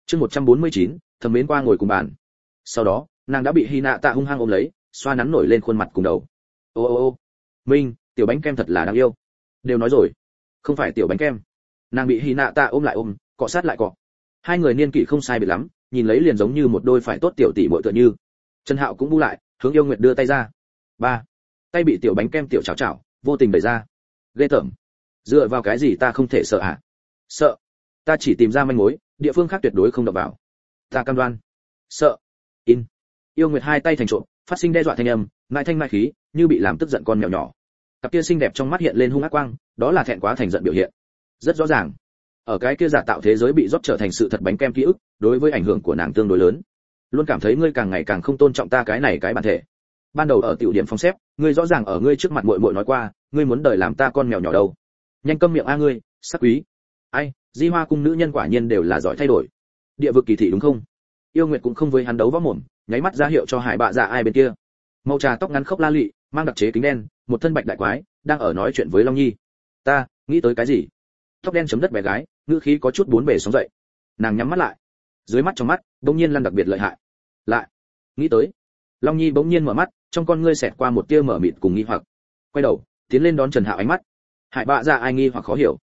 Chương 149, thầm mến qua ngồi cùng bàn. Sau đó, nàng đã bị Hy Nạ Tạ hung hăng ôm lấy, xoa nắn nổi lên khuôn mặt cùng đầu. Ô ô ô, Minh, tiểu bánh kem thật là đáng yêu. Đều nói rồi, không phải tiểu bánh kem. Nàng bị Hy Nạ Tạ ôm lại ôm, cọ sát lại cọ. Hai người niên kỷ không sai biệt lắm, nhìn lấy liền giống như một đôi phải tốt tiểu tỷ muội tựa như. Trần Hạo cũng bu lại, hướng Yêu Nguyệt đưa tay ra. Ba, tay bị tiểu bánh kem tiểu chảo chảo, vô tình đẩy ra. Ghê tởm. Dựa vào cái gì ta không thể sợ à? Sợ. Ta chỉ tìm ra manh mối, địa phương khác tuyệt đối không động vào. Ta cam đoan. Sợ. In. Yêu Nguyệt hai tay thành trộm, phát sinh đe dọa thanh âm, ngại thanh ngại khí, như bị làm tức giận con mèo nhỏ. Cặp kia xinh đẹp trong mắt hiện lên hung ác quang, đó là thẹn quá thành giận biểu hiện. Rất rõ ràng. Ở cái kia giả tạo thế giới bị rót trở thành sự thật bánh kem ký ức, đối với ảnh hưởng của nàng tương đối lớn. Luôn cảm thấy ngươi càng ngày càng không tôn trọng ta cái này cái bản thể. Ban đầu ở tiểu điểm phong xếp, ngươi rõ ràng ở ngươi trước mặt muội muội nói qua, ngươi muốn đời làm ta con mèo nhỏ đâu. Nhanh câm miệng a ngươi, sắc quý. Ai, Di Hoa cung nữ nhân quả nhiên đều là giỏi thay đổi. Địa vực kỳ thị đúng không? Yêu Nguyệt cũng không với hắn đấu võ mồm, nháy mắt ra hiệu cho Hải Bạ Dạ ai bên kia. Màu trà tóc ngắn khốc la lị, mang đặc chế kính đen, một thân bạch đại quái, đang ở nói chuyện với Long Nhi. Ta, nghĩ tới cái gì? Tóc đen chấm đất bé gái, ngữ khí có chút bốn bề sóng dậy. Nàng nhắm mắt lại. Dưới mắt trong mắt, bỗng nhiên lăn đặc biệt lợi hại. Lại, nghĩ tới. Long Nhi bỗng nhiên mở mắt, trong con ngươi xẹt qua một tia mở mịt cùng nghi hoặc. Quay đầu, tiến lên đón Trần Hạo ánh mắt. Hải Bạ Dạ ai nghi hoặc khó hiểu.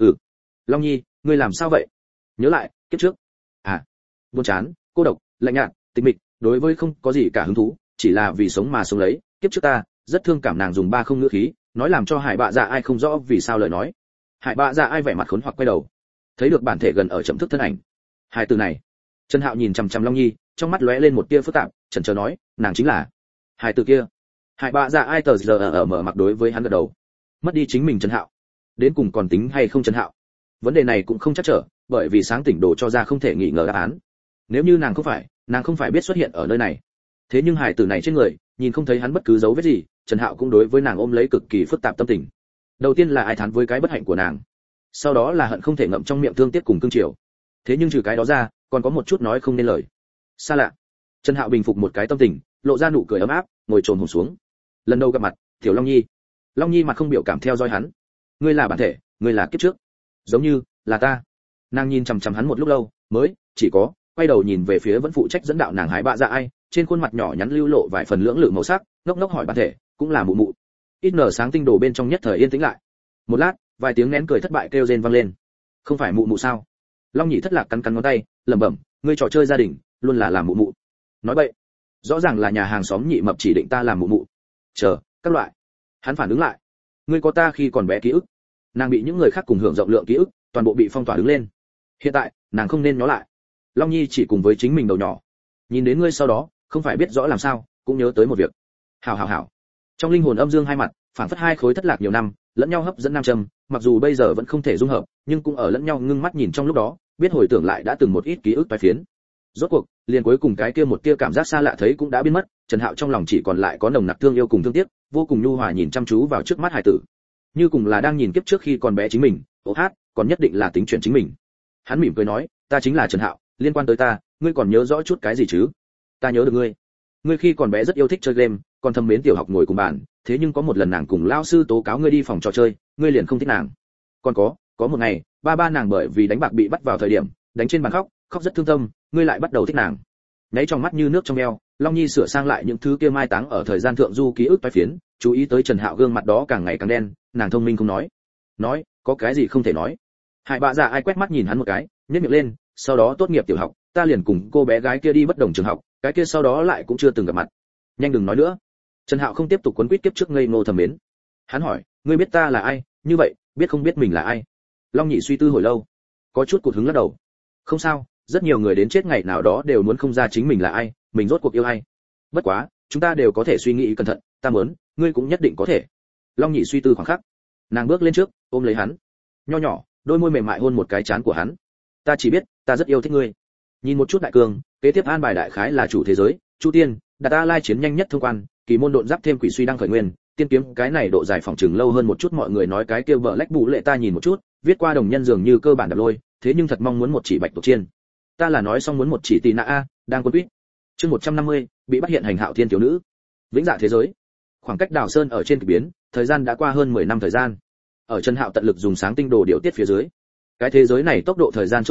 Long Nhi, ngươi làm sao vậy? Nhớ lại, kiếp trước. À, buồn chán, cô độc, lạnh nhạt, tịch mịch, đối với không có gì cả hứng thú, chỉ là vì sống mà sống lấy, kiếp trước ta, rất thương cảm nàng dùng ba không ngữ khí, nói làm cho Hải Bạ Dạ ai không rõ vì sao lời nói. Hải Bạ Dạ ai vẻ mặt khốn hoặc quay đầu, thấy được bản thể gần ở chậm thức thân ảnh. Hai từ này. Trần Hạo nhìn chằm chằm Long Nhi, trong mắt lóe lên một tia phức tạp, chần chờ nói, nàng chính là hai từ kia. Hải Bạ Dạ ai tờ giờ ở mở mặt đối với hắn gật đầu. Mất đi chính mình Trần Hạo, đến cùng còn tính hay không Trần Hạo? Vấn đề này cũng không chắc trở, bởi vì sáng tỉnh đồ cho ra không thể nghi ngờ đáp án. Nếu như nàng không phải biết xuất hiện ở nơi này. Thế nhưng hài tử này trên người, nhìn không thấy hắn bất cứ dấu vết gì, Trần Hạo cũng đối với nàng ôm lấy cực kỳ phức tạp tâm tình. Đầu tiên là ai thán với cái bất hạnh của nàng, sau đó là hận không thể ngậm trong miệng thương tiếc cùng cương chiều. Thế nhưng trừ cái đó ra, còn có một chút nói không nên lời. Xa lạ. Trần Hạo bình phục một cái tâm tình, lộ ra nụ cười ấm áp, ngồi trồn hổm xuống. Lần đầu gặp mặt, tiểu Long Nhi. Long Nhi mặt không biểu cảm theo dõi hắn. Ngươi là bản thể, ngươi là kiếp trước. Giống như là ta. Nàng nhìn chằm chằm hắn một lúc lâu, mới chỉ có quay đầu nhìn về phía vẫn phụ trách dẫn đạo nàng Hải Bạ Dạ ai, trên khuôn mặt nhỏ nhắn lưu lộ vài phần lưỡng lự màu sắc, ngốc ngốc hỏi bản thể, cũng là mụ mụ. Ít nở sáng tinh đồ bên trong nhất thời yên tĩnh lại. Một lát, vài tiếng nén cười thất bại kêu rên vang lên. Không phải mụ mụ sao? Long Nhị thất lạc cắn cắn ngón tay, lẩm bẩm, ngươi trò chơi gia đình, luôn là làm mụ mụ. Nói bậy. Rõ ràng là nhà hàng xóm Nhị Mập chỉ định ta làm mụ mụ. Chờ, các loại. Hắn phản ứng lại. Ngươi có ta khi còn bé ký ức. Nàng bị những người khác cùng hưởng rộng lượng ký ức, toàn bộ bị phong tỏa đứng lên. Hiện tại, nàng không nên nhó lại. Long Nhi chỉ cùng với chính mình đầu nhỏ. Nhìn đến ngươi sau đó, không phải biết rõ làm sao, cũng nhớ tới một việc. Hảo. Trong linh hồn âm dương hai mặt, phản phất hai khối thất lạc nhiều năm, lẫn nhau hấp dẫn nam châm, mặc dù bây giờ vẫn không thể dung hợp, nhưng cũng ở lẫn nhau ngưng mắt nhìn trong lúc đó, biết hồi tưởng lại đã từng một ít ký ức tái phiến. Rốt cuộc, liền cuối cùng cái kia một tia cảm giác xa lạ thấy cũng đã biến mất, Trần Hạo trong lòng chỉ còn lại có nồng nặc thương yêu cùng thương tiếc, vô cùng nhu hòa nhìn chăm chú vào trước mắt hải tử. Như cùng là đang nhìn kiếp trước khi còn bé chính mình, ô hát, còn nhất định là tính chuyển chính mình. Hắn mỉm cười nói, ta chính là Trần Hạo, liên quan tới ta, ngươi còn nhớ rõ chút cái gì chứ? Ta nhớ được ngươi. Ngươi khi còn bé rất yêu thích chơi game, còn thầm mến tiểu học ngồi cùng bàn, thế nhưng có một lần nàng cùng lao sư tố cáo ngươi đi phòng trò chơi, ngươi liền không thích nàng. Còn có một ngày, ba nàng bởi vì đánh bạc bị bắt vào thời điểm, đánh trên bàn khóc rất thương tâm, ngươi lại bắt đầu thích nàng. Nháy trong mắt như nước trong eo, Long Nhi sửa sang lại những thứ kia mai táng ở thời gian thượng du ký ức tái phiến, chú ý tới Trần Hạo gương mặt đó càng ngày càng đen, nàng thông minh không nói, có cái gì không thể nói. Hải Bạ Dạ ai quét mắt nhìn hắn một cái, nhếch miệng lên, sau đó tốt nghiệp tiểu học, ta liền cùng cô bé gái kia đi bất đồng trường học, cái kia sau đó lại cũng chưa từng gặp mặt. Nhanh đừng nói nữa. Trần Hạo không tiếp tục quấn quýt kiếp trước ngây ngô thầm mến. Hắn hỏi, ngươi biết ta là ai? Như vậy, biết không biết mình là ai? Long Nhị suy tư hồi lâu, có chút cụt hứng lắc đầu. Không sao, rất nhiều người đến chết ngày nào đó đều muốn không ra chính mình là ai, mình rốt cuộc yêu ai. Bất quá, chúng ta đều có thể suy nghĩ cẩn thận, ta muốn, ngươi cũng nhất định có thể. Long Nhị suy tư khoảng khắc, nàng bước lên trước, ôm lấy hắn, nho nhỏ, đôi môi mềm mại hôn một cái trán của hắn. Ta chỉ biết, ta rất yêu thích ngươi. Nhìn một chút đại cương, kế tiếp an bài đại khái là chủ thế giới, Chu Tiên, đặt ta lai chiến nhanh nhất thông quan, kỳ môn độn giáp thêm quỷ suy đang khởi nguyên, tiên kiếm cái này độ dài phòng trường lâu hơn một chút, mọi người nói cái kia vợ lách bù lệ ta nhìn một chút, viết qua đồng nhân dường như cơ bản đập lôi, thế nhưng thật mong muốn một chỉ bạch tuộc chiên. Ta là nói xong muốn một chỉ tì nạ a, đang quân quýt. Chương 150, bị bắt hiện hành hạo thiên tiểu nữ. Vĩnh dạ thế giới. Khoảng cách Đào Sơn ở trên kỳ biến, thời gian đã qua hơn 10 năm thời gian. Ở Trần Hạo tận lực dùng sáng tinh đồ điều tiết phía dưới, cái thế giới này tốc độ thời gian trôi qua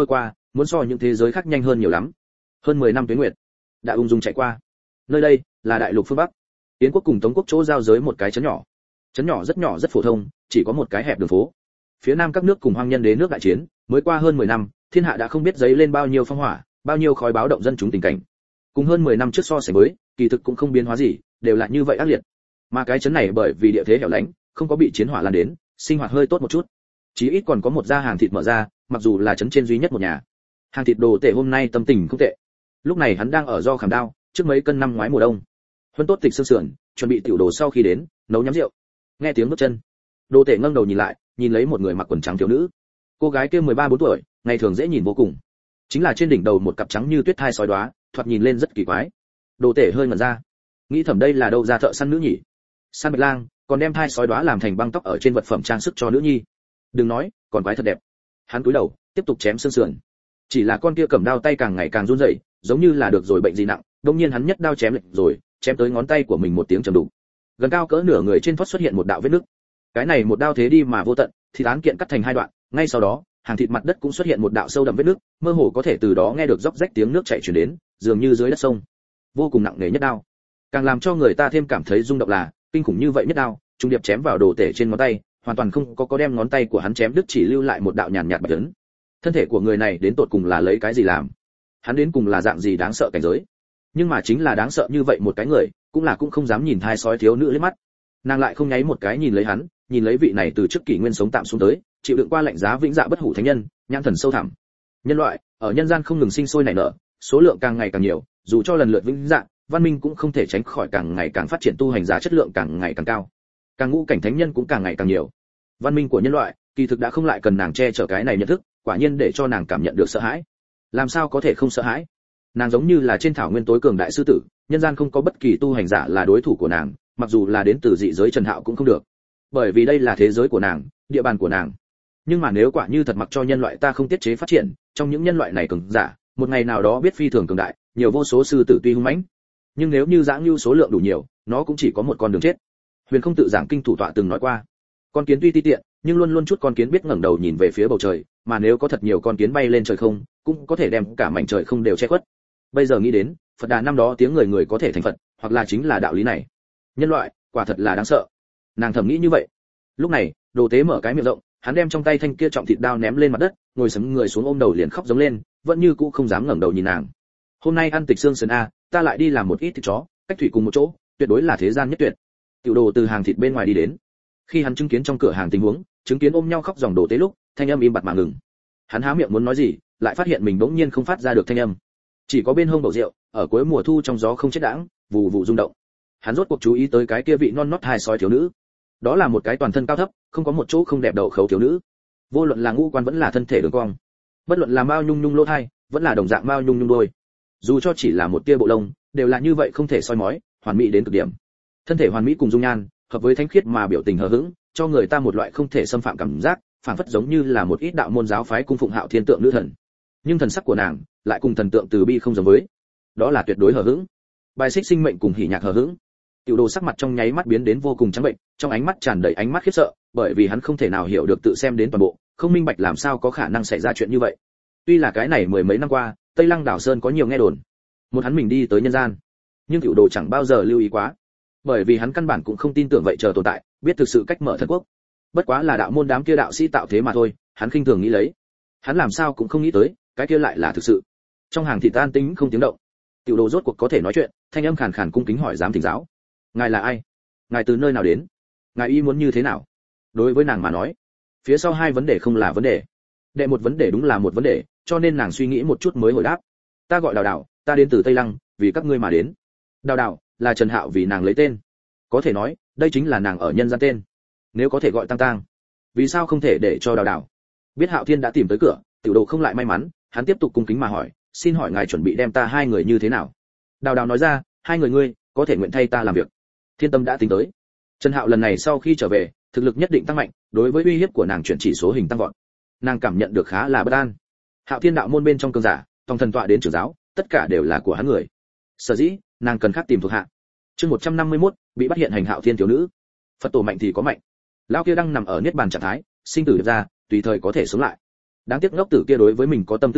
muốn so những thế giới khác nhanh hơn nhiều lắm. Hơn 10 năm tuế nguyệt đã ung dung chạy qua. Nơi đây là đại lục phương Bắc, Yến quốc cùng Tống quốc chỗ giao giới một cái trấn nhỏ. Trấn nhỏ rất phổ thông, chỉ có một cái hẹp đường phố. Phía nam các nước cùng hoang nhân đế nước đại chiến, mới qua hơn 10 năm, thiên hạ đã không biết dấy lên bao nhiêu phong hỏa, bao nhiêu khói báo động dân chúng tình cảnh. Cùng hơn 10 năm trước so sánh với, kỳ thực cũng không biến hóa gì, đều là như vậy ác liệt. Mà cái trấn này bởi vì địa thế hẻo lánh, không có bị chiến hỏa lan đến, sinh hoạt hơi tốt một chút. Chí ít còn có một gia hàng thịt mở ra, mặc dù là trấn trên duy nhất một nhà. Hàng thịt Đồ Tể hôm nay tâm tình không tệ. Lúc này hắn đang ở do khảm đao, trước mấy cân năm ngoái mùa đông. Huân tốt thịt xương sườn, chuẩn bị tiểu đồ sau khi đến, nấu nhắm rượu. Nghe tiếng bước chân, Đồ Tể ngẩng đầu nhìn lại, nhìn lấy một người mặc quần trắng thiếu nữ. Cô gái kia 13-14 tuổi, ngày thường dễ nhìn vô cùng. Chính là trên đỉnh đầu một cặp trắng như tuyết thai sói đóa, thoạt nhìn lên rất kỳ quái. Đồ Tể hơi ngẩn ra, nghĩ thầm đây là đâu ra thợ săn nữ nhỉ? Săn bạch lang, còn đem thai sói đóa làm thành băng tóc ở trên vật phẩm trang sức cho nữ nhi. Đừng nói, còn quái thật đẹp. Hắn cúi đầu, tiếp tục chém xương sườn. Chỉ là con kia cầm đao tay càng ngày càng run rẩy, giống như là được rồi bệnh gì nặng. Đột nhiên hắn nhất đao chém lệch rồi, chém tới ngón tay của mình một tiếng trầm đục. Gần cao cỡ nửa người trên thoát xuất hiện một đạo vết nứt. Cái này một đao thế đi mà vô tận, thịt án kiện cắt thành hai đoạn, ngay sau đó, hàng thịt mặt đất cũng xuất hiện một đạo sâu đậm vết nứt, mơ hồ có thể từ đó nghe được róc rách tiếng nước chảy truyền đến, dường như dưới đất sông. Vô cùng nặng nề nhất đao. Càng làm cho người ta thêm cảm thấy rung động là, kinh khủng như vậy nhất đao, trung điệp chém vào Đồ Tể trên ngón tay, hoàn toàn không có đem ngón tay của hắn chém đứt, chỉ lưu lại một đạo nhàn nhạt bạch ấn. Thân thể của người này đến tột cùng là lấy cái gì làm? Hắn đến cùng là dạng gì đáng sợ cảnh giới? Nhưng mà chính là đáng sợ như vậy một cái người, cũng không dám nhìn thai sói thiếu nữ liếc mắt. Nàng lại không nháy một cái nhìn lấy hắn, nhìn lấy vị này từ trước kỷ nguyên sống tạm xuống tới, chịu đựng qua lạnh giá vĩnh dạ bất hủ thánh nhân, nhãn thần sâu thẳm. Nhân loại ở nhân gian không ngừng sinh sôi nảy nở, số lượng càng ngày càng nhiều, dù cho lần lượt vĩnh dạ, văn minh cũng không thể tránh khỏi càng ngày càng phát triển, tu hành giả chất lượng càng ngày càng cao, càng ngũ cảnh thánh nhân cũng càng ngày càng nhiều. Văn minh của nhân loại kỳ thực đã không lại cần nàng che chở cái này nhận thức, quả nhiên để cho nàng cảm nhận được sợ hãi. Làm sao có thể không sợ hãi? Nàng giống như là trên thảo nguyên tối cường đại sư tử, nhân gian không có bất kỳ tu hành giả là đối thủ của nàng, mặc dù là đến từ dị giới Trần Hạo cũng không được, bởi vì đây là thế giới của nàng, địa bàn của nàng. Nhưng mà nếu quả như thật mặc cho nhân loại ta không tiết chế phát triển, trong những nhân loại này cường giả, một ngày nào đó biết phi thường cường đại, nhiều vô số sư tử tuy hung mãnh, nhưng nếu như dã ngưu số lượng đủ nhiều, nó cũng chỉ có một con đường chết. Huyền Không Tự Giảng Kinh thủ tọa từng nói qua, con kiến tuy ti tiện, nhưng luôn luôn chút con kiến biết ngẩng đầu nhìn về phía bầu trời, mà nếu có thật nhiều con kiến bay lên trời không, cũng có thể đem cả mảnh trời không đều che khuất. Bây giờ nghĩ đến, Phật Đà năm đó tiếng người có thể thành Phật, hoặc là chính là đạo lý này. Nhân loại, quả thật là đáng sợ. Nàng thầm nghĩ như vậy. Lúc này, Đồ Tế mở cái miệng rộng, hắn đem trong tay thanh kia trọng thịt đao ném lên mặt đất, ngồi sững người xuống ôm đầu liền khóc giống lên, vẫn như cũ không dám ngẩng đầu nhìn nàng. Hôm nay ăn tịch xương sườn a, ta lại đi làm một ít thịt chó, cách thủy cùng một chỗ, tuyệt đối là thế gian nhất tuyệt. Tiểu Đồ từ hàng thịt bên ngoài đi đến. Khi hắn chứng kiến trong cửa hàng tình huống, chứng kiến ôm nhau khóc dòng Đồ Tế lúc, thanh âm im bặt mà ngừng. Hắn há miệng muốn nói gì, lại phát hiện mình bỗng nhiên không phát ra được thanh âm. Chỉ có bên hông bầu rượu, ở cuối mùa thu trong gió không chết đãng, vù vù rung động. Hắn rốt cuộc chú ý tới cái kia vị non nót hài sói thiếu nữ. Đó là một cái toàn thân cao thấp, không có một chỗ không đẹp đậu khấu thiếu nữ. Vô luận là ngũ quan vẫn là thân thể đường cong, bất luận là mao nhung nhung lỗ thai, vẫn là đồng dạng mao nhung nhung đôi. Dù cho chỉ là một tia bộ lông, đều là như vậy không thể soi mói, hoàn mỹ đến cực điểm. Thân thể hoàn mỹ cùng dung nhan, hợp với thánh khiết mà biểu tình hờ hững, cho người ta một loại không thể xâm phạm cảm giác, phảng phất giống như là một ít đạo môn giáo phái cung phụng Hạo Thiên tượng nữ thần. Nhưng thần sắc của nàng lại cùng thần tượng từ bi không giống với. Đó là tuyệt đối hờ hững. Bài xích sinh mệnh cùng hỉ nhạc hờ hững. Tiểu Đồ sắc mặt trong nháy mắt biến đến vô cùng trắng bệnh, trong ánh mắt tràn đầy ánh mắt khiếp sợ, bởi vì hắn không thể nào hiểu được tự xem đến toàn bộ, không minh bạch làm sao có khả năng xảy ra chuyện như vậy. Tuy là cái này mười mấy năm qua, Tây Lăng Đảo Sơn có nhiều nghe đồn, một hắn mình đi tới nhân gian, nhưng Tiểu Đồ chẳng bao giờ lưu ý quá, bởi vì hắn căn bản cũng không tin tưởng vậy chờ tồn tại, biết thực sự cách mở thần quốc, bất quá là đạo môn đám kia đạo sĩ tạo thế mà thôi, hắn khinh thường nghĩ lấy. Hắn làm sao cũng không nghĩ tới, cái kia lại là thực sự. Trong hàng thịt tan tính không tiếng động, Tiểu Đồ rốt cuộc có thể nói chuyện, thanh âm khàn khàn cung kính hỏi dám thỉnh giáo. Ngài là ai? Ngài từ nơi nào đến? Ngài ý muốn như thế nào? Đối với nàng mà nói, phía sau hai vấn đề không là vấn đề. Đệ một vấn đề đúng là một vấn đề, cho nên nàng suy nghĩ một chút mới hồi đáp. Ta gọi Đào Đào, ta đến từ Tây Lăng, vì các ngươi mà đến. Đào Đào là Trần Hạo vì nàng lấy tên. Có thể nói, đây chính là nàng ở nhân gian tên. Nếu có thể gọi Tang Tang, vì sao không thể để cho Đào Đào? Biết Hạo Thiên đã tìm tới cửa, Tiểu Đồ không lại may mắn, hắn tiếp tục cung kính mà hỏi, xin hỏi ngài chuẩn bị đem ta hai người như thế nào? Đào Đào nói ra, hai người ngươi có thể nguyện thay ta làm việc. Thiên Tâm đã tính tới. Trần Hạo lần này sau khi trở về, thực lực nhất định tăng mạnh, đối với uy hiếp của nàng chuyển chỉ số hình tăng vọt. Nàng cảm nhận được khá là bất an. Hạo Thiên đạo môn bên trong cường giả, tòng thần tọa đến trưởng giáo, tất cả đều là của hắn người. Sở dĩ, nàng cần khác tìm thuộc hạ. Chương 151, bị bắt hiện hành Hạo Thiên thiếu nữ. Phật tổ mạnh thì có mạnh. Lão kia đang nằm ở niết bàn trạng thái, sinh tử điệp ra, tùy thời có thể sống lại. Đáng tiếc ngốc tử kia đối với mình có tâm tư xấu,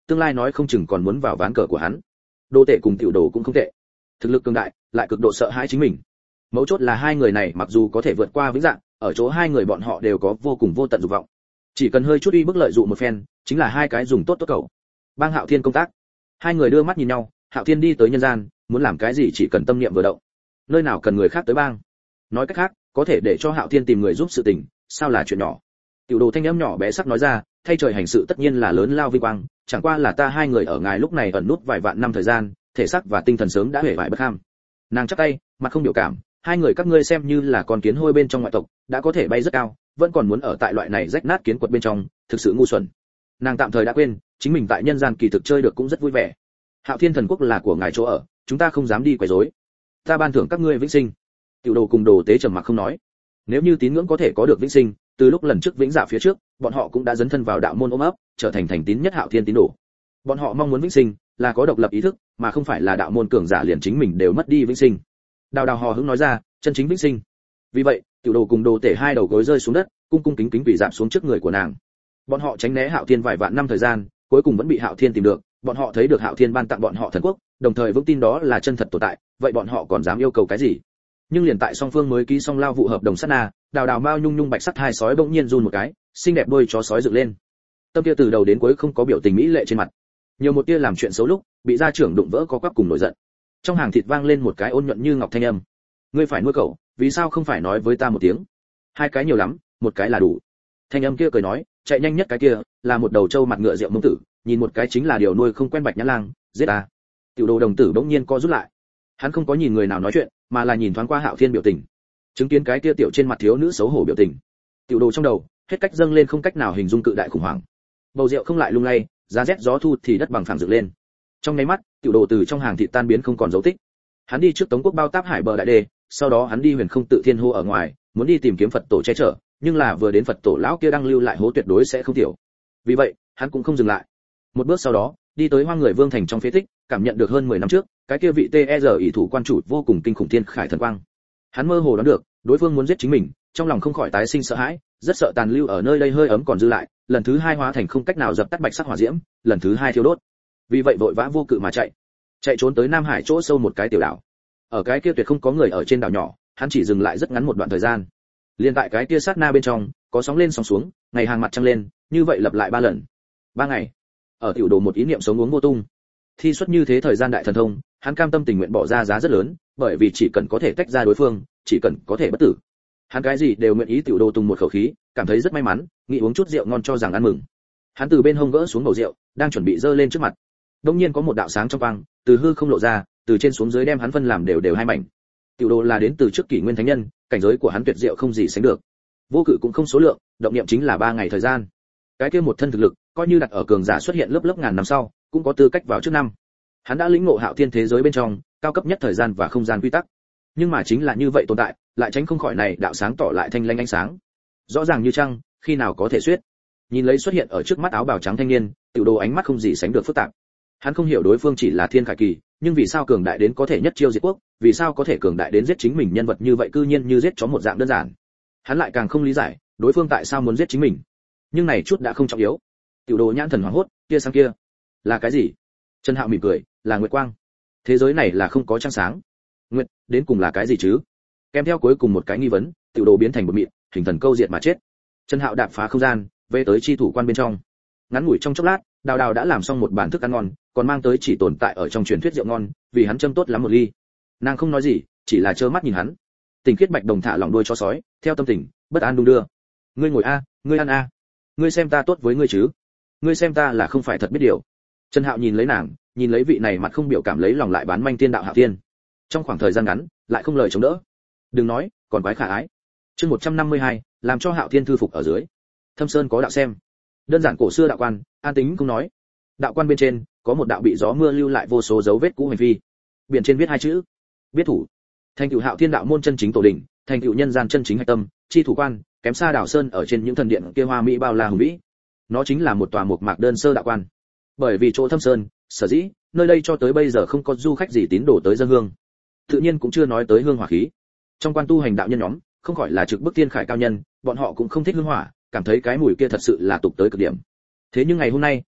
tương lai nói không chừng còn muốn vào ván cờ của hắn. Đồ Tể cùng Tiểu Đồ cũng không tệ, thực lực cường đại, lại cực độ sợ hãi chính mình. Mấu chốt là hai người này mặc dù có thể vượt qua vĩnh dạng, ở chỗ hai người bọn họ đều có vô cùng vô tận dục vọng. Chỉ cần hơi chút uy bức lợi dụ một phen, chính là hai cái dùng tốt tốt cầu. Bang Hạo Thiên công tác. Hai người đưa mắt nhìn nhau, Hạo Thiên đi tới nhân gian, muốn làm cái gì chỉ cần tâm niệm vừa động. Nơi nào cần người khác tới bang. Nói cách khác, có thể để cho Hạo Thiên tìm người giúp sự tình, sao là chuyện nhỏ. Tiểu Đồ thanh âm nhỏ bé sắc nói ra, thay trời hành sự tất nhiên là lớn lao vinh quang, chẳng qua là ta hai người ở ngài lúc này ẩn nút vài vạn năm thời gian, thể xác và tinh thần sớm đã hề bại bất ham. Nàng chắp tay, mặt không biểu cảm, hai người các ngươi xem như là con kiến hôi bên trong ngoại tộc, đã có thể bay rất cao, vẫn còn muốn ở tại loại này rách nát kiến quật bên trong, thực sự ngu xuẩn. Nàng tạm thời đã quên, chính mình tại nhân gian kỳ thực chơi được cũng rất vui vẻ. Hạo Thiên thần quốc là của ngài chỗ ở, chúng ta không dám đi quấy rối. Ta ban thưởng các ngươi vĩnh sinh. Tiểu Đồ cùng Đồ Tế trầm mặc không nói. Nếu như tín ngưỡng có thể có được vĩnh sinh, từ lúc lần trước vĩnh dạ phía trước, bọn họ cũng đã dấn thân vào đạo môn ôm ấp, trở thành thành tín nhất Hạo Thiên tín đồ. Bọn họ mong muốn vĩnh sinh, là có độc lập ý thức, mà không phải là đạo môn cường giả liền chính mình đều mất đi vĩnh sinh. Đào Đào hò hứng nói ra, chân chính vĩnh sinh. Vì vậy, Tiểu Đồ cùng Đồ Tể hai đầu gối rơi xuống đất, cung cung kính kính quỳ rạp xuống trước người của nàng. Bọn họ tránh né Hạo Thiên vài vạn năm thời gian, cuối cùng vẫn bị Hạo Thiên tìm được, bọn họ thấy được Hạo Thiên ban tặng bọn họ thần quốc, đồng thời vững tin đó là chân thật tồn tại, vậy bọn họ còn dám yêu cầu cái gì? Nhưng liền tại song phương mới ký xong lao vụ hợp đồng sát na, Đào Đào mao nhung nhung bạch sắt hai sói bỗng nhiên run một cái, xinh đẹp đôi chó sói dựng lên. Tâm kia từ đầu đến cuối không có biểu tình mỹ lệ trên mặt, nhiều một tia làm chuyện xấu lúc bị gia trưởng đụng vỡ có quắp cùng nổi giận. Trong hàng thịt vang lên một cái ôn nhuận như ngọc thanh âm, ngươi phải nuôi cậu, vì sao không phải nói với ta một tiếng? Hai cái nhiều lắm, một cái là đủ. Thanh âm kia cười nói, chạy nhanh nhất cái kia là một đầu trâu mặt ngựa rượu mông tử, nhìn một cái chính là điều nuôi không quen bạch nhãn lang, giết ta. Tiểu Đồ đồng tử bỗng nhiên co rút lại, hắn không có nhìn người nào nói chuyện, mà là nhìn thoáng qua Hạo Thiên biểu tình, chứng kiến cái kia tiểu trên mặt thiếu nữ xấu hổ biểu tình. Tiểu Đồ trong đầu hết cách dâng lên không cách nào hình dung cự đại khủng hoảng. Bầu rượu không lại lung lay, giá rét gió thu thì đất bằng phẳng dựng lên. Trong nháy mắt, Tiểu Đồ từ trong hàng thịt tan biến không còn dấu tích. Hắn đi trước Tống quốc bao táp hải bờ đại đê, sau đó hắn đi Huyền Không Tự Thiên hô ở ngoài, muốn đi tìm kiếm Phật tổ che chở, nhưng là vừa đến Phật tổ lão kia đang lưu lại hố tuyệt đối sẽ không tiểu. Vì vậy, hắn cũng không dừng lại. Một bước sau đó, đi tới Hoang Người Vương thành trong phế tích, cảm nhận được hơn 10 năm trước, cái kia vị TR ỷ thủ quan chủ vô cùng kinh khủng thiên khải thần quang. Hắn mơ hồ đoán được, đối phương muốn giết chính mình, trong lòng không khỏi tái sinh sợ hãi, rất sợ tàn lưu ở nơi đây hơi ấm còn dư lại, lần thứ hai hóa thành không cách nào dập tắt bạch sắc hỏa diễm, lần thứ hai thiêu đốt. Vì vậy vội vã vô cự mà chạy trốn tới Nam Hải chỗ sâu một cái tiểu đảo. Ở cái kia tuyệt không có người ở trên đảo nhỏ, hắn chỉ dừng lại rất ngắn một đoạn thời gian. Liên tại cái kia sát na bên trong, có sóng lên sóng xuống, ngày hàng mặt trăng lên, như vậy lặp lại 3 lần. 3 ngày. Ở Tiểu Đồ một ý niệm sống uống vô tung. Thi xuất như thế thời gian đại thần thông, hắn cam tâm tình nguyện bỏ ra giá rất lớn, bởi vì chỉ cần có thể tách ra đối phương, chỉ cần có thể bất tử. Hắn cái gì đều nguyện ý. Tiểu Đồ tung một khẩu khí, cảm thấy rất may mắn, nghĩ uống chút rượu ngon cho rằng ăn mừng. Hắn từ bên hông gỡ xuống bầu rượu, đang chuẩn bị dơ lên trước mặt. Đột nhiên có một đạo sáng trong quang, từ hư không lộ ra, từ trên xuống dưới đem hắn phân làm đều hai mảnh. Tiểu Đồ là đến từ trước kỷ nguyên thánh nhân, cảnh giới của hắn tuyệt diệu không gì sánh được. Vô cự cũng không số lượng, động niệm chính là 3 ngày thời gian. Cái kia một thân thực lực, coi như đặt ở cường giả xuất hiện lớp ngàn năm sau, cũng có tư cách vào trước năm. Hắn đã lĩnh ngộ Hạo Thiên thế giới bên trong cao cấp nhất thời gian và không gian quy tắc. Nhưng mà chính là như vậy tồn tại, lại tránh không khỏi này đạo sáng tỏ lại thanh lanh ánh sáng. Rõ ràng như trăng, khi nào có thể xuyết. Nhìn lấy xuất hiện ở trước mắt áo bào trắng thanh niên, Tiểu Đồ ánh mắt không gì sánh được phức tạp. Hắn không hiểu đối phương chỉ là thiên khải kỳ, nhưng vì sao cường đại đến có thể nhất chiêu diệt quốc, vì sao có thể cường đại đến giết chính mình nhân vật như vậy cư nhiên như giết chó một dạng đơn giản. Hắn lại càng không lý giải, đối phương tại sao muốn giết chính mình. Nhưng này chút đã không trọng yếu. Tiểu Đồ nhãn thần hoảng hốt, kia sang kia, là cái gì? Trần Hạo mỉm cười, là nguyệt quang. Thế giới này là không có trăng sáng. Nguyệt, đến cùng là cái gì chứ? Kèm theo cuối cùng một cái nghi vấn, Tiểu Đồ biến thành một mịn, hình thần câu diệt mà chết. Trần Hạo đạp phá không gian, về tới chi thủ quan bên trong. Ngắn ngủi trong chốc lát, Đào Đào đã làm xong một bàn thức ăn ngon, còn mang tới chỉ tồn tại ở trong truyền thuyết rượu ngon, vì hắn châm tốt lắm một ly. Nàng không nói gì, chỉ là trơ mắt nhìn hắn. Tình khiết bạch đồng thả lỏng đuôi chó sói, theo tâm tình, bất an đung đưa. Ngươi ngồi a, ngươi ăn a. Ngươi xem ta tốt với ngươi chứ? Ngươi xem ta là không phải thật biết điều. Trần Hạo nhìn lấy nàng, nhìn lấy vị này mặt không biểu cảm lấy lòng lại bán manh tiên đạo Hạo Thiên. Trong khoảng thời gian ngắn, lại không lời chống đỡ. Đừng nói, còn quái khả ái. Chương 152, làm cho Hạo Thiên thư phục ở dưới. Thâm Sơn có đạo xem. Đơn giản cổ xưa đạo quan, an tính không nói. Đạo quan bên trên có một đạo bị gió mưa lưu lại vô số dấu vết cũ hành vi. Biển trên viết 2 chữ: biết thủ. Thành tựu Hạo Thiên đạo môn chân chính tổ đỉnh, thành tựu nhân gian chân chính hạch tâm, chi thủ quan, kém xa đảo sơn ở trên những thần điện kia hoa mỹ bao la hùng vĩ. Nó chính là một tòa mục mạc đơn sơ đạo quan. Bởi vì chỗ Thâm Sơn, sở dĩ nơi đây cho tới bây giờ không có du khách gì tín đồ tới dâng hương, tự nhiên cũng chưa nói tới hương hỏa khí. Trong quan tu hành đạo nhân nhóm, không khỏi là trực bức thiên khải cao nhân, bọn họ cũng không thích hương hỏa, cảm thấy cái mùi kia thật sự là tục tới cực điểm. Thế nhưng ngày hôm nay,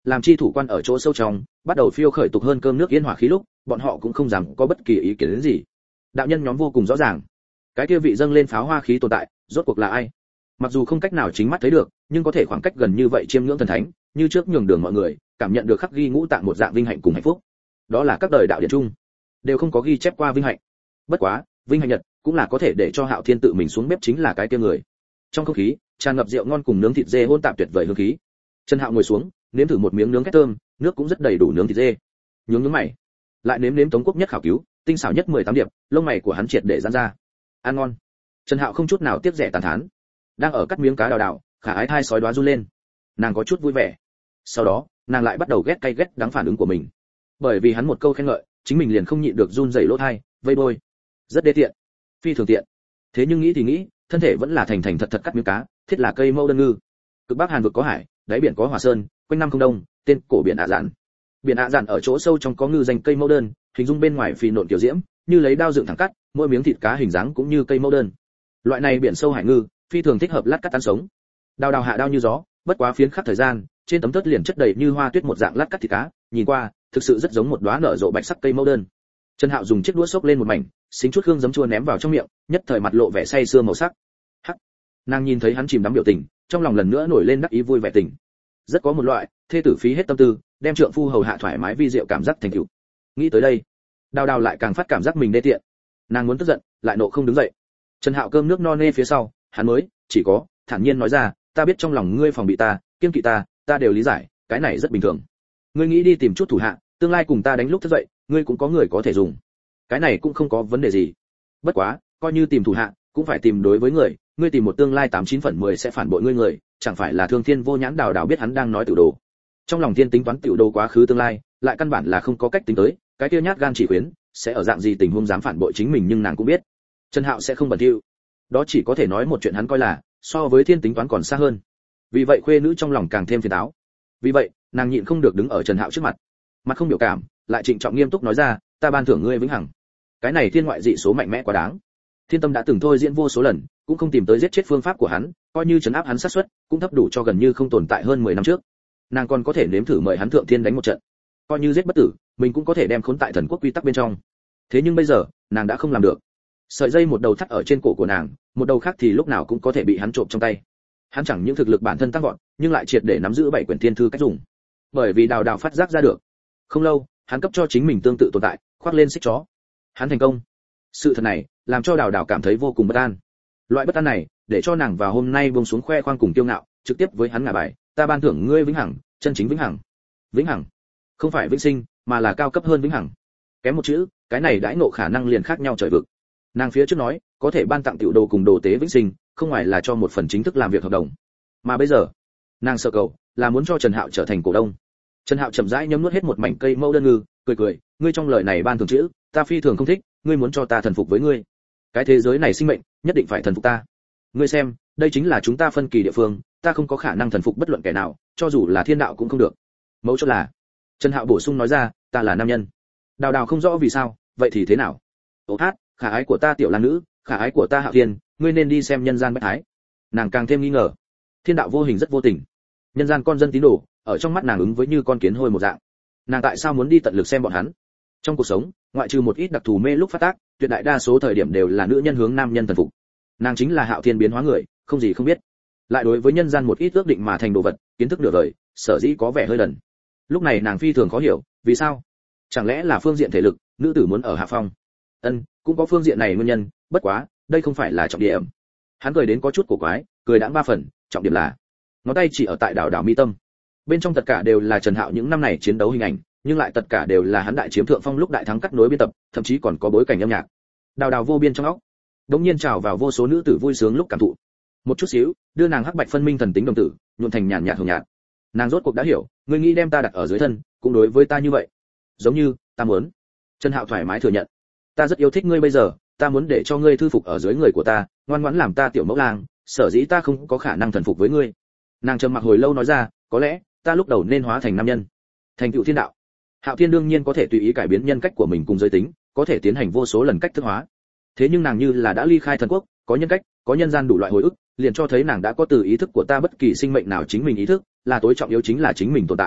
làm chi thủ quan ở chỗ sâu trong bắt đầu phiêu khởi tục hơn cơm nước yên hỏa khí lúc, bọn họ cũng không dám có bất kỳ ý kiến đến gì. Đạo nhân nhóm vô cùng rõ ràng, cái kia vị dâng lên pháo hoa khí tồn tại, rốt cuộc là ai? Mặc dù không cách nào chính mắt thấy được, nhưng có thể khoảng cách gần như vậy chiêm ngưỡng thần thánh, như trước nhường đường mọi người cảm nhận được khắc ghi ngũ tạng một dạng vinh hạnh cùng hạnh phúc. Đó là các đời đạo điển chung đều không có ghi chép qua vinh hạnh. Bất quá, vinh hạnh nhật cũng là có thể để cho Hạo Thiên tự mình xuống bếp chính là cái kia người. Trong không khí tràn ngập rượu ngon cùng nướng thịt dê hỗn tạp tuyệt vời hương khí. Trần Hạo ngồi xuống, nếm thử một miếng nướng két thơm, nước cũng rất đầy đủ nướng thịt dê. Nhướng mày, lại nếm Tống Quốc nhất khảo cứu, tinh xảo nhất 18 điệp, lông mày của hắn triệt để giãn ra. Ăn ngon. Trần Hạo không chút nào tiếc rẻ tàn thán. Đang ở cắt miếng cá đào đào, khả ái thai sói đoá run lên. Nàng có chút vui vẻ. Sau đó, nàng lại bắt đầu ghét cay ghét đắng phản ứng của mình. Bởi vì hắn một câu khen ngợi, chính mình liền không nhịn được run rẩy lỗ tai, vây đôi. Rất đê tiện, phi thường tiện. Thế nhưng nghĩ thì nghĩ, thân thể vẫn là thành thành thật thật cắt miếng cá, thiết là cây mâu đơn ngư. Cực Bắc Hàn vực có hải, đáy biển có hỏa sơn, quanh năm không đông, tên cổ biển ạ dạn. Biển ạ dạn ở chỗ sâu trong có ngư danh cây mâu đơn, hình dung bên ngoài phì nộn kiểu diễm, như lấy đao dựng thẳng cắt, mỗi miếng thịt cá hình dáng cũng như cây mâu đơn. Loại này biển sâu hải ngư, phi thường thích hợp lát cắt ăn sống. Đào đào hạ đao như gió, bất quá phiến khắc thời gian, trên tấm tất liền chất đầy như hoa tuyết một dạng lát cắt thịt cá, nhìn qua, thực sự rất giống một đóa nở rộ bạch sắc cây mâu đơn. Trần Hạo dùng chiếc đũa xốc lên một mảnh, xính chút hương giấm chua ném vào trong miệng, nhất thời mặt lộ vẻ say sưa màu sắc. Hắc. Nàng nhìn thấy hắn chìm đắm biểu tình, trong lòng lần nữa nổi lên đắc ý vui vẻ tình. Rất có một loại thê tử phí hết tâm tư, đem trượng phu hầu hạ thoải mái vi diệu cảm giác thành tựu. Nghĩ tới đây, Đào Đào lại càng phát cảm giác mình đê tiện. Nàng muốn tức giận, lại nộ không đứng dậy. Trần Hạo cơm nước no nê phía sau, hắn mới chỉ có thản nhiên nói ra, ta biết trong lòng ngươi phòng bị ta, kiêng kỵ ta đều lý giải, cái này rất bình thường. Ngươi nghĩ đi tìm chút thủ hạ, tương lai cùng ta đánh lúc thức dậy, ngươi cũng có người có thể dùng. Cái này cũng không có vấn đề gì. Bất quá, coi như tìm thủ hạ, cũng phải tìm đối với người, ngươi tìm một tương lai 89 phần 10 sẽ phản bội ngươi người, chẳng phải là thương thiên vô nhãn. Đào Đào biết hắn đang nói tiểu đồ. Trong lòng thiên tính toán tiểu đồ quá khứ tương lai, lại căn bản là không có cách tính tới, cái kia nhát gan chỉ khuyến, sẽ ở dạng gì tình huống dám phản bội chính mình, nhưng nàng cũng biết. Trần Hạo sẽ không bẩn thỉu. Đó chỉ có thể nói một chuyện hắn coi là, so với thiên tính toán còn xa hơn. Vì vậy khuê nữ trong lòng càng thêm phiền táo. Vì vậy, nàng nhịn không được đứng ở Trần Hạo trước mặt. Mặt không biểu cảm, lại trịnh trọng nghiêm túc nói ra, ta ban thưởng ngươi vĩnh hằng. Cái này thiên ngoại dị số mạnh mẽ quá đáng. Thiên Tâm đã từng thôi diễn vô số lần, cũng không tìm tới giết chết phương pháp của hắn, coi như trấn áp hắn sát suất, cũng thấp đủ cho gần như không tồn tại hơn 10 năm trước. Nàng còn có thể nếm thử mời hắn thượng thiên đánh một trận. Coi như giết bất tử, mình cũng có thể đem khốn tại thần quốc quy tắc bên trong. Thế nhưng bây giờ, nàng đã không làm được. Sợi dây một đầu thắt ở trên cổ của nàng, một đầu khác thì lúc nào cũng có thể bị hắn trộm trong tay. Hắn chẳng những thực lực bản thân tăng vọt, nhưng lại triệt để nắm giữ 7 quyển thiên thư cách dùng. Bởi vì Đào Đào phát giác ra được. Không lâu, hắn cấp cho chính mình tương tự tồn tại, khoác lên xích chó. Hắn thành công. Sự thật này, làm cho Đào Đào cảm thấy vô cùng bất an. Loại bất an này, để cho nàng vào hôm nay buông xuống khoe khoang cùng kiêu ngạo, trực tiếp với hắn ngả bài, ta ban thưởng ngươi vĩnh hằng, chân chính vĩnh hằng. Vĩnh hằng, không phải vĩnh sinh, mà là cao cấp hơn vĩnh hằng. Kém một chữ, cái này đãi ngộ khả năng liền khác nhau trời vực. Nàng phía trước nói, có thể ban tặng tiểu đồ cùng đồ tế vĩnh sinh, không ngoài là cho một phần chính thức làm việc hợp đồng. Mà bây giờ, nàng sợ cầu, là muốn cho Trần Hạo trở thành cổ đông. Trần Hạo chậm rãi nhấm nuốt hết một mảnh cây mâu đơn ngư, cười cười, ngươi trong lời này ban thường chữ, ta phi thường không thích, ngươi muốn cho ta thần phục với ngươi. Cái thế giới này sinh mệnh, nhất định phải thần phục ta. Ngươi xem, đây chính là chúng ta phân kỳ địa phương, ta không có khả năng thần phục bất luận kẻ nào, cho dù là thiên đạo cũng không được. Mấu chốt là, Trần Hạo bổ sung nói ra, ta là nam nhân. Đào Đào không rõ vì sao, vậy thì thế nào? Ô hát, khả ái của ta tiểu lang nữ, khả ái của ta Hạo Thiên, ngươi nên đi xem nhân gian bách thái. Nàng càng thêm nghi ngờ. Thiên đạo vô hình rất vô tình. Nhân gian con dân tín đồ, ở trong mắt nàng ứng với như con kiến hôi một dạng. Nàng tại sao muốn đi tận lực xem bọn hắn? Trong cuộc sống, ngoại trừ một ít đặc thù mê lúc phát tác, tuyệt đại đa số thời điểm đều là nữ nhân hướng nam nhân thần phục. Nàng chính là Hạo Thiên biến hóa người, không gì không biết. Lại đối với nhân gian một ít ước định mà thành đồ vật, kiến thức nửa đời, sở dĩ có vẻ hơi đần. Lúc này nàng phi thường khó hiểu, vì sao? Chẳng lẽ là phương diện thể lực, nữ tử muốn ở hạ phong? Cũng có phương diện này nguyên nhân, bất quá, đây không phải là trọng điểm. Hắn cười đến có chút cổ quái, cười đãng 3 phần, trọng điểm là ngón tay chỉ ở tại Đào Đào mi tâm. Bên trong tất cả đều là Trần Hạo những năm này chiến đấu hình ảnh, nhưng lại tất cả đều là hắn đại chiếm thượng phong lúc đại thắng cắt nối biên tập, thậm chí còn có bối cảnh âm nhạc. Đào Đào vô biên trong óc, đống nhiên trào vào vô số nữ tử vui sướng lúc cảm thụ. Một chút xíu, đưa nàng hắc bạch phân minh thần tính đồng tử, nhuộm thành nhàn nhạt hồng nhạt. Nàng rốt cuộc đã hiểu, ngươi nghĩ đem ta đặt ở dưới thân, cũng đối với ta như vậy. Giống như, ta muốn. Trần Hạo thoải mái thừa nhận. Ta rất yêu thích ngươi bây giờ, ta muốn để cho ngươi thư phục ở dưới người của ta, ngoan ngoãn làm ta tiểu mẫu lang, sở dĩ ta không có khả năng thần phục với ngươi. Nàng trầm mặc hồi lâu nói ra, có lẽ ta lúc đầu nên hóa thành nam nhân, thành tựu thiên đạo. Hạo Thiên đương nhiên có thể tùy ý cải biến nhân cách của mình cùng giới tính, có thể tiến hành vô số lần cách thức hóa. Thế nhưng nàng như là đã ly khai thần quốc, có nhân cách, có nhân gian đủ loại hồi ức, liền cho thấy nàng đã có từ ý thức của ta bất kỳ sinh mệnh nào chính mình ý thức, là tối trọng yếu chính là chính mình tồn tại.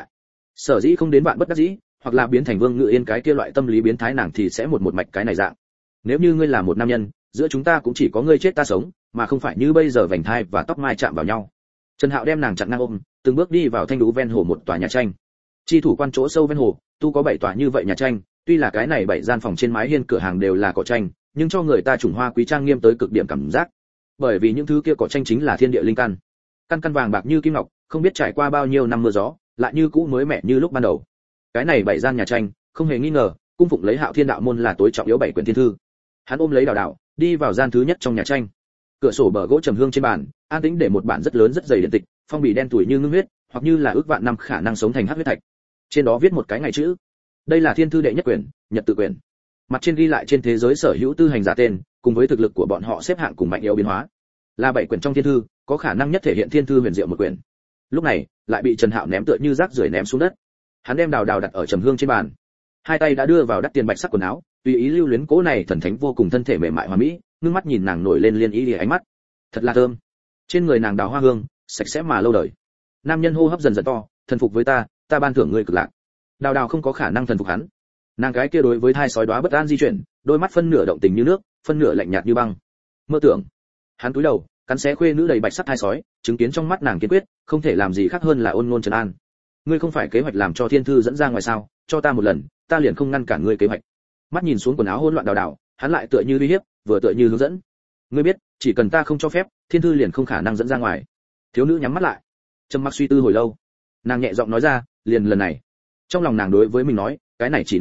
Sở dĩ không đến vạn bất đắc dĩ, hoặc là biến thành Vương Ngự Yên cái kia loại tâm lý biến thái nàng thì sẽ một mạch cái này dạng. Nếu như ngươi là một nam nhân, giữa chúng ta cũng chỉ có ngươi chết ta sống, mà không phải như bây giờ vành thai và tóc mai chạm vào nhau. Trần Hạo đem nàng chặn ngang ôm, từng bước đi vào thanh đú ven hồ một tòa nhà tranh. Chi thủ quan chỗ sâu ven hồ, tu có 7 tòa như vậy nhà tranh, tuy là cái này 7 gian phòng trên mái hiên cửa hàng đều là cỏ tranh, nhưng cho người ta trùng hoa quý trang nghiêm tới cực điểm cảm giác. Bởi vì những thứ kia cỏ tranh chính là thiên địa linh căn. Căn căn vàng bạc như kim ngọc, không biết trải qua bao nhiêu năm mưa gió, lại như cũ mới mẻ như lúc ban đầu. Cái này 7 gian nhà tranh, không hề nghi ngờ, cung phụng lấy Hạo Thiên đạo môn là tối trọng yếu 7 quyển thiên thư. Hắn ôm lấy đào đào, đi vào gian thứ nhất trong nhà tranh. Cửa sổ bờ gỗ trầm hương trên bàn, an tĩnh để một bản rất lớn rất dày điện tịch, phong bì đen tuổi như ngưng huyết, hoặc như là ước vạn năm khả năng sống thành hắc huyết thạch. Trên đó viết một cái ngày chữ. Đây là thiên thư đệ nhất quyển, Nhật tự quyển. Mặt trên ghi lại trên thế giới sở hữu tư hành giả tên, cùng với thực lực của bọn họ xếp hạng cùng mạnh yếu biến hóa. Là 7 quyển trong thiên thư, có khả năng nhất thể hiện thiên thư huyền diệu một quyển. Lúc này, lại bị Trần Hạo ném tựa như rác rưởi ném xuống đất. Hắn đem đào đào đặt ở trầm hương trên bàn, hai tay đã đưa vào đắt tiền bạch sắc quần áo, tùy ý lưu luyến cố này thần thánh vô cùng thân thể mềm mại hoa mỹ, ngước mắt nhìn nàng nổi lên liên ý lìa ánh mắt. Thật là thơm. Trên người nàng đào hoa hương, sạch sẽ mà lâu đời. Nam nhân hô hấp dần dần to, thần phục với ta, ta ban thưởng ngươi cực lạc. Đào đào không có khả năng thần phục hắn. Nàng gái kia đối với thai sói đóa bất an di chuyển, đôi mắt phân nửa động tình như nước, phân nửa lạnh nhạt như băng. Mơ tưởng. Hắn cúi đầu, cắn xé khuê nữ đầy bạch sắc thai sói, chứng kiến trong mắt nàng kiên quyết, không thể làm gì khác hơn là ôn ngôn trấn an. Ngươi không phải kế hoạch làm cho thiên thư dẫn ra ngoài sao? Cho ta một lần, ta liền không ngăn cản ngươi kế hoạch. Mắt nhìn xuống quần áo hỗn loạn đào đào, hắn lại tựa như uy hiếp, vừa tựa như hướng dẫn. Ngươi biết, chỉ cần ta không cho phép, thiên thư liền không khả năng dẫn ra ngoài. Thiếu nữ nhắm mắt lại, trầm mặc suy tư hồi lâu. Nàng nhẹ giọng nói ra, liền lần này. Trong lòng nàng đối với mình nói, cái này chỉ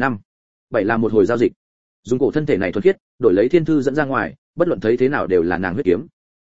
7 là một hồi giao dịch. Dùng cổ thân thể này thuần khiết, đổi lấy thiên thư dẫn ra ngoài, bất luận thấy thế nào đều là nàng huyết kiếm.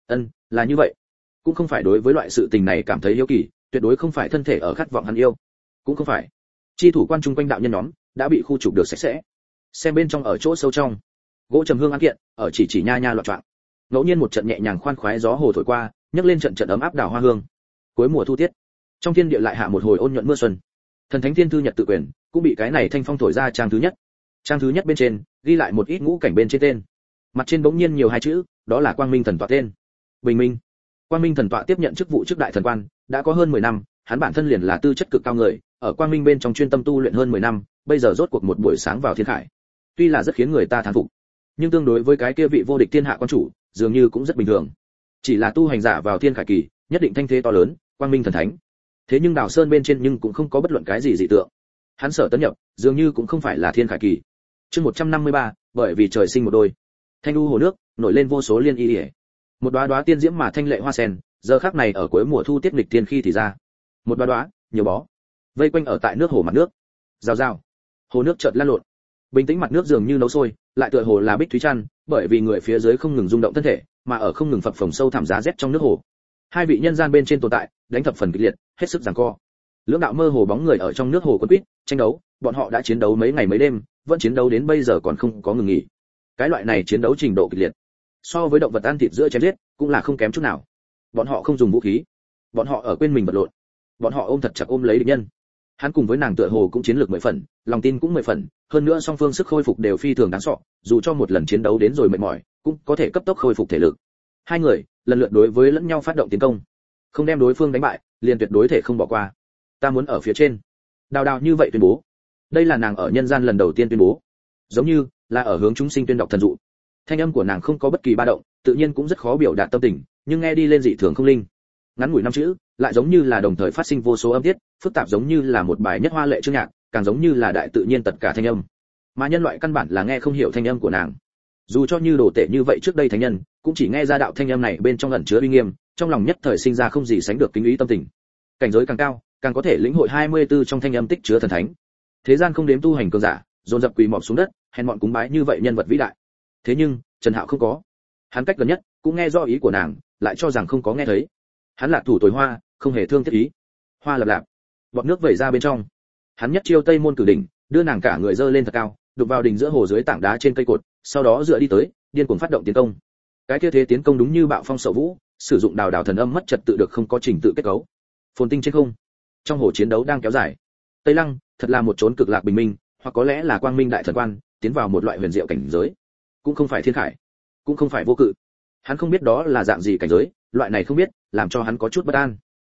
Là như vậy. Cũng không phải đối với loại sự tình này cảm thấy hiếu kỳ, tuyệt đối không phải thân thể ở khát vọng hắn yêu, cũng không phải. Chi thủ quan trung quanh đạo nhân nhóm đã bị khu trục được sạch sẽ. Xem bên trong ở chỗ sâu trong, gỗ trầm hương án kiện, ở chỉ nha nha loạn choạng. Ngẫu nhiên một trận nhẹ nhàng khoan khoái gió hồ thổi qua, nhấc lên trận trận ấm áp đào hoa hương. Cuối mùa thu tiết, trong thiên địa lại hạ một hồi ôn nhuận mưa xuân. Thần thánh thiên thư Nhật tự quyển cũng bị cái này thanh phong thổi ra trang thứ nhất. Trang thứ nhất bên trên ghi lại một ít ngũ cảnh bên trên tên. Mặt trên bỗng nhiên nhiều hai chữ, đó là Quang Minh thần tọa tên. Bình minh. Quang Minh thần tọa tiếp nhận chức vụ trước đại thần quan, đã có hơn 10 năm, hắn bản thân liền là tư chất cực cao người, ở Quang Minh bên trong chuyên tâm tu luyện hơn 10 năm, bây giờ rốt cuộc một buổi sáng vào thiên khải. Tuy là rất khiến người ta thán phục, nhưng tương đối với cái kia vị vô địch thiên hạ quan chủ, dường như cũng rất bình thường. Chỉ là tu hành giả vào thiên khải kỳ, nhất định thanh thế to lớn, Quang Minh thần thánh. Thế nhưng Đào Sơn bên trên nhưng cũng không có bất luận cái gì dị tượng. Hắn sở tấn nhập, dường như cũng không phải là thiên khải kỳ. Chương 153, bởi vì trời sinh một đôi. Thanh u hồ nước, nổi lên vô số liên y liễu. Một đóa đóa tiên diễm mà thanh lệ hoa sen, giờ khắc này ở cuối mùa thu tiết nghịch tiên khi thì ra. Một đóa đóa, nhiều bó, vây quanh ở tại nước hồ mặt nước. Rào rào, hồ nước chợt lan lộn. Bình tĩnh mặt nước dường như nấu sôi, lại tựa hồ là bích thúy chăn, bởi vì người phía dưới không ngừng rung động thân thể, mà ở không ngừng phập phồng sâu thẳm giá rét trong nước hồ. Hai vị nhân gian bên trên tồn tại, đánh thập phần kịch liệt, hết sức giằng co. Lưỡng đạo mơ hồ bóng người ở trong nước hồ quấn quýt, tranh đấu, bọn họ đã chiến đấu mấy ngày mấy đêm, vẫn chiến đấu đến bây giờ còn không có ngừng nghỉ. Cái loại này chiến đấu trình độ kịch liệt, so với động vật ăn thịt giữa chém giết, cũng là không kém chút nào. Bọn họ không dùng vũ khí, bọn họ ở quên mình vật lộn, bọn họ ôm thật chặt ôm lấy địch nhân. Hắn cùng với nàng tựa hồ cũng chiến lược 10 phần, lòng tin cũng 10 phần, hơn nữa song phương sức khôi phục đều phi thường đáng sợ, dù cho một lần chiến đấu đến rồi mệt mỏi, cũng có thể cấp tốc khôi phục thể lực. Hai người lần lượt đối với lẫn nhau phát động tiến công, không đem đối phương đánh bại, liền tuyệt đối thể không bỏ qua. Ta muốn ở phía trên. Đào đào như vậy tuyên bố. Đây là nàng ở nhân gian lần đầu tiên tuyên bố, giống như là ở hướng chúng sinh tuyên đọc thần dụ. Thanh âm của nàng không có bất kỳ ba động, tự nhiên cũng rất khó biểu đạt tâm tình, nhưng nghe đi lên dị thường không linh. Ngắn ngủi 5 chữ, lại giống như là đồng thời phát sinh vô số âm tiết, phức tạp giống như là một bài nhất hoa lệ chương nhạc, càng giống như là đại tự nhiên tất cả thanh âm. Mà nhân loại căn bản là nghe không hiểu thanh âm của nàng. Dù cho như đồ tể như vậy trước đây thánh nhân, cũng chỉ nghe ra đạo thanh âm này bên trong ẩn chứa uy nghiêm, trong lòng nhất thời sinh ra không gì sánh được kính ý tâm tình. Cảnh giới càng cao, càng có thể lĩnh hội 24 trong thanh âm tích chứa thần thánh. Thế gian không đếm tu hành cường giả, dồn dập quỳ mọp xuống đất, hèn mọn cúng bái như vậy nhân vật vĩ đại. Thế nhưng, Trần Hạo không có. Hắn cách gần nhất, cũng nghe rõ ý của nàng, lại cho rằng không có nghe thấy. Hắn lạc thủ tối hoa, không hề thương tiếc ý. Hoa lập lạp, bọt nước vẩy ra bên trong. Hắn nhất chiêu Tây môn cử đỉnh, đưa nàng cả người dơ lên thật cao, đục vào đỉnh giữa hồ dưới tảng đá trên cây cột, sau đó dựa đi tới, điên cuồng phát động tiến công. Cái kia thế tiến công đúng như bạo phong sậu vũ, sử dụng đào đào thần âm mất trật tự được không có trình tự kết cấu. Phồn tinh trên không, trong hồ chiến đấu đang kéo dài. Tây Lăng, thật là một chốn cực lạc bình minh, hoặc có lẽ là quang minh đại thần quan, tiến vào một loại huyền diệu cảnh giới. Cũng không phải thiên khải, cũng không phải vô cự. Hắn không biết đó là dạng gì cảnh giới, loại này không biết, làm cho hắn có chút bất an.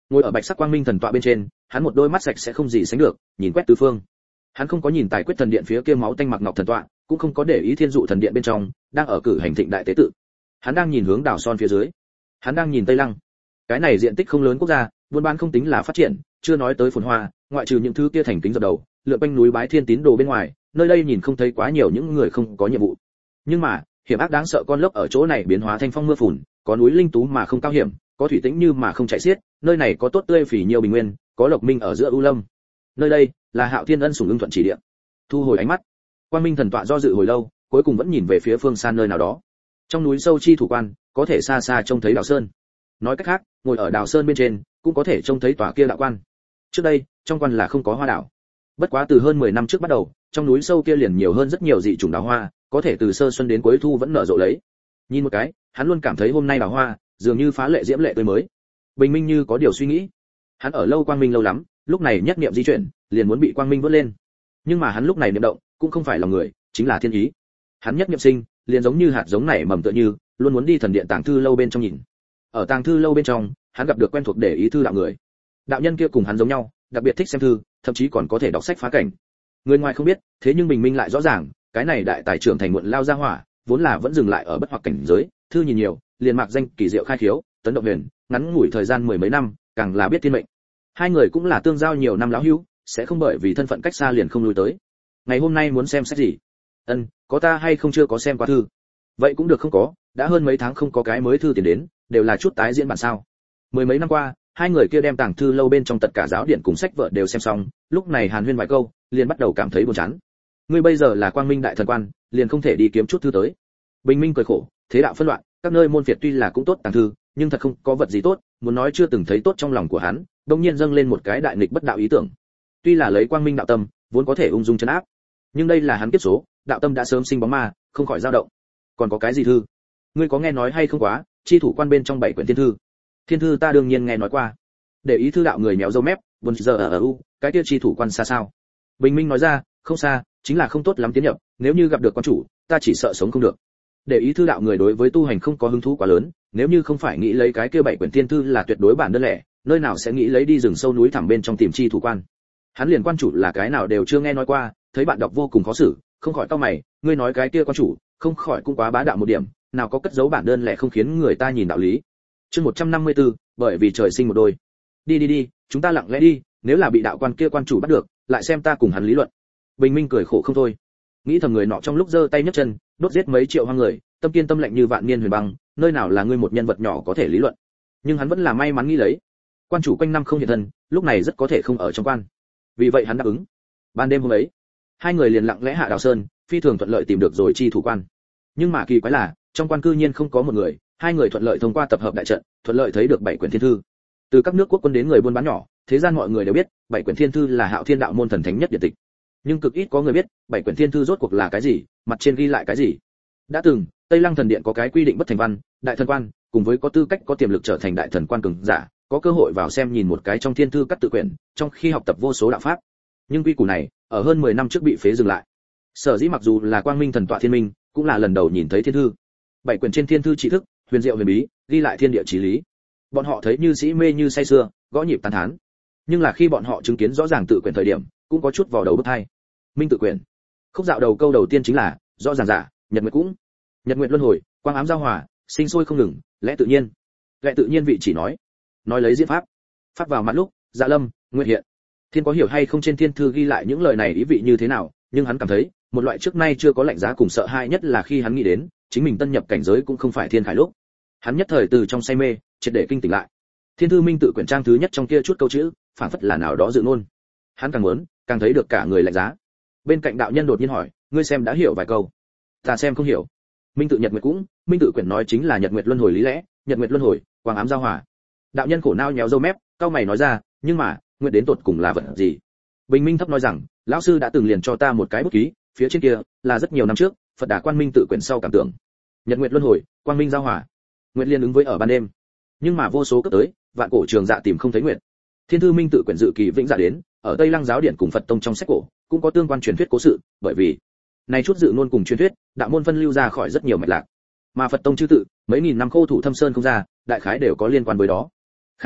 Ngồi ở bạch sắc quang minh thần tọa bên trên, hắn một đôi mắt sạch sẽ không gì sánh được, nhìn quét tứ phương. Hắn không có nhìn tài quyết thần điện phía kia máu tanh mặc ngọc thần tọa, cũng không có để ý thiên dụ thần điện bên trong đang ở cử hành thịnh đại tế tự. Hắn đang nhìn hướng đảo son phía dưới, hắn đang nhìn tây lăng. Cái này diện tích không lớn quốc gia, buôn bán không tính là phát triển, chưa nói tới phồn hoa, ngoại trừ những thứ kia thành kính dập đầu, lượn quanh núi bái thiên tín đồ bên ngoài, nơi đây nhìn không thấy quá nhiều những người không có nhiệm vụ. Nhưng mà, hiểm ác đáng sợ con lốc ở chỗ này biến hóa thành phong mưa phùn, có núi linh tú mà không cao hiểm, có thủy tĩnh như mà không chảy xiết, nơi này có tốt tươi phì nhiều bình nguyên, có lộc minh ở giữa u lâm. Nơi đây là Hạo Thiên Ân sủng ưng thuận chỉ địa. Thu hồi ánh mắt, Quang Minh thần tọa do dự hồi lâu, cuối cùng vẫn nhìn về phía phương xa nơi nào đó. Trong núi sâu chi thủ quan, có thể xa xa trông thấy Đào Sơn. Nói cách khác, ngồi ở Đào Sơn bên trên, cũng có thể trông thấy tòa kia đạo quan. Trước đây, trong quan là không có hoa đảo. Bất quá từ hơn 10 năm trước bắt đầu, trong núi sâu kia liền nhiều hơn rất nhiều dị chủng đào hoa, có thể từ sơ xuân đến cuối thu vẫn nở rộ lấy. Nhìn một cái, hắn luôn cảm thấy hôm nay đào hoa dường như phá lệ diễm lệ tươi mới. Bình minh như có điều suy nghĩ. Hắn ở lâu quang minh lâu lắm, lúc này nhất niệm di chuyển, liền muốn bị quang minh vớt lên. Nhưng mà hắn lúc này niệm động, cũng không phải lòng người, chính là thiên ý. Hắn nhất niệm sinh, liền giống như hạt giống nảy mầm tựa như, luôn muốn đi thần điện tàng thư lâu bên trong nhìn. Ở tàng thư lâu bên trong, hắn gặp được quen thuộc để ý thư đạo người. Đạo nhân kia cùng hắn giống nhau, đặc biệt thích xem thư, thậm chí còn có thể đọc sách phá cảnh. Người ngoài không biết, thế nhưng bình minh lại rõ ràng, cái này đại tài trưởng thành muộn lao ra hỏa, vốn là vẫn dừng lại ở bất hoặc cảnh giới, thư nhìn nhiều, liền mạc danh kỳ diệu khai khiếu, tấn động huyền, ngắn ngủi thời gian mười mấy năm, càng là biết thiên mệnh. Hai người cũng là tương giao nhiều năm lão hữu, sẽ không bởi vì thân phận cách xa liền không lui tới. Ngày hôm nay muốn xem sách gì? Ân, có ta hay không chưa có xem qua thư? Vậy cũng được không có, đã hơn mấy tháng không có cái mới thư tiền đến, đều là chút tái diễn bản sao? Mười mấy năm qua, hai người kia đem tàng thư lâu bên trong tất cả giáo điển cùng sách vở đều xem xong, lúc này hàn huyên vài câu, liền bắt đầu cảm thấy buồn chán. Ngươi bây giờ là quang minh đại thần quan, liền không thể đi kiếm chút thư tới. Bình minh cười khổ, thế đạo phân loạn, các nơi môn phiệt tuy là cũng tốt tàng thư, nhưng thật không có vật gì tốt, muốn nói chưa từng thấy tốt trong lòng của hắn, đột nhiên dâng lên một cái đại nghịch bất đạo ý tưởng. Tuy là lấy quang minh đạo tâm, vốn có thể ung dung trấn áp, nhưng đây là hắn kiếp số, đạo tâm đã sớm sinh bóng ma, không khỏi dao động. Còn có cái gì thư? Ngươi có nghe nói hay không quá, chi thủ quan bên trong 7 quyển thiên thư. Thiên thư ta đương nhiên nghe nói qua. Để ý thư đạo người méo râu mép, buồn giờ ở u, cái kia chi thủ quan xa sao? Bình minh nói ra, không xa, chính là không tốt lắm tiến nhập, nếu như gặp được quan chủ, ta chỉ sợ sống không được. Để ý thư đạo người đối với tu hành không có hứng thú quá lớn, nếu như không phải nghĩ lấy cái kia 7 quyển thiên thư là tuyệt đối bản đơn lẻ, nơi nào sẽ nghĩ lấy đi rừng sâu núi thẳm bên trong tìm chi thủ quan. Hắn liền quan chủ là cái nào đều chưa nghe nói qua, thấy bạn đọc vô cùng khó xử, không khỏi cau mày, ngươi nói cái kia quan chủ, không khỏi cũng quá bá đạo một điểm, nào có cất giấu bản đơn lẻ không khiến người ta nhìn đạo lý. Chương 154, bởi vì trời sinh một đôi. Đi, chúng ta lặng lẽ đi, nếu là bị đạo quan kia quan chủ bắt được, lại xem ta cùng hắn lý luận. Bình minh cười khổ không thôi. Nghĩ thầm người nọ trong lúc giơ tay nhấc chân, đốt giết mấy triệu hoang người, tâm kiên tâm lạnh như vạn niên huyền băng, nơi nào là ngươi một nhân vật nhỏ có thể lý luận. Nhưng hắn vẫn là may mắn nghĩ lấy. Quan chủ quanh năm không hiện thân, lúc này rất có thể không ở trong quan. Vì vậy hắn đáp ứng. Ban đêm hôm ấy, hai người liền lặng lẽ hạ Đào Sơn, phi thường thuận lợi tìm được rồi chi thủ quan. Nhưng mà kỳ quái là, trong quan cư nhiên không có một người, hai người thuận lợi thông qua tập hợp đại trận, thuận lợi thấy được 7 quyển thiên thư. Từ các nước quốc quân đến người buôn bán nhỏ, thế gian mọi người đều biết, 7 quyển thiên thư là Hạo Thiên đạo môn thần thánh nhất điển tịch. Nhưng cực ít có người biết, 7 quyển thiên thư rốt cuộc là cái gì, mặt trên ghi lại cái gì. Đã từng, Tây Lăng thần điện có cái quy định bất thành văn, đại thần quan, cùng với có tư cách có tiềm lực trở thành đại thần quan cường giả, có cơ hội vào xem nhìn một cái trong thiên thư cắt tự quyển, trong khi học tập vô số đạo pháp. Nhưng quy củ này, ở hơn 10 năm trước bị phế dừng lại. Sở dĩ mặc dù là quang minh thần tọa thiên minh, cũng là lần đầu nhìn thấy thiên thư. 7 quyển trên thiên thư tri thức, huyền diệu huyền bí, ghi lại thiên địa chí lý. Bọn họ thấy như sĩ mê như say sưa, gõ nhịp tán thán. Nhưng là khi bọn họ chứng kiến rõ ràng tự quyển thời điểm, cũng có chút vào đầu bứt tai. Minh tự quyển. Khúc dạo đầu câu đầu tiên chính là, rõ ràng giả, nhật nguyệt cũng. Nhật nguyệt luân hồi, quang ám giao hòa, sinh sôi không ngừng, lẽ tự nhiên. Lẽ tự nhiên vị chỉ nói lấy diễn pháp. Pháp vào mặt lúc, dạ lâm, nguyệt hiện. Thiên có hiểu hay không trên thiên thư ghi lại những lời này ý vị như thế nào, nhưng hắn cảm thấy, một loại trước nay chưa có lạnh giá cùng sợ hãi nhất là khi hắn nghĩ đến, chính mình tân nhập cảnh giới cũng không phải thiên khải lúc. Hắn nhất thời từ trong say mê, triệt để kinh tỉnh lại. Thiên thư minh tự quyển trang thứ nhất trong kia chút câu chữ, phản phất là nào đó dự ngôn. Hắn càng muốn, càng thấy được cả người lạnh giá. Bên cạnh đạo nhân đột nhiên hỏi, ngươi xem đã hiểu vài câu? Ta xem không hiểu. Minh tự nhật nguyệt cũng, minh tự quyển nói chính là nhật nguyệt luân hồi lý lẽ, nhật nguyệt luân hồi, quang ám giao hòa. Đạo nhân khổ não nhéo râu mép, cau mày nói ra, nhưng mà, nguyệt đến tột cùng là vật gì? Bình minh thấp nói rằng, lão sư đã từng liền cho ta một cái bút ký, phía trên kia là rất nhiều năm trước, Phật Đà Quan Minh tự quyển sau cảm tưởng. Nhật nguyệt luân hồi, quang minh giao hòa. Nguyệt liên ứng với ở ban đêm. Nhưng mà vô số cấp tới, vạn cổ trường dạ tìm không thấy nguyệt. Thiên thư minh tự quyển dự kỳ vĩnh dạ đến, ở Tây Lăng giáo điện cùng Phật tông trong sách cổ, cũng có tương quan truyền thuyết cố sự, bởi vì này chút dự ngôn cùng truyền thuyết, đạo môn phân lưu ra khỏi rất nhiều mạch lạc. Mà Phật tông chư tự, mấy nghìn năm khô thủ thâm sơn không ra, đại khái đều có liên quan với đó. Khả năng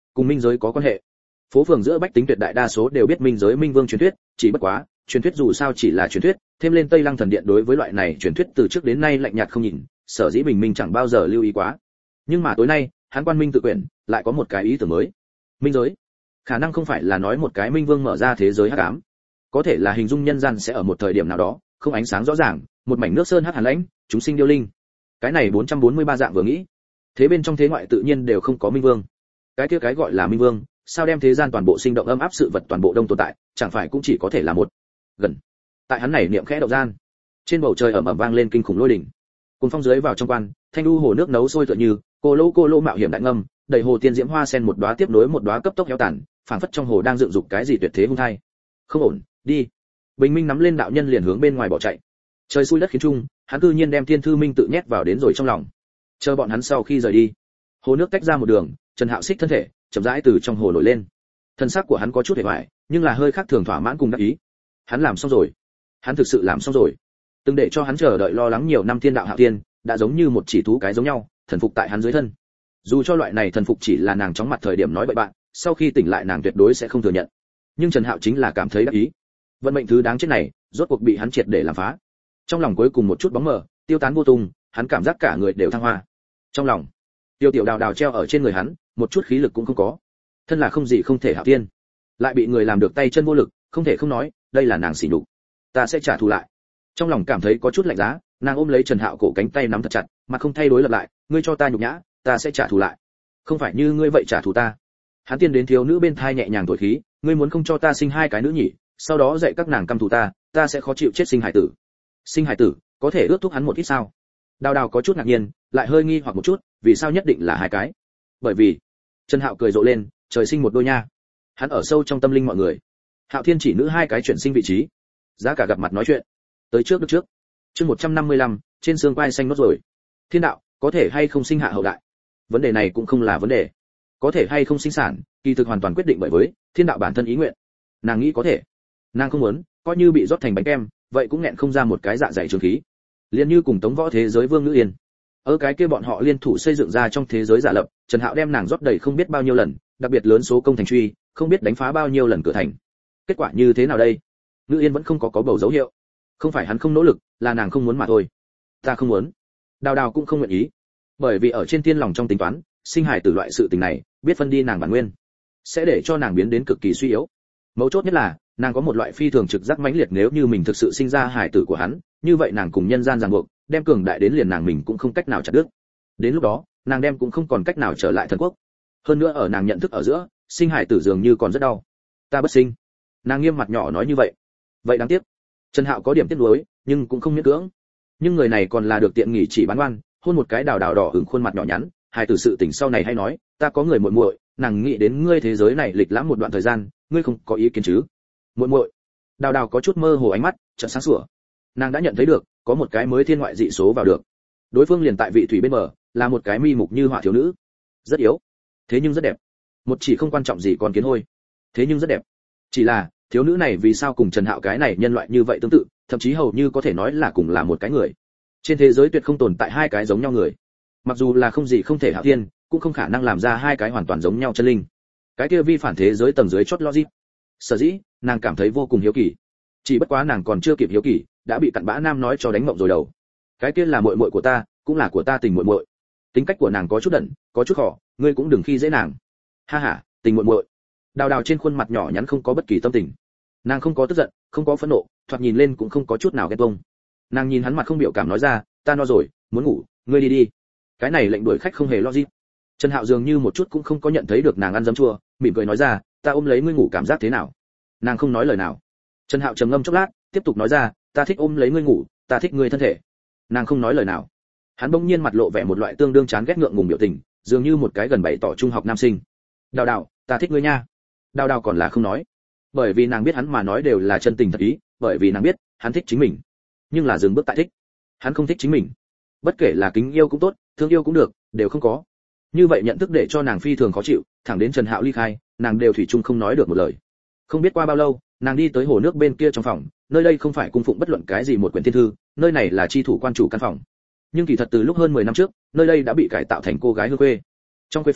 cùng minh giới có quan hệ. Phố phường giữa bách tính tuyệt đại đa số đều biết minh giới minh vương truyền thuyết, chỉ bất quá truyền thuyết dù sao chỉ là truyền thuyết, thêm lên Tây Lăng thần điện đối với loại này truyền thuyết từ trước đến nay lạnh nhạt không nhìn, sở dĩ bình minh chẳng bao giờ lưu ý quá. Nhưng mà tối nay hắn quan minh tự quyển lại có một cái ý tưởng mới. Minh giới khả năng không phải là nói một cái minh vương mở ra thế giới hắc ám, có thể là hình dung nhân gian sẽ ở một thời điểm nào đó không ánh sáng rõ ràng, một mảnh nước sơn hắc hàn lãnh, chúng sinh điêu linh. Cái này 443 dạng vừa nghĩ, thế bên trong thế ngoại tự nhiên đều không có minh vương. Cái kia cái gọi là minh vương, sao đem thế gian toàn bộ sinh động âm áp sự vật toàn bộ đông tồn tại, chẳng phải cũng chỉ có thể là một. Gần. Tại hắn này niệm khẽ động gian, trên bầu trời ẩm ẩm vang lên kinh khủng lôi đỉnh. Cuồng phong dưới vào trong quan, thanh đu hồ nước nấu sôi tựa như cô lô mạo hiểm đại ngâm, đầy hồ tiên diễm hoa sen một đóa tiếp nối một đóa cấp tốc héo tàn, phảng phất trong hồ đang dựng dục cái gì tuyệt thế hung thai. Không ổn, đi. Bình minh nắm lên đạo nhân liền hướng bên ngoài bỏ chạy. Trời xui đất khiến chung, hắn cư nhiên đem thiên thư minh tự nhét vào đến rồi trong lòng. Chờ bọn hắn sau khi rời đi, hồ nước tách ra một đường, Trần Hạo xích thân thể chậm rãi từ trong hồ nổi lên. Thân xác của hắn có chút hề hoài, nhưng là hơi khác thường thỏa mãn cùng đắc ý. Hắn làm xong rồi, hắn thực sự làm xong rồi. Từng để cho hắn chờ đợi lo lắng nhiều năm thiên đạo Hạo Tiên, đã giống như một chỉ thú cái giống nhau, thần phục tại hắn dưới thân. Dù cho loại này thần phục chỉ là nàng chóng mặt thời điểm nói bậy bạn, sau khi tỉnh lại nàng tuyệt đối sẽ không thừa nhận. Nhưng Trần Hạo chính là cảm thấy đắc ý. Vận mệnh thứ đáng chết này, rốt cuộc bị hắn triệt để làm phá. Trong lòng cuối cùng một chút bóng mờ tiêu tán vô tung, hắn cảm giác cả người đều thăng hoa. Trong lòng, Tiêu Tiểu Đào đào treo ở trên người hắn, một chút khí lực cũng không có. Thân là không gì không thể Hạo Tiên, lại bị người làm được tay chân vô lực, không thể không nói, đây là nàng sỉ nhục. Ta sẽ trả thù lại. Trong lòng cảm thấy có chút lạnh giá, nàng ôm lấy Trần Hạo cổ cánh tay nắm thật chặt, mà không thay đổi lập lại, ngươi cho ta nhục nhã, ta sẽ trả thù lại. Không phải như ngươi vậy trả thù ta. Hắn tiên đến thiếu nữ bên thai nhẹ nhàng thổi khí, ngươi muốn không cho ta sinh hai cái nữ nhỉ, sau đó dạy các nàng căm thù ta, ta sẽ khó chịu chết sinh hải tử. Sinh hải tử, có thể ước thúc hắn một ít sao? Đào Đào có chút ngạc nhiên, lại hơi nghi hoặc một chút, vì sao nhất định là hai cái? Bởi vì, Trần Hạo cười rộ lên, trời sinh một đôi nha. Hắn ở sâu trong tâm linh mọi người. Hạo Thiên chỉ nữ hai cái chuyển sinh vị trí. Giá cả gặp mặt nói chuyện. Tới trước được trước. Chương 155, trên xương quai xanh nốt rồi. Thiên đạo, có thể hay không sinh hạ hậu đại? Vấn đề này cũng không là vấn đề. Có thể hay không sinh sản, kỳ thực hoàn toàn quyết định bởi với thiên đạo bản thân ý nguyện. Nàng nghĩ có thể, nàng không muốn, coi như bị rót thành bánh kem, vậy cũng nghẹn không ra một cái dạ dày trường khí. Liên như cùng Tống Võ thế giới Vương Ngữ Yên. Ở cái kia bọn họ liên thủ xây dựng ra trong thế giới giả lập, Trần Hạo đem nàng rót đầy không biết bao nhiêu lần, đặc biệt lớn số công thành truy, không biết đánh phá bao nhiêu lần cửa thành. Kết quả như thế nào đây? Ngữ Yên vẫn không có bầu dấu hiệu. Không phải hắn không nỗ lực, là nàng không muốn mà thôi. Ta không muốn. Đào Đào cũng không nguyện ý. Bởi vì ở trên tiên lòng trong tính toán, sinh hài tử loại sự tình này, biết phân đi nàng bản nguyên, sẽ để cho nàng biến đến cực kỳ suy yếu. Mấu chốt nhất là, nàng có một loại phi thường trực giác mãnh liệt, nếu như mình thực sự sinh ra hài tử của hắn, như vậy nàng cùng nhân gian ràng buộc, đem cường đại đến liền nàng mình cũng không cách nào chặt đứt. Đến lúc đó, nàng đem cũng không còn cách nào trở lại thần quốc. Hơn nữa ở nàng nhận thức ở giữa, sinh hài tử dường như còn rất đau. Ta bất sinh. Nàng nghiêm mặt nhỏ nói như vậy. Vậy đáng tiếc. Trần Hạo có điểm tiếc nuối, nhưng cũng không miễn cưỡng. Nhưng người này còn là được tiện nghỉ chỉ bán oan, hôn một cái Đào Đào đỏ ửng khuôn mặt nhỏ nhắn, hài tử sự tình sau này hay nói, ta có người muội muội, nàng nghĩ đến ngươi thế giới này lịch lãm một đoạn thời gian, ngươi không có ý kiến chứ? Muội muội. Đào Đào có chút mơ hồ ánh mắt, chợt sáng sủa. Nàng đã nhận thấy được, có một cái mới thiên ngoại dị số vào được. Đối phương liền tại vị thủy bên bờ, là một cái mi mục như họa thiếu nữ, rất yếu, thế nhưng rất đẹp. Một chỉ không quan trọng gì còn kiến hôi, thế nhưng rất đẹp. Chỉ là, thiếu nữ này vì sao cùng Trần Hạo cái này nhân loại như vậy tương tự, thậm chí hầu như có thể nói là cùng là một cái người. Trên thế giới tuyệt không tồn tại hai cái giống nhau người. Mặc dù là không gì không thể Hạo Thiên, cũng không khả năng làm ra hai cái hoàn toàn giống nhau chân linh. Cái kia vi phản thế giới tầng dưới chót logic. Sở dĩ, nàng cảm thấy vô cùng hiếu kỳ. Chỉ bất quá nàng còn chưa kịp hiếu kỳ, đã bị cặn bã nam nói cho đánh mộng rồi đầu. Cái kia là muội muội của ta, cũng là của ta tình muội muội. Tính cách của nàng có chút đần, có chút khỏ, ngươi cũng đừng khi dễ nàng. Ha ha, tình muội muội. Đào Đào trên khuôn mặt nhỏ nhắn không có bất kỳ tâm tình. Nàng không có tức giận, không có phẫn nộ, thoạt nhìn lên cũng không có chút nào ghen tuông. Nàng nhìn hắn mặt không biểu cảm nói ra, ta no rồi, muốn ngủ, ngươi đi đi. Cái này lệnh đuổi khách không hề logic. Trần Hạo dường như một chút cũng không có nhận thấy được nàng ăn dấm chua, mỉm cười nói ra, ta ôm lấy ngươi ngủ cảm giác thế nào? Nàng không nói lời nào. Trần Hạo trầm ngâm chốc lát, tiếp tục nói ra, ta thích ôm lấy ngươi ngủ, ta thích ngươi thân thể. Nàng không nói lời nào. Hắn bỗng nhiên mặt lộ vẻ một loại tương đương chán ghét ngượng ngùng biểu tình, dường như một cái gần bày tỏ trung học nam sinh. Đào Đào, ta thích ngươi nha. Đào Đào còn là không nói, bởi vì nàng biết hắn mà nói đều là chân tình thật ý, bởi vì nàng biết hắn thích chính mình, nhưng là dừng bước tại thích. Hắn không thích chính mình, bất kể là kính yêu cũng tốt, thương yêu cũng được, đều không có. Như vậy nhận thức để cho nàng phi thường khó chịu, thẳng đến Trần Hạo ly khai, nàng đều thủy chung không nói được một lời. Không biết qua bao lâu, nàng đi tới hồ nước bên kia trong phòng, nơi đây không phải cung phụng bất luận cái gì một quyển thiên thư, nơi này là chi thủ quan chủ căn phòng. Nhưng kỳ thật từ lúc hơn 10 năm trước, nơi đây đã bị cải tạo thành cô gái hương khuê. Trong khuê phòng,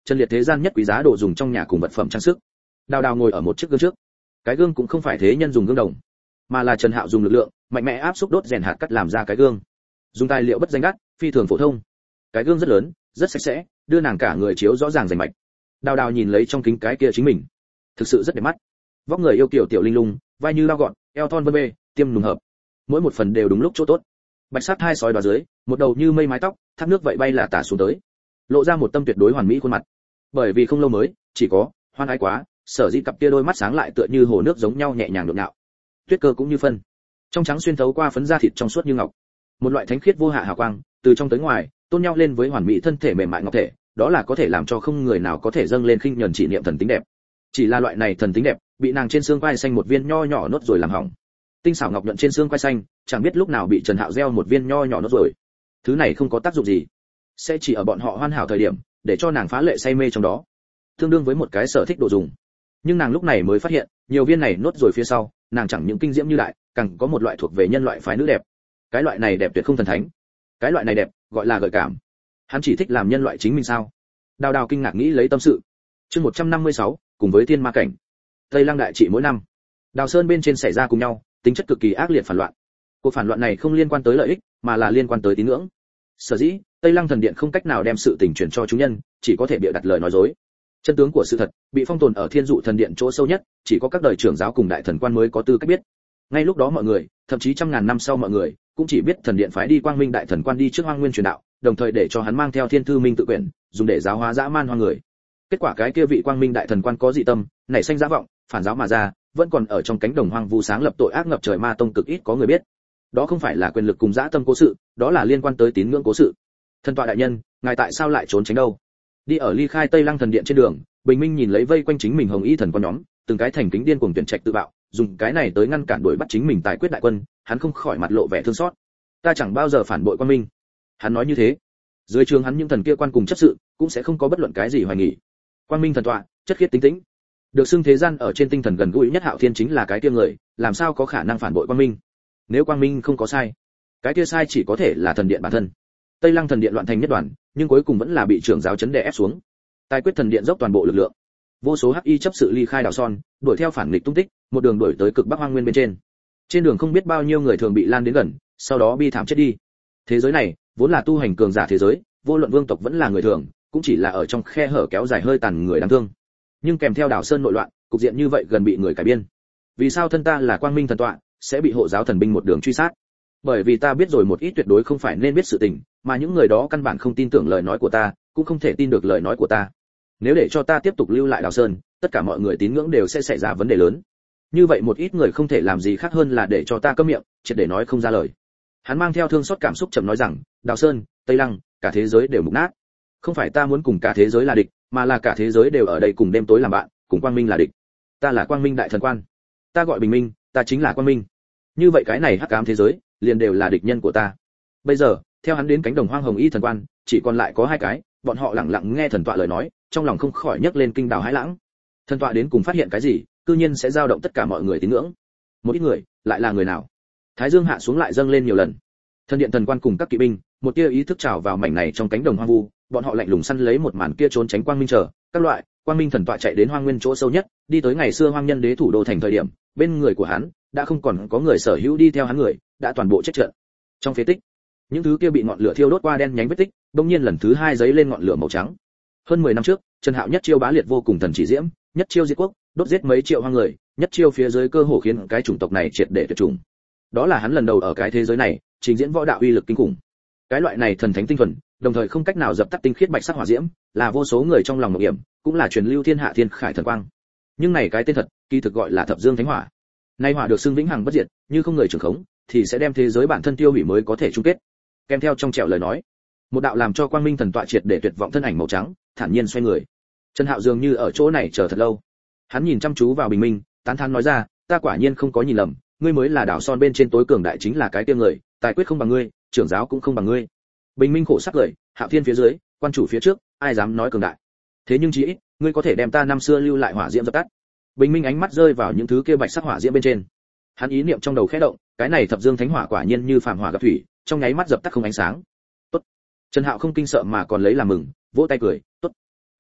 Trần Liệt thế gian nhất quý giá đồ dùng trong nhà cùng vật phẩm trang sức. Đào Đào ngồi ở một chiếc gương trước. Cái gương cũng không phải thế nhân dùng gương đồng, mà là Trần Hạo dùng lực lượng mạnh mẽ áp xúc đốt rèn hạt cắt làm ra cái gương. Dùng tài liệu bất danh đắt, phi thường phổ thông. Cái gương rất lớn, rất sạch sẽ, đưa nàng cả người chiếu rõ ràng rành mạch. Đào Đào nhìn lấy trong kính cái kia chính mình, thực sự rất đẹp mắt. Vóc người yêu kiều tiểu linh lung, vai như lao gọn, eo thon vân bê, tiêm nùng hợp. Mỗi một phần đều đúng lúc chỗ tốt. Bạch sát hai sói đóa dưới, một đầu như mây mái tóc, thác nước vậy bay là tả xuống tới, lộ ra một tâm tuyệt đối hoàn mỹ khuôn mặt. Bởi vì không lâu mới, chỉ có hoan ái quá, sở dĩ cặp kia đôi mắt sáng lại tựa như hồ nước giống nhau nhẹ nhàng nhộn nhạo. Tuyết cơ cũng như phân, trong trắng xuyên thấu qua phấn da thịt trong suốt như ngọc. Một loại thánh khiết vô hạ hào quang, từ trong tới ngoài, tôn nhau lên với hoàn mỹ thân thể mềm mại ngọc thể, đó là có thể làm cho không người nào có thể dâng lên khinh nhẫn chỉ niệm thần tính đẹp. Chỉ là loại này thần tính đẹp, bị nàng trên xương quai xanh một viên nho nhỏ nốt rồi làm hỏng. Tinh xảo ngọc nhuận trên xương quai xanh, chẳng biết lúc nào bị Trần Hạo gieo một viên nho nhỏ nốt rồi. Thứ này không có tác dụng gì, sẽ chỉ ở bọn họ hoàn hảo thời điểm, để cho nàng phá lệ say mê trong đó, tương đương với một cái sở thích đồ dùng. Nhưng nàng lúc này mới phát hiện, nhiều viên này nốt rồi phía sau, nàng chẳng những kinh diễm như đại, càng có một loại thuộc về nhân loại phái nữ đẹp. Cái loại này đẹp tuyệt không thần thánh, cái loại này đẹp gọi là gợi cảm. Hắn chỉ thích làm nhân loại chính mình sao? Đào Đào kinh ngạc nghĩ lấy tâm sự. Chương 156, cùng với thiên ma cảnh. Tây Lăng đại trị mỗi năm, Đào Sơn bên trên xảy ra cùng nhau, tính chất cực kỳ ác liệt phản loạn. Cuộc phản loạn này không liên quan tới lợi ích, mà là liên quan tới tín ngưỡng. Sở dĩ, Tây Lăng thần điện không cách nào đem sự tình truyền cho chúng nhân, chỉ có thể bịa đặt lời nói dối. Chân tướng của sự thật bị phong tồn ở Thiên Dụ thần điện chỗ sâu nhất, chỉ có các đời trưởng giáo cùng đại thần quan mới có tư cách biết. Ngay lúc đó mọi người, thậm chí trăm ngàn năm sau mọi người, cũng chỉ biết thần điện phái đi Quang Minh đại thần quan đi trước Hoang Nguyên truyền đạo, đồng thời để cho hắn mang theo Thiên Thư Minh tự quyển, dùng để giáo hóa dã man hoang người. Kết quả cái kia vị Quang Minh đại thần quan có dị tâm, nảy sinh dã vọng, phản giáo mà ra, vẫn còn ở trong cánh đồng hoang vu sáng lập tội ác ngập trời ma tông, cực ít có người biết. Đó không phải là quyền lực cùng dã tâm cố sự, đó là liên quan tới tín ngưỡng cố sự. Thần tọa đại nhân, ngài tại sao lại trốn tránh đâu? Đi ở ly khai Tây Lăng thần điện trên đường, Bình Minh nhìn lấy vây quanh chính mình hồng y thần quan nhóm, từng cái thành kính điên cuồng tuyển trạch tự bạo, dùng cái này tới ngăn cản đuổi bắt chính mình tài quyết đại quân, hắn không khỏi mặt lộ vẻ thương xót. Ta chẳng bao giờ phản bội Quang Minh. Hắn nói như thế, dưới trường hắn những thần kia quan cùng chấp sự, cũng sẽ không có bất luận cái gì hoài nghi. Quang Minh thần tọa, chất khiết tính tĩnh, được xưng thế gian ở trên tinh thần gần gũi nhất Hạo Thiên chính là cái kia người, làm sao có khả năng phản bội Quang Minh? Nếu Quang Minh không có sai, cái kia sai chỉ có thể là thần điện bản thân. Tây Lăng thần điện loạn thành nhất đoàn, nhưng cuối cùng vẫn là bị trưởng giáo chấn đè ép xuống. Tài quyết thần điện dốc toàn bộ lực lượng, vô số hắc y chấp sự ly khai Đào Son, đuổi theo phản nghịch tung tích, một đường đuổi tới cực bắc hoang nguyên bên trên. Trên đường không biết bao nhiêu người thường bị lan đến gần, sau đó bi thảm chết đi. Thế giới này vốn là tu hành cường giả thế giới, vô luận vương tộc vẫn là người thường, cũng chỉ là ở trong khe hở kéo dài hơi tàn người đáng thương. Nhưng kèm theo Đào Sơn nội loạn, cục diện như vậy gần bị người cải biên. Vì sao thân ta là Quang Minh thần tọa sẽ bị hộ giáo thần binh một đường truy sát? Bởi vì ta biết rồi một ít tuyệt đối không phải nên biết sự tình, mà những người đó căn bản không tin tưởng lời nói của ta, cũng không thể tin được lời nói của ta. Nếu để cho ta tiếp tục lưu lại Đào Sơn, tất cả mọi người tín ngưỡng đều sẽ xảy ra vấn đề lớn. Như vậy một ít người không thể làm gì khác hơn là để cho ta câm miệng, triệt để nói không ra lời. Hắn mang theo thương xót cảm xúc chậm nói rằng, Đào Sơn, Tây Lăng, cả thế giới đều mục nát. Không phải ta muốn cùng cả thế giới là địch, mà là cả thế giới đều ở đây cùng đêm tối làm bạn, cùng Quang Minh là địch. Ta là Quang Minh đại thần quan, ta gọi Bình Minh, ta chính là Quang Minh. Như vậy cái này hắc ám thế giới liền đều là địch nhân của ta. Bây giờ, theo hắn đến cánh đồng hoang hồng y thần quan, chỉ còn lại có hai cái, bọn họ lặng lặng nghe thần tọa lời nói, trong lòng không khỏi nhấc lên kinh đào hãi lãng. Thần tọa đến cùng phát hiện cái gì, cư nhiên sẽ dao động tất cả mọi người tín ngưỡng. Một ít người, lại là người nào? Thái dương hạ xuống lại dâng lên nhiều lần. Thần điện thần quan cùng các kỵ binh, một tia ý thức trào vào mảnh này trong cánh đồng hoang vu, bọn họ lạnh lùng săn lấy một màn kia trốn tránh Quang Minh chờ, các loại, Quang Minh thần tọa chạy đến hoang nguyên chỗ sâu nhất, đi tới ngày xưa hoang nhân đế thủ đô thành thời điểm, bên người của hắn đã không còn có người sở hữu đi theo hắn người, đã toàn bộ chết trận. Trong phế tích, những thứ kia bị ngọn lửa thiêu đốt qua đen nhánh vết tích, đột nhiên lần thứ hai giấy lên ngọn lửa màu trắng. Hơn 10 năm trước, Trần Hạo nhất chiêu bá liệt vô cùng thần chỉ diễm, nhất chiêu diệt quốc, đốt giết mấy triệu hoang người, nhất chiêu phía dưới cơ hồ khiến cái chủng tộc này triệt để tuyệt chủng. Đó là hắn lần đầu ở cái thế giới này trình diễn võ đạo uy lực kinh khủng. Cái loại này thần thánh tinh thuần, đồng thời không cách nào dập tắt tinh khiết bạch sắc hỏa diễm, là vô số người trong lòng ngọc hiểm, cũng là truyền lưu thiên hạ thiên khải thần quang. Nhưng này cái tên thật, kỳ thực gọi là Thập Dương Thánh Hỏa. Nay hỏa được xưng vĩnh hằng bất diệt, như không người trưởng khống, thì sẽ đem thế giới bản thân tiêu hủy mới có thể chung kết. Kèm theo trong trẻo lời nói, một đạo làm cho Quang Minh thần tọa triệt để tuyệt vọng thân ảnh màu trắng, thản nhiên xoay người. Trần Hạo dường như ở chỗ này chờ thật lâu. Hắn nhìn chăm chú vào Bình Minh, tán thán nói ra, ta quả nhiên không có nhìn lầm, ngươi mới là Đảo Son bên trên tối cường đại, chính là cái kia người, tài quyết không bằng ngươi, trưởng giáo cũng không bằng ngươi. Bình Minh khổ sắc cười, Hạo Thiên phía dưới, quan chủ phía trước, ai dám nói cường đại? Thế nhưng chí ít, ngươi có thể đem ta năm xưa lưu lại hỏa diễm dập tắt. Bình Minh ánh mắt rơi vào những thứ kia bạch sắc hỏa diễm bên trên. Hắn ý niệm trong đầu khẽ động, cái này Thập Dương Thánh Hỏa quả nhiên như phàm hỏa gặp thủy, trong nháy mắt dập tắt không ánh sáng. Tốt. Trần Hạo không kinh sợ mà còn lấy làm mừng, vỗ tay cười, tốt.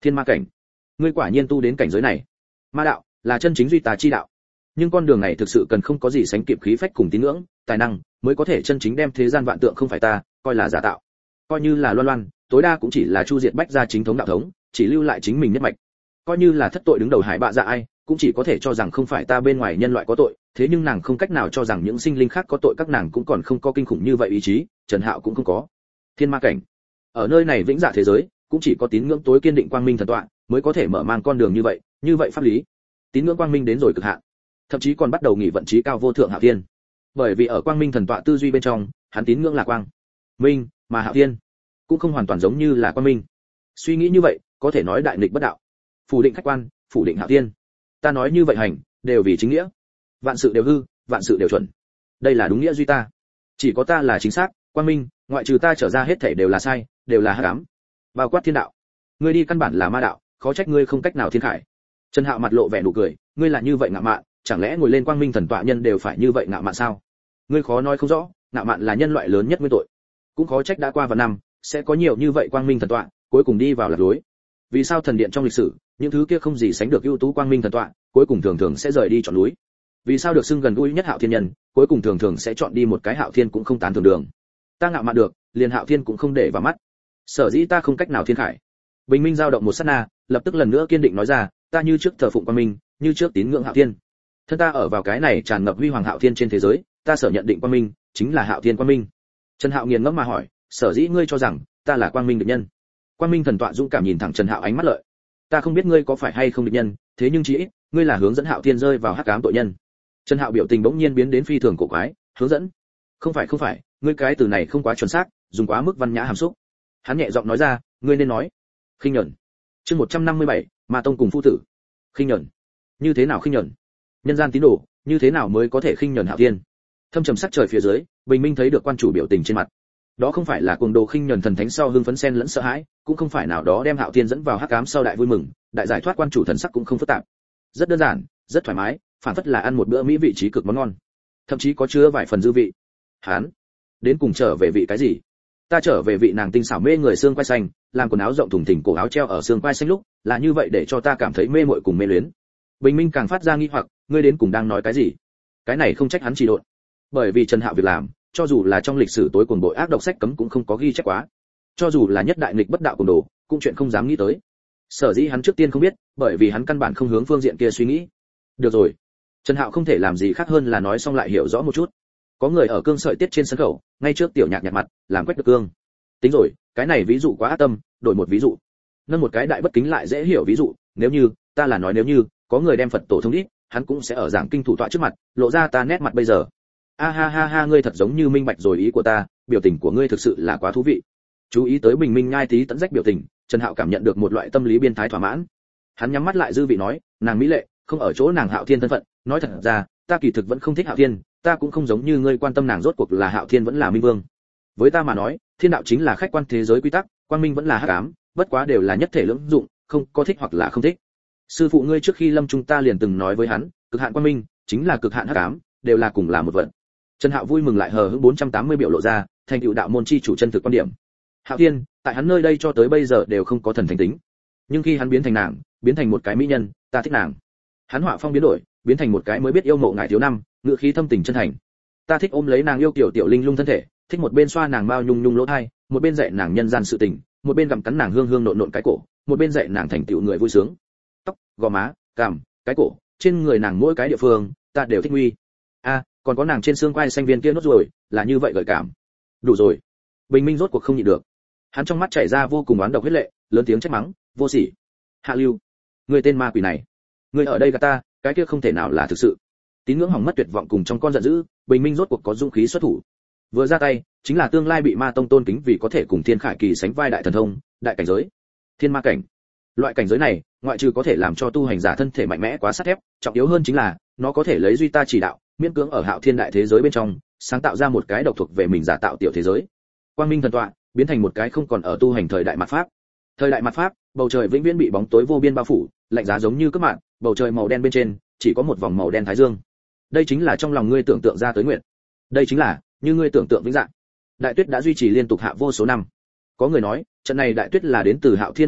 Thiên ma cảnh, ngươi quả nhiên tu đến cảnh giới này. Ma đạo là chân chính duy tà chi đạo, nhưng con đường này thực sự cần không có gì sánh kịp khí phách cùng tín ngưỡng, tài năng mới có thể chân chính đem thế gian vạn tượng không phải ta coi là giả tạo. Coi như là Loan Loan, tối đa cũng chỉ là chu diệt bách gia chính thống đạo thống, chỉ lưu lại chính mình nhất mạch. Coi như là thất tội đứng đầu hải bạ dạ ai, cũng chỉ có thể cho rằng không phải ta bên ngoài nhân loại có tội, thế nhưng nàng không cách nào cho rằng những sinh linh khác có tội, các nàng cũng còn không có kinh khủng như vậy ý chí, Trần Hạo cũng không có. Thiên ma cảnh, ở nơi này vĩnh dạ thế giới, cũng chỉ có tín ngưỡng tối kiên định quang minh thần tọa mới có thể mở mang con đường như vậy pháp lý. Tín ngưỡng quang minh đến rồi cực hạn, thậm chí còn bắt đầu nghỉ vận chí cao vô thượng Hạo Thiên. Bởi vì ở quang minh thần tọa tư duy bên trong, hắn tín ngưỡng là quang minh, mà Hạo Thiên cũng không hoàn toàn giống như là quang minh. Suy nghĩ như vậy, có thể nói đại nghịch bất đạo, phủ định khách quan, phủ định Hạo Thiên. Ta nói như vậy hành, đều vì chính nghĩa. Vạn sự đều hư, vạn sự đều chuẩn. Đây là đúng nghĩa duy ta. Chỉ có ta là chính xác, quang minh, ngoại trừ ta trở ra hết thảy đều là sai, đều là hắc ám. Bao quát thiên đạo. Ngươi đi căn bản là ma đạo, khó trách ngươi không cách nào thiên khải. Trần Hạo mặt lộ vẻ nụ cười, ngươi là như vậy ngạo mạn, chẳng lẽ ngồi lên quang minh thần tọa nhân đều phải như vậy ngạo mạn sao? Ngươi khó nói không rõ, ngạo mạn là nhân loại lớn nhất nguyên tội. Cũng khó trách đã qua vạn năm, sẽ có nhiều như vậy quang minh thần tọa, cuối cùng đi vào lạc lối. Vì sao thần điện trong lịch sử, những thứ kia không gì sánh được ưu tú quang minh thần tọa, cuối cùng thường sẽ rời đi chọn núi? Vì sao được xưng gần gũi nhất Hạo Thiên nhân, cuối cùng thường sẽ chọn đi một cái Hạo Thiên cũng không tán thường đường? Ta ngạo mạn được, liền Hạo Thiên cũng không để vào mắt. Sở dĩ ta không cách nào thiên khải. Bình minh dao động một sát na, lập tức lần nữa kiên định nói ra, ta như trước thờ phụng quang minh, như trước tín ngưỡng Hạo Thiên. Thân ta ở vào cái này tràn ngập huy hoàng Hạo Thiên trên thế giới, ta sở nhận định quang minh chính là Hạo Thiên quang minh. Trần Hạo nghiền ngẫm mà hỏi, sở dĩ ngươi cho rằng ta là quang minh địch nhân? Quang minh thần tọa dũng cảm nhìn thẳng Trần Hạo ánh mắt lợi. Ta không biết ngươi có phải hay không địch nhân, thế nhưng chí ít ngươi là hướng dẫn Hạo Thiên rơi vào hắc ám tội nhân. Trần Hạo biểu tình bỗng nhiên biến đến phi thường cổ quái, hướng dẫn? Không phải, ngươi cái từ này không quá chuẩn xác, dùng quá mức văn nhã hàm xúc. Hắn nhẹ giọng nói ra, ngươi nên nói khinh nhẫn. Chương 157, Ma tông cùng phu tử. Khinh nhẫn? Như thế nào khinh nhẫn? Nhân gian tín đồ, như thế nào mới có thể khinh nhẫn Hạo Thiên? Thâm trầm sắc trời phía dưới, Bình Minh thấy được quan chủ biểu tình trên mặt. Đó không phải là cuồng đồ khinh nhẫn thần thánh sau hưng phấn xen lẫn sợ hãi, cũng không phải nào đó đem Hạo Thiên dẫn vào hắc ám sau đại vui mừng, đại giải thoát. Quan chủ thần sắc cũng không phức tạp, rất đơn giản, rất thoải mái, phản phất là ăn một bữa mỹ vị trí cực món ngon, thậm chí có chứa vài phần dư vị. Hắn đến cùng trở về vị cái gì? Ta trở về vị nàng tinh xảo mê người xương quai xanh, làm quần áo rộng thùng thình, cổ áo treo ở xương quai xanh lúc, là như vậy để cho ta cảm thấy mê muội cùng mê luyến. Bình Minh càng phát ra nghi hoặc, ngươi đến cùng đang nói cái gì? Cái này không trách hắn trì độn, bởi vì Trần Hạo việc làm, cho dù là trong lịch sử tối cuồng bội ác độc sách cấm cũng không có ghi chép quá, cho dù là nhất đại nghịch bất đạo cuồng đồ, cũng chuyện không dám nghĩ tới. Sở dĩ hắn trước tiên không biết, bởi vì hắn căn bản không hướng phương diện kia suy nghĩ. Được rồi, Trần Hạo không thể làm gì khác hơn là nói xong lại hiểu rõ một chút. Có người ở cương sợi tiết trên sân khấu, ngay trước tiểu nhạc nhạt mặt, làm quét được cương. Tính rồi, cái này ví dụ quá ác tâm, đổi một ví dụ. Nâng một cái đại bất kính lại dễ hiểu ví dụ, nếu như, ta là nói nếu như, có người đem Phật tổ thông đít, hắn cũng sẽ ở giảng kinh thủ tọa trước mặt, lộ ra ta nét mặt bây giờ. A ha ha ha, ngươi thật giống như minh bạch rồi ý của ta, biểu tình của ngươi thực sự là quá thú vị. Chú ý tới Bình Minh nhai tí tận rách biểu tình, Trần Hạo cảm nhận được một loại tâm lý biên thái thỏa mãn. Hắn nhắm mắt lại dư vị nói, nàng mỹ lệ, không ở chỗ nàng Hạo Thiên thân phận, nói thật ra, ta kỳ thực vẫn không thích Hạo Thiên, ta cũng không giống như ngươi quan tâm nàng rốt cuộc là Hạo Thiên vẫn là Minh Vương. Với ta mà nói, thiên đạo chính là khách quan thế giới quy tắc, quang minh vẫn là hắc ám, bất quá đều là nhất thể lưỡng dụng, không có thích hoặc là không thích. Sư phụ ngươi trước khi lâm chúng ta liền từng nói với hắn, cực hạn quang minh chính là cực hạn hắc ám, đều là cùng là một vận. Trần Hạo vui mừng lại hờ hững 480 biểu lộ ra, thành tựu đạo môn chi chủ chân thực quan điểm. Hạo Thiên, tại hắn nơi đây cho tới bây giờ đều không có thần thánh tính, nhưng khi hắn biến thành nàng, biến thành một cái mỹ nhân, ta thích nàng. Hắn họa phong biến đổi, biến thành một cái mới biết yêu mộ ngải thiếu năm, ngữ khí thâm tình chân thành. Ta thích ôm lấy nàng yêu kiểu tiểu linh lung thân thể, thích một bên xoa nàng bao nhung nhung lỗ tai, một bên dạy nàng nhân gian sự tình, một bên gặm cắn nàng hương hương nộn nộn cái cổ, một bên dạy nàng thành tựu người vui sướng. Tóc, gò má, cằm, cái cổ, trên người nàng mỗi cái địa phương, ta đều thích nguy. Còn có nàng trên xương quai xanh viên kia nốt rồi, là như vậy gợi cảm. Đủ rồi. Bình Minh rốt cuộc không nhịn được. Hắn trong mắt chảy ra vô cùng oán độc huyết lệ, lớn tiếng trách mắng, vô sỉ. Hạ Lưu, ngươi tên ma quỷ này, ngươi ở đây gạt ta, cái kia không thể nào là thực sự. Tín ngưỡng hỏng mất tuyệt vọng cùng trong con giận dữ, Bình Minh rốt cuộc có dũng khí xuất thủ. Vừa ra tay, chính là tương lai bị Ma tông tôn kính vì có thể cùng Thiên Khải Kỳ sánh vai đại thần thông, đại cảnh giới, Thiên Ma cảnh. Loại cảnh giới này, ngoại trừ có thể làm cho tu hành giả thân thể mạnh mẽ quá sắt thép, trọng yếu hơn chính là nó có thể lấy duy ta chỉ đạo, miễn cưỡng ở Hạo Thiên đại thế giới bên trong, sáng tạo ra một cái độc thuộc về mình giả tạo tiểu thế giới. Quang minh thần tọa biến thành một cái không còn ở tu hành thời đại mạt pháp. Thời đại mạt pháp, bầu trời vĩnh viễn bị bóng tối vô biên bao phủ, lạnh giá giống như cướp mạn, bầu trời màu đen bên trên chỉ có một vòng màu đen thái dương. Đây chính là trong lòng ngươi tưởng tượng ra tới nguyện. Đây chính là như ngươi tưởng tượng vĩnh dạng. Đại tuyết đã duy trì liên tục hạ vô số năm. Có người nói, trận này đại tuyết là đến từ Hạo Thiên nghiêm phạt,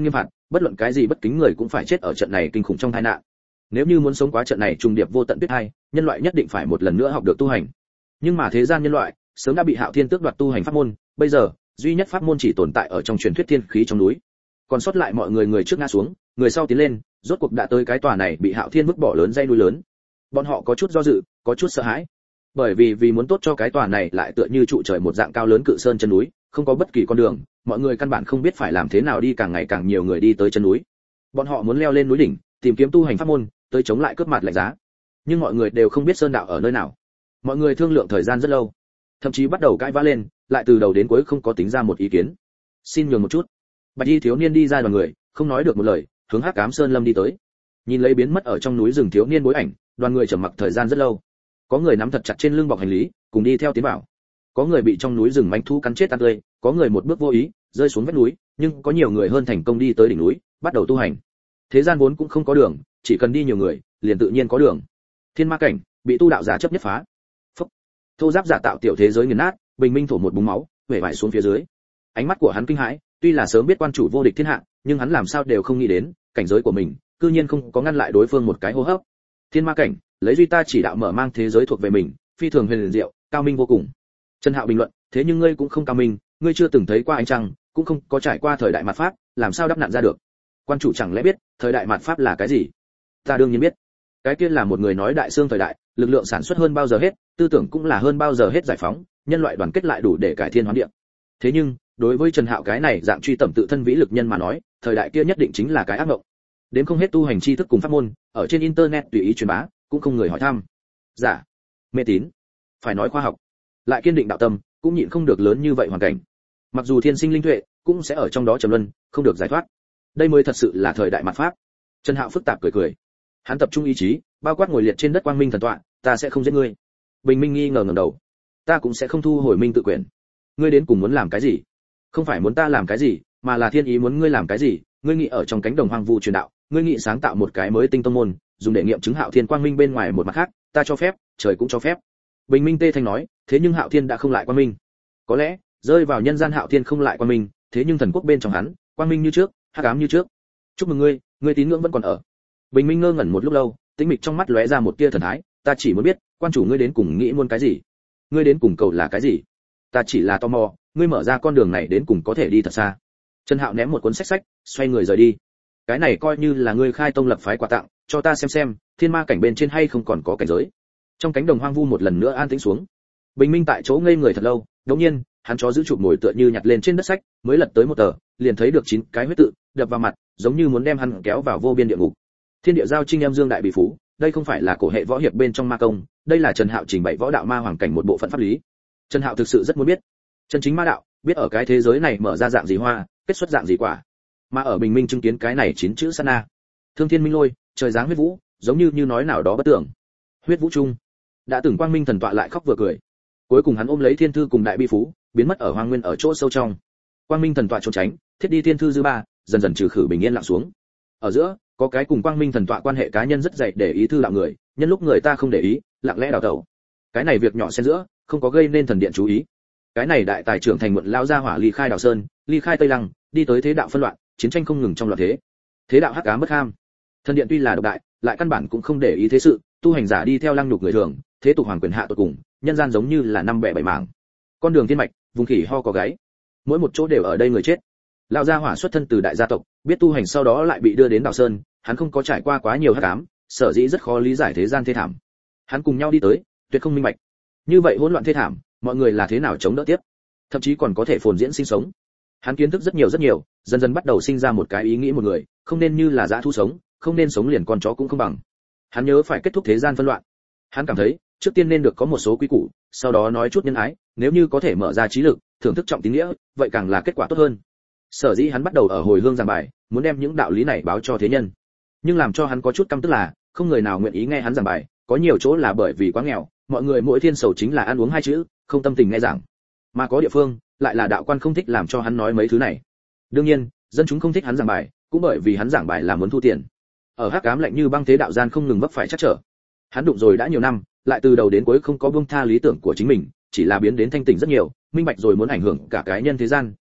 bất luận cái gì bất kính người cũng phải chết ở trận này kinh khủng trong tai nạn. Nếu như muốn sống qua trận này trùng điệp vô tận biết hay, nhân loại nhất định phải một lần nữa học được tu hành. Nhưng mà thế gian nhân loại sớm đã bị Hạo Thiên tước đoạt tu hành pháp môn, bây giờ duy nhất pháp môn chỉ tồn tại ở trong truyền thuyết thiên khí trong núi. Còn sót lại mọi người, người trước ngã xuống, người sau tiến lên, rốt cuộc đã tới cái tòa này bị Hạo Thiên vứt bỏ lớn dãy núi lớn. Bọn họ có chút do dự, có chút sợ hãi, bởi vì muốn tốt cho cái tòa này lại tựa như trụ trời một dạng cao lớn cự sơn chân núi, không có bất kỳ con đường, mọi người căn bản không biết phải làm thế nào đi, càng ngày càng nhiều người đi tới chân núi. Bọn họ muốn leo lên núi đỉnh, tìm kiếm tu hành pháp môn, tới chống lại cướp mặt lạnh giá. Nhưng mọi người đều không biết sơn đạo ở nơi nào. Mọi người thương lượng thời gian rất lâu, thậm chí bắt đầu cãi vã lên, lại từ đầu đến cuối không có tính ra một ý kiến. Xin nhường một chút. Bạch y thiếu niên đi ra đoàn người, không nói được một lời, hướng Hắc Ám Sơn Lâm đi tới. Nhìn lấy biến mất ở trong núi rừng thiếu niên bối ảnh, đoàn người trầm mặc thời gian rất lâu. Có người nắm thật chặt trên lưng bọc hành lý, cùng đi theo tiến vào. Có người bị trong núi rừng manh thú cắn chết tan tươi, có người một bước vô ý rơi xuống vách núi, nhưng có nhiều người hơn thành công đi tới đỉnh núi, bắt đầu tu hành. Thế gian vốn cũng không có đường, chỉ cần đi nhiều người, liền tự nhiên có đường. Thiên ma cảnh bị tu đạo giả chấp nhất phá. Phốc. Thô giáp giả tạo tiểu thế giới nghiền nát, Bình Minh thổ một búng máu, huệ vải xuống phía dưới. Ánh mắt của hắn kinh hãi, tuy là sớm biết quan chủ vô địch thiên hạ, nhưng hắn làm sao đều không nghĩ đến, cảnh giới của mình, cư nhiên không có ngăn lại đối phương một cái hô hấp. Thiên ma cảnh, lấy duy ta chỉ đạo mở mang thế giới thuộc về mình, phi thường huyền diệu, cao minh vô cùng. Trần Hạo bình luận, thế nhưng ngươi cũng không cao minh, ngươi chưa từng thấy qua ánh trăng, cũng không có trải qua thời đại mạt pháp, làm sao đắp nặn ra được? Quan chủ chẳng lẽ biết, thời đại mạt pháp là cái gì? Ta đương nhiên biết. Cái kia là một người nói đại xương thời đại, lực lượng sản xuất hơn bao giờ hết, tư tưởng cũng là hơn bao giờ hết giải phóng, nhân loại đoàn kết lại đủ để cải thiên hóa địa. Thế nhưng, đối với Trần Hạo cái này dạng truy tẩm tự thân vĩ lực nhân mà nói, thời đại kia nhất định chính là cái ác mộng. Đến không hết tu hành tri thức cùng pháp môn, ở trên internet tùy ý truyền bá, cũng không người hỏi thăm. Giả, mê tín, phải nói khoa học, lại kiên định đạo tâm, cũng nhịn không được lớn như vậy hoàn cảnh. Mặc dù thiên sinh linh tuệ, cũng sẽ ở trong đó trầm luân, không được giải thoát. Đây mới thật sự là thời đại mạt pháp. Trần Hạo phức tạp cười cười. Hắn tập trung ý chí, bao quát ngồi liệt trên đất quang minh thần tọa, ta sẽ không giết ngươi. Bình Minh nghi ngờ ngẩng đầu. Ta cũng sẽ không thu hồi minh tự quyền. Ngươi đến cùng muốn làm cái gì? Không phải muốn ta làm cái gì, mà là thiên ý muốn ngươi làm cái gì. Ngươi nghĩ ở trong cánh đồng hoang vu truyền đạo, ngươi nghĩ sáng tạo một cái mới tinh tông môn, dùng để nghiệm chứng Hạo Thiên quang minh bên ngoài một mặt khác, ta cho phép, trời cũng cho phép. Bình Minh tê thanh nói, thế nhưng Hạo Thiên đã không lại quang minh. Có lẽ, rơi vào nhân gian Hạo Thiên không lại quang minh, thế nhưng thần quốc bên trong hắn, quang minh như trước, hắc ám như trước. Chúc mừng ngươi, ngươi tín ngưỡng vẫn còn ở. Bình Minh ngơ ngẩn một lúc lâu, tĩnh mịch trong mắt lóe ra một tia thần thái, ta chỉ muốn biết, quan chủ ngươi đến cùng nghĩ muốn cái gì? Ngươi đến cùng cầu là cái gì? Ta chỉ là tò mò, ngươi mở ra con đường này đến cùng có thể đi thật xa. Trần Hạo ném một cuốn sách, xoay người rời đi. Cái này coi như là ngươi khai tông lập phái quà tặng, cho ta xem, thiên ma cảnh bên trên hay không còn có cảnh giới. Trong cánh đồng hoang vu một lần nữa an tĩnh xuống. Bình Minh tại chỗ ngây người thật lâu, đột nhiên, hắn chó giữ chụp ngồi tựa như nhặt lên trên đất sách, mới lật tới một tờ, liền thấy được 9 cái huyết tự, đập vào mặt, giống như muốn đem hắn kéo vào vô biên địa ngục. Thiên địa giao trinh em dương đại bị phú, đây không phải là cổ hệ võ hiệp bên trong ma công, đây là Trần Hạo trình bày võ đạo ma hoàng cảnh một bộ phận pháp lý. Trần Hạo thực sự rất muốn biết, chân chính ma đạo, biết ở cái thế giới này mở ra dạng gì hoa, kết xuất dạng gì quả. Mà ở Bình Minh chứng kiến cái này 9 chữ sát na. Thương thiên minh lôi, trời giáng huyết vũ, giống như nói nào đó bất tưởng. Huyết vũ trung, đã từng quang minh thần tọa lại khóc vừa cười. Cuối cùng hắn ôm lấy thiên thư cùng đại bi phú, biến mất ở hoang nguyên ở chỗ sâu trong. Quang minh thần tọa trốn tránh, thiết đi thiên thư dư ba, dần dần trừ khử bình yên lặng xuống. Ở giữa, có cái cùng quang minh thần tọa quan hệ cá nhân rất dày để ý thư đạo người, nhân lúc người ta không để ý, lặng lẽ đào tẩu. Cái này việc nhỏ xen giữa, không có gây nên thần điện chú ý. Cái này đại tài trưởng thành muộn lao ra hỏa ly khai đào sơn, ly khai tây lăng, đi tới thế đạo phân loạn, chiến tranh không ngừng trong loạn thế. Thế đạo hắc ám bất ham. Thần điện tuy là độc đại, lại căn bản cũng không để ý thế sự, tu hành giả đi theo lăng nhục người thường, thế tục hoàng quyền hạ tột cùng, nhân gian giống như là năm bẻ bảy mảng. Con đường thiên mạch, vùng khỉ ho có gáy, mỗi một chỗ đều ở đây người chết. Lão gia hỏa xuất thân từ đại gia tộc, biết tu hành sau đó lại bị đưa đến đào sơn, hắn không có trải qua quá nhiều hắc ám, sở dĩ rất khó lý giải thế gian thê thảm. Hắn cùng nhau đi tới, tuyệt không minh bạch. Như vậy hỗn loạn thê thảm, mọi người là thế nào chống đỡ tiếp? Thậm chí còn có thể phồn diễn sinh sống. Hắn kiến thức rất nhiều, dần dần bắt đầu sinh ra một cái ý nghĩ một người, không nên như là dã thú sống, không nên sống liền con chó cũng không bằng. Hắn nhớ phải kết thúc thế gian phân loạn. Hắn cảm thấy, trước tiên nên được có một số quy củ, sau đó nói chút nhân ái, nếu như có thể mở ra trí lực, thưởng thức trọng tín nghĩa, vậy càng là kết quả tốt hơn. Sở dĩ hắn bắt đầu ở hồi hương giảng bài, muốn đem những đạo lý này báo cho thế nhân. Nhưng làm cho hắn có chút căm tức là, không người nào nguyện ý nghe hắn giảng bài, có nhiều chỗ là bởi vì quá nghèo, mọi người mỗi thiên sầu chính là ăn uống hai chữ, không tâm tình nghe giảng. Mà có địa phương, lại là đạo quan không thích làm cho hắn nói mấy thứ này. Đương nhiên, dân chúng không thích hắn giảng bài, cũng bởi vì hắn giảng bài là muốn thu tiền. Ở hắc ám lạnh như băng thế đạo gian không ngừng vấp phải trắc trở. Hắn đụng rồi đã nhiều năm, lại từ đầu đến cuối không có buông tha lý tưởng của chính mình, chỉ là biến đến thanh tỉnh rất nhiều, minh bạch rồi muốn ảnh hưởng cả cái nhân thế gian,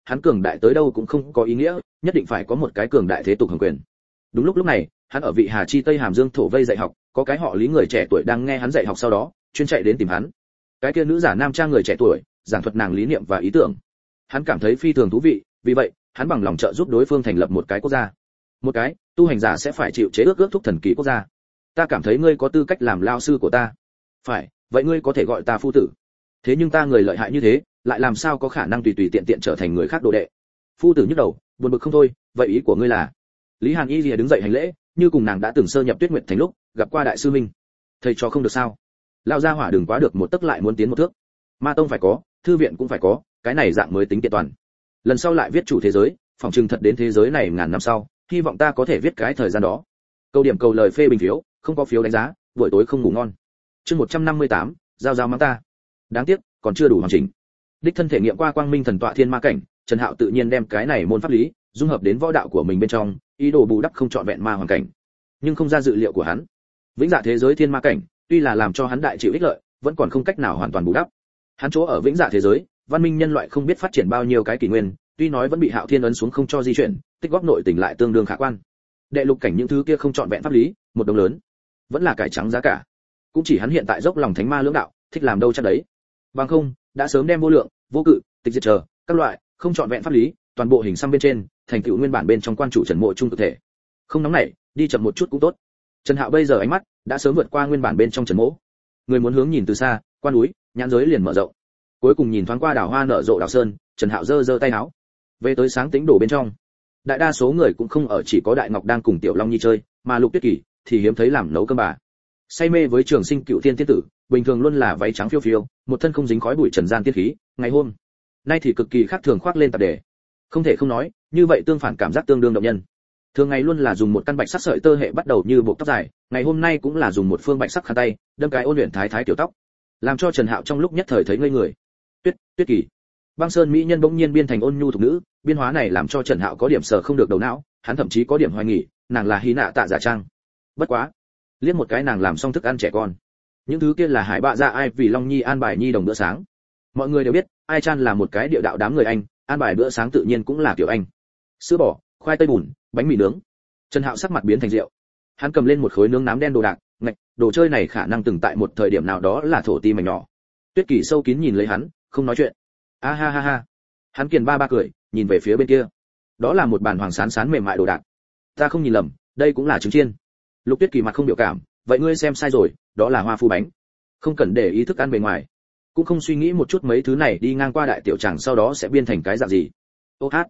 hắn cường đại tới đâu cũng không có ý nghĩa, nhất định phải có một cái cường đại thế tục hưởng quyền. Đúng lúc này, hắn ở vị Hà Chi Tây Hàm Dương thổ vây dạy học, có cái họ Lý người trẻ tuổi đang nghe hắn dạy học sau đó, chuyên chạy đến tìm hắn. Cái kia nữ giả nam trang người trẻ tuổi, giảng thuật nàng lý niệm và ý tưởng. Hắn cảm thấy phi thường thú vị, vì vậy, hắn bằng lòng trợ giúp đối phương thành lập một cái quốc gia. Một cái tu hành giả sẽ phải chịu chế ước thúc thần kỳ quốc gia. Ta cảm thấy ngươi có tư cách làm lao sư của ta. Phải, vậy ngươi có thể gọi ta phu tử. Thế nhưng ta người lợi hại như thế, lại làm sao có khả năng tùy tùy tiện tiện trở thành người khác đồ đệ. Phu tử nhức đầu, buồn bực không thôi, vậy ý của ngươi là? Lý Hàn Y lìa đứng dậy hành lễ, như cùng nàng đã từng sơ nhập Tuyết Nguyệt Thành lúc gặp qua đại sư minh. Thầy cho không được sao? Lão gia hỏa đừng quá được một tấc lại muốn tiến một thước. Ma tông phải có, thư viện cũng phải có, cái này dạng mới tính kiện toàn. Lần sau lại viết chủ thế giới, phòng trừng thật đến thế giới này ngàn năm sau, hy vọng ta có thể viết cái thời gian đó. Câu điểm cầu lời phê bình phiếu, không có phiếu đánh giá, buổi tối không ngủ ngon. Chương 158, giao giao mắng ta. Đáng tiếc, còn chưa đủ hoàn chỉnh. Đích thân thể nghiệm qua quang minh thần tọa thiên ma cảnh, Trần Hạo tự nhiên đem cái này môn pháp lý dung hợp đến võ đạo của mình bên trong, ý đồ bù đắp không trọn vẹn ma hoàn cảnh. Nhưng không ra dự liệu của hắn, vĩnh dạ thế giới thiên ma cảnh, tuy là làm cho hắn đại chịu ích lợi, vẫn còn không cách nào hoàn toàn bù đắp. Hắn chỗ ở vĩnh dạ thế giới, văn minh nhân loại không biết phát triển bao nhiêu cái kỷ nguyên, tuy nói vẫn bị Hạo Thiên ấn xuống không cho di chuyển, tích góp nội tình lại tương đương khả quan. Đệ lục cảnh những thứ kia không trọn vẹn pháp lý, một đồng lớn, vẫn là cải trắng giá cả. Cũng chỉ hắn hiện tại dốc lòng thánh ma lưỡng đạo, thích làm đâu chắc đấy. Bằng không, đã sớm đem vô lượng, vô cự, tịch diệt chờ, các loại không trọn vẹn pháp lý, toàn bộ hình xăm bên trên, thành tựu nguyên bản bên trong quan chủ Trần Mộ trung thực thể. Không nóng nảy, đi chậm một chút cũng tốt. Trần Hạo bây giờ ánh mắt đã sớm vượt qua nguyên bản bên trong Trần Mộ. Người muốn hướng nhìn từ xa, quan núi, nhãn giới liền mở rộng. Cuối cùng nhìn thoáng qua đảo hoa nở rộ đảo sơn, Trần Hạo giơ giơ tay áo. Về tới sáng tĩnh đổ bên trong. Đại đa số người cũng không ở, chỉ có Đại Ngọc đang cùng Tiểu Long Nhi chơi, mà Lục Tuyết Kỳ thì hiếm thấy làm nấu cơm bà. Say mê với Trường Sinh Cựu Tiên tiên tử, bình thường luôn là váy trắng phiêu phiêu, một thân không dính khói bụi trần gian tiên khí, ngày hôm nay thì cực kỳ khác thường khoác lên tạp đề. Không thể không nói, như vậy tương phản cảm giác tương đương động nhân. Thường ngày luôn là dùng một căn bạch sắc sợi tơ hệ bắt đầu như buộc tóc dài, ngày hôm nay cũng là dùng một phương bạch sắc khăn tay, đâm cái ôn luyện thái thái tiểu tóc, làm cho Trần Hạo trong lúc nhất thời thấy ngây người. Tuyết Kỳ. Băng Sơn mỹ nhân bỗng nhiên biên thành ôn nhu thục nữ, biên hóa này làm cho Trần Hạo có điểm sở không được đầu não, hắn thậm chí có điểm hoài nghi, nàng là Hy Nạ Tạ giả trang. Bất quá, liếc một cái nàng làm xong thức ăn trẻ con. Những thứ kia là Hải Bạ Dạ ai vì Long Nhi an bài nhi đồng bữa sáng. Mọi người đều biết, Ai Chan là một cái địa đạo đám người Anh, an bài bữa sáng tự nhiên cũng là kiểu Anh. Sữa bò, khoai tây bùn, bánh mì nướng. Trần Hạo sắc mặt biến thành rượu. Hắn cầm lên một khối nướng nám đen đồ đạc, ngạch, đồ chơi này khả năng từng tại một thời điểm nào đó là thổ ti mảnh nhỏ. Tuyết Kỳ sâu kín nhìn lấy hắn, không nói chuyện. A ha ha ha. Hắn kiền ba cười, nhìn về phía bên kia. Đó là một bàn hoàng sán sán mềm mại đồ đạc. Ta không nhìn lầm, đây cũng là trứng chiên. Lục Tuyết Kỳ mặt không biểu cảm, vậy ngươi xem sai rồi, đó là hoa phu bánh. Không cần để ý thức ăn bề ngoài, cũng không suy nghĩ một chút mấy thứ này đi ngang qua đại tiểu tràng sau đó sẽ biên thành cái dạng gì. Ô hát.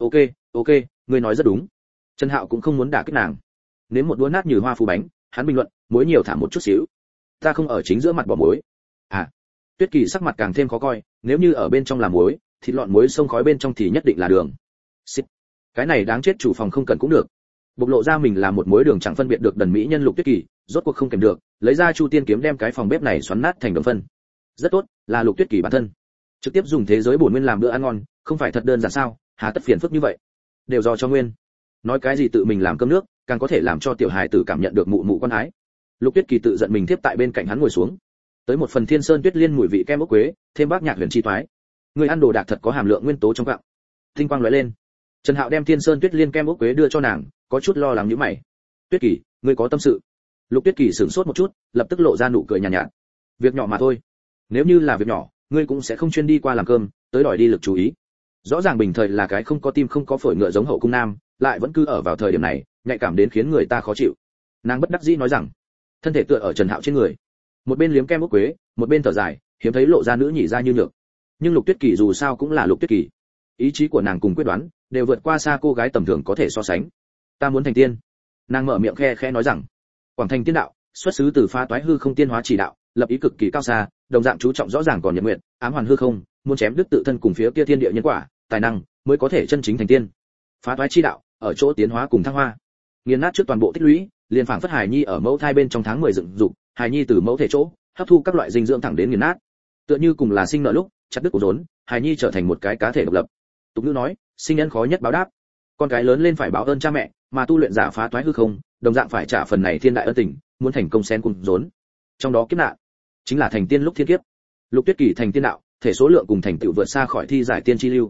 Ok, ngươi nói rất đúng. Trần Hạo cũng không muốn đả kích nàng. Nếm một đũa nát như hoa phu bánh, hắn bình luận, muối nhiều thả một chút xíu. Ta không ở chính giữa mặt bỏ muối. À. Tuyết Kỳ sắc mặt càng thêm khó coi, nếu như ở bên trong là muối, thịt lọn muối sông khói bên trong thì nhất định là đường. Xịt. Cái này đáng chết, chủ phòng không cần cũng được. Bộc lộ ra mình là một muối đường chẳng phân biệt được đần mỹ nhân Lục Tuyết Kỳ, rốt cuộc không kèm được, lấy ra Chu Tiên kiếm đem cái phòng bếp này xoắn nát thành đồng phân. Rất tốt, là Lục Tuyết Kỳ bản thân. Trực tiếp dùng thế giới bổn nguyên làm bữa ăn ngon, không phải thật đơn giản sao, hà tất phiền phức như vậy. Đều do cho nguyên. Nói cái gì tự mình làm cơm nước, càng có thể làm cho tiểu hài tử cảm nhận được mụ mụ con ái. Lục Tuyết Kỳ tự giận mình tiếp tại bên cạnh hắn ngồi xuống. Tới một phần Thiên Sơn Tuyết Liên mùi vị kem ốc quế, thêm bác nhạc huyền chi toái. Người ăn đồ đạc thật có hàm lượng nguyên tố trong gạo. Tinh quang lóe lên. Trần Hạo đem Thiên Sơn Tuyết Liên kem ốc quế đưa cho nàng, có chút lo lắng nhíu mày. Tuyết Kỳ, ngươi có tâm sự? Lục Tuyết Kỳ sửng sốt một chút, lập tức lộ ra nụ cười nhàn nhạt. Việc nhỏ mà thôi. Nếu như là việc nhỏ, ngươi cũng sẽ không chuyên đi qua làm cơm, tới đòi đi lực chú ý. Rõ ràng bình thời là cái không có tim không có phổi ngựa giống hậu cung nam, lại vẫn cứ ở vào thời điểm này, nhạy cảm đến khiến người ta khó chịu. Nàng bất đắc dĩ nói rằng, thân thể tựa ở Trần Hạo trên người, một bên liếm kem ốc quế, một bên thở dài, hiếm thấy lộ ra nữ nhị ra như nhược. Nhưng Lục Tuyết Kỳ dù sao cũng là Lục Tuyết Kỳ, ý chí của nàng cùng quyết đoán đều vượt qua xa cô gái tầm thường có thể so sánh. Ta muốn thành tiên. Nàng mở miệng khe nói rằng, Quảng Thành tiên đạo, xuất xứ từ phá toái hư không tiên hóa chỉ đạo, lập ý cực kỳ cao xa, đồng dạng chú trọng rõ ràng còn nhật nguyện, ám hoàn hư không, muốn chém đứt tự thân cùng phía kia thiên địa nhân quả, tài năng mới có thể chân chính thành tiên. Phá toái chi đạo, ở chỗ tiến hóa cùng thăng hoa. Nghiền nát trước toàn bộ tích lũy, liền phảng phất hài nhi ở mẫu thai bên trong tháng 10 dựng dục, hài nhi từ mẫu thể chỗ, hấp thu các loại dinh dưỡng thẳng đến nghiền nát. Tựa như cùng là sinh nở lúc, chặt đứt cổ rốn, hài nhi trở thành một cái cá thể độc lập. Tục ngữ nói, sinh nhân khó nhất báo đáp. Con cái lớn lên phải báo ơn cha mẹ, mà tu luyện giả phá toái hư không, đồng dạng phải trả phần này thiên đại ân tình, muốn thành công sen cùng rốn. Trong đó kiếp nạn, chính là thành tiên lúc thiên kiếp. Lục Tuyết Kỳ thành tiên đạo, thể số lượng cùng thành tựu vượt xa khỏi thi giải tiên chi lưu.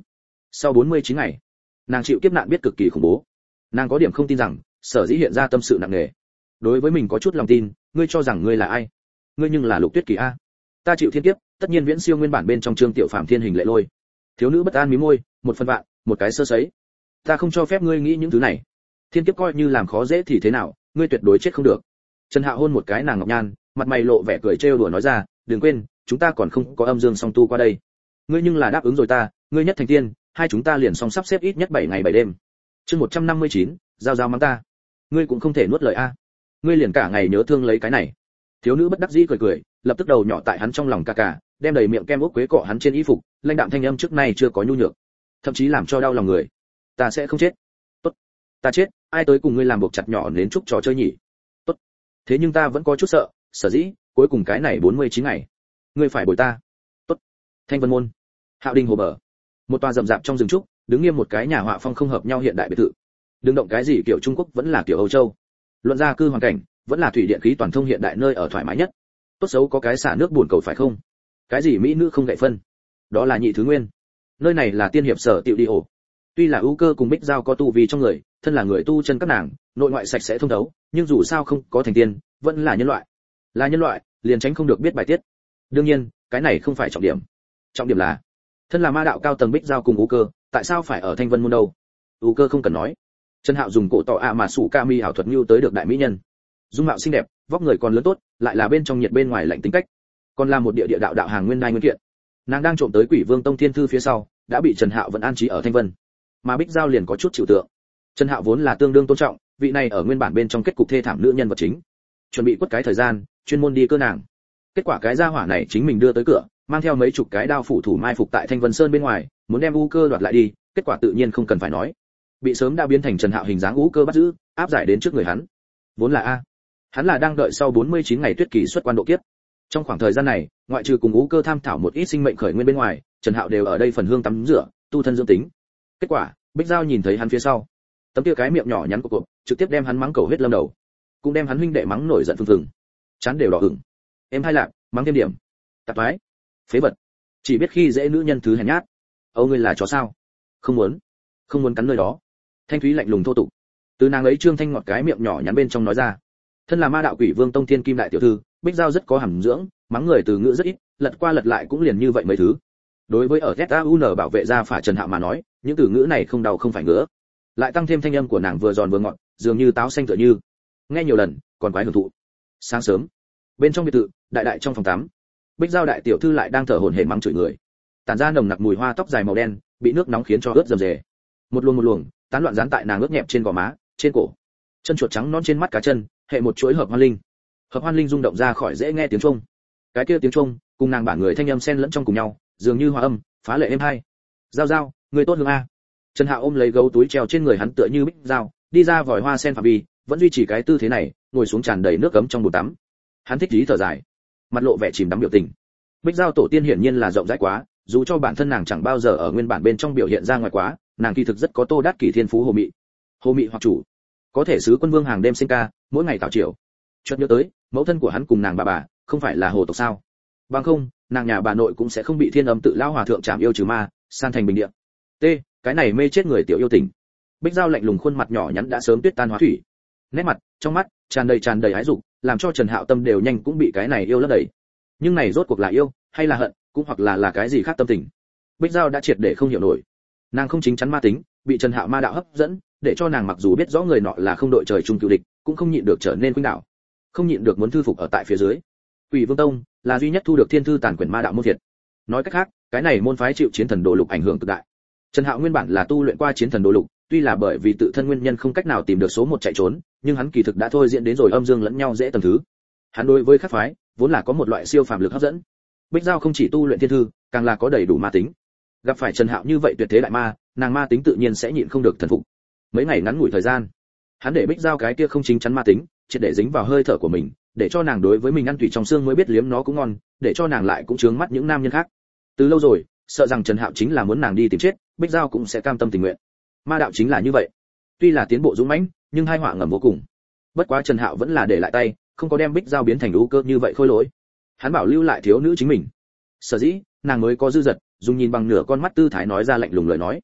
Sau 49 ngày, nàng chịu kiếp nạn biết cực kỳ khủng bố. Nàng có điểm không tin rằng Sở Dĩ hiện ra tâm sự nặng nề. Đối với mình có chút lòng tin, ngươi cho rằng ngươi là ai? Ngươi nhưng là Lục Tuyết Kỳ a. Ta chịu thiên kiếp, tất nhiên viễn siêu nguyên bản bên trong Trương Tiểu Phàm thiên hình lệ lôi. Thiếu nữ bất an mí môi, một phần vạn, một cái sơ sấy. Ta không cho phép ngươi nghĩ những thứ này. Thiên kiếp coi như làm khó dễ thì thế nào, ngươi tuyệt đối chết không được. Trần Hạo hôn một cái nàng ngọc nhan, mặt mày lộ vẻ cười trêu đùa nói ra, đừng quên, chúng ta còn không có âm dương song tu qua đây. Ngươi nhưng là đáp ứng rồi ta, ngươi nhất thành tiên, hai chúng ta liền song sắp xếp ít nhất 7 ngày 7 đêm. Chương 159, giao giao mắng ta. Ngươi cũng không thể nuốt lời a. Ngươi liền cả ngày nhớ thương lấy cái này. Thiếu nữ bất đắc dĩ cười cười, lập tức đầu nhỏ tại hắn trong lòng ca ca, đem đầy miệng kem ốc quế cọ hắn trên y phục, lãnh đạm thanh âm trước nay chưa có nhu nhược, thậm chí làm cho đau lòng người. Ta sẽ không chết. Tốt. Ta chết, ai tới cùng ngươi làm buộc chặt nhỏ đến chúc trò chơi nhỉ? Tốt. Thế nhưng ta vẫn có chút sợ, Sở Dĩ, cuối cùng cái này 49 ngày, ngươi phải bồi ta. Tốt. Thanh Vân môn, Hạo Đình hồ bờ, một tòa rậm rạp trong rừng trúc, đứng nghiêm một cái nhà họa phong không hợp nhau hiện đại biệt thự. Đừng động cái gì kiểu Trung Quốc vẫn là kiểu Âu Châu. Luận gia cư hoàn cảnh, vẫn là thủy điện khí toàn thông hiện đại nơi ở thoải mái nhất. Tốt xấu có cái xả nước buồn cầu phải không? Cái gì mỹ nữ không gậy phân, đó là nhị thứ nguyên. Nơi này là tiên hiệp Sở Tiểu đi ổ. Tuy là ưu cơ cùng Bích Giao có tu vi trong người, thân là người tu chân các nàng, nội ngoại sạch sẽ thông thấu, nhưng dù sao không có thành tiên, vẫn là nhân loại. Là nhân loại, liền tránh không được biết bài tiết. Đương nhiên, cái này không phải trọng điểm. Trọng điểm là, thân là ma đạo cao tầng Bích Giao cùng ưu cơ, tại sao phải ở Thanh Vân môn đâu? Ưu cơ không cần nói. Trần Hạo dùng cổ tỏ ạ mà sủ ca mi ảo thuật nhu tới được đại mỹ nhân. Dung mạo xinh đẹp, vóc người còn lớn tốt, lại là bên trong nhiệt bên ngoài lạnh tính cách. Còn là một địa đạo đạo hàng nguyên đai nguyên kiện. Nàng đang trộm tới Quỷ Vương Tông thiên thư phía sau, đã bị Trần Hạo vẫn an trí ở Thanh Vân. Mà Bích Giao liền có chút chịu tượng. Trần Hạo vốn là tương đương tôn trọng, vị này ở nguyên bản bên trong kết cục thê thảm nữ nhân vật chính. Chuẩn bị quất cái thời gian, chuyên môn đi cơ nàng. Kết quả cái gia hỏa này chính mình đưa tới cửa, mang theo mấy chục cái đao phủ thủ mai phục tại Thanh Vân Sơn bên ngoài, muốn đem U Cơ đoạt lại đi, kết quả tự nhiên không cần phải nói. Bị sớm đã biến thành Trần Hạo hình dáng U Cơ bắt giữ, áp giải đến trước người hắn. Vốn là a, hắn là đang đợi sau 49 ngày tuyết kỳ xuất quan độ kiếp. Trong khoảng thời gian này, ngoại trừ cùng U Cơ tham thảo một ít sinh mệnh khởi nguyên bên ngoài, Trần Hạo đều ở đây phần hương tắm rửa, tu thân dưỡng tính. Kết quả, Bích Giao nhìn thấy hắn phía sau, tấm kia cái miệng nhỏ nhắn của cộp, trực tiếp đem hắn mắng cầu huyết lâm đầu, cũng đem hắn huynh đệ mắng nổi giận phừng phừng, chán đều đỏ ửng. Em hai lạc, mắng thêm điểm. Tạp toái, phế vật, chỉ biết khi dễ nữ nhân thứ hèn nhát. Âu ngươi là chó sao? Không muốn cắn nơi đó. Thanh thúy lạnh lùng thô tục. Từ nàng ấy trương thanh ngọt cái miệng nhỏ nhắn bên trong nói ra. Thân là ma đạo Quỷ Vương Tông Thiên Kim đại tiểu thư, Bích Giao rất có hàm dưỡng, mắng người từ ngữ rất ít, lật qua lật lại cũng liền như vậy mấy thứ. Đối với ở ZAUN bảo vệ gia phả Trần Hạo mà nói, những từ ngữ này không đau không phải ngứa. Lại tăng thêm thanh âm của nàng vừa giòn vừa ngọt, dường như táo xanh tựa như. Nghe nhiều lần, còn quái hưởng thụ. Sáng sớm, bên trong biệt thự, đại trong phòng tắm, Bích Giao đại tiểu thư lại đang thở hổn hển mắng chửi người. Tản ra nồng nặc mùi hoa tóc dài màu đen, bị nước nóng khiến cho ướt rầm rề. Một luồng, tán loạn dán tại nàng ướt nhẹp trên gò má, trên cổ. Chân chuột trắng non trên mắt cá chân, hệ một chuỗi hợp hoan linh. Hợp hoan linh rung động ra khỏi dễ nghe tiếng chuông. Cái kia tiếng chuông, cùng nàng bản người thanh âm xen lẫn trong cùng nhau, dường như hòa âm, phá lệ êm hay. Giao, người tốt hương a. Trần Hạo ôm lấy gấu túi treo trên người hắn tựa như Bích Giao, đi ra vòi hoa sen phạm vi, vẫn duy trì cái tư thế này, ngồi xuống tràn đầy nước ấm trong bồn tắm. Hắn thích ý thở dài, mặt lộ vẻ chìm đắm biểu tình. Bích Giao tổ tiên hiển nhiên là rộng rãi quá, dù cho bản thân nàng chẳng bao giờ ở nguyên bản bên trong biểu hiện ra ngoài quá, nàng kỳ thực rất có Tô Đát Kỷ thiên phú hồ mị hoặc chủ, có thể sứ quân vương hàng đêm sinh ca, mỗi ngày tạo chiều. Chợt nhớ tới, mẫu thân của hắn cùng nàng bà, không phải là hồ tộc sao? Bằng không, nàng nhà bà nội cũng sẽ không bị Thiên Âm Tự lão hòa thượng trảm yêu trừ ma, san thành bình địa. Cái này mê chết người tiểu yêu tình. Bích Giao lạnh lùng khuôn mặt nhỏ nhắn đã sớm tuyết tan hóa thủy. Nét mặt, trong mắt tràn đầy ái dục, làm cho Trần Hạo tâm đều nhanh cũng bị cái này yêu lấp đầy. Nhưng này rốt cuộc là yêu, hay là hận, cũng hoặc là cái gì khác tâm tình. Bích Giao đã triệt để không hiểu nổi. Nàng không chính chắn ma tính, bị Trần Hạo ma đạo hấp dẫn, để cho nàng mặc dù biết rõ người nọ là không đội trời chung cựu địch, cũng không nhịn được trở nên khuynh đảo, không nhịn được muốn thư phục ở tại phía dưới. Quỷ Vương Tông là duy nhất thu được thiên thư tàn quyển ma đạo môn thiệt. Nói cách khác, cái này môn phái chịu chiến thần đồ lục ảnh hưởng cực đại. Trần Hạo nguyên bản là tu luyện qua chiến thần đồ lục, tuy là bởi vì tự thân nguyên nhân không cách nào tìm được số một chạy trốn, nhưng hắn kỳ thực đã thôi diễn đến rồi âm dương lẫn nhau dễ tầng thứ. Hắn đối với các phái vốn là có một loại siêu phàm lực hấp dẫn. Bích Giao không chỉ tu luyện thiên thư, càng là có đầy đủ ma tính. Gặp phải Trần Hạo như vậy tuyệt thế đại ma, nàng ma tính tự nhiên sẽ nhịn không được thần phục. Mấy ngày ngắn ngủi thời gian, hắn để Bích Giao cái kia không chính chắn ma tính, triệt để dính vào hơi thở của mình, để cho nàng đối với mình ăn tủy trong xương mới biết liếm nó cũng ngon, để cho nàng lại cũng chướng mắt những nam nhân khác. Từ lâu rồi, sợ rằng Trần Hạo chính là muốn nàng đi tìm chết, Bích Giao cũng sẽ cam tâm tình nguyện. Ma đạo chính là như vậy, tuy là tiến bộ dũng mãnh, nhưng hai họa ngầm vô cùng. Bất quá Trần Hạo vẫn là để lại tay, không có đem Bích Giao biến thành ưu cơ như vậy khôi lỗi. Hắn bảo lưu lại thiếu nữ chính mình. Sở dĩ, nàng mới có dư dật, dùng nhìn bằng nửa con mắt tư thái nói ra lạnh lùng lời nói.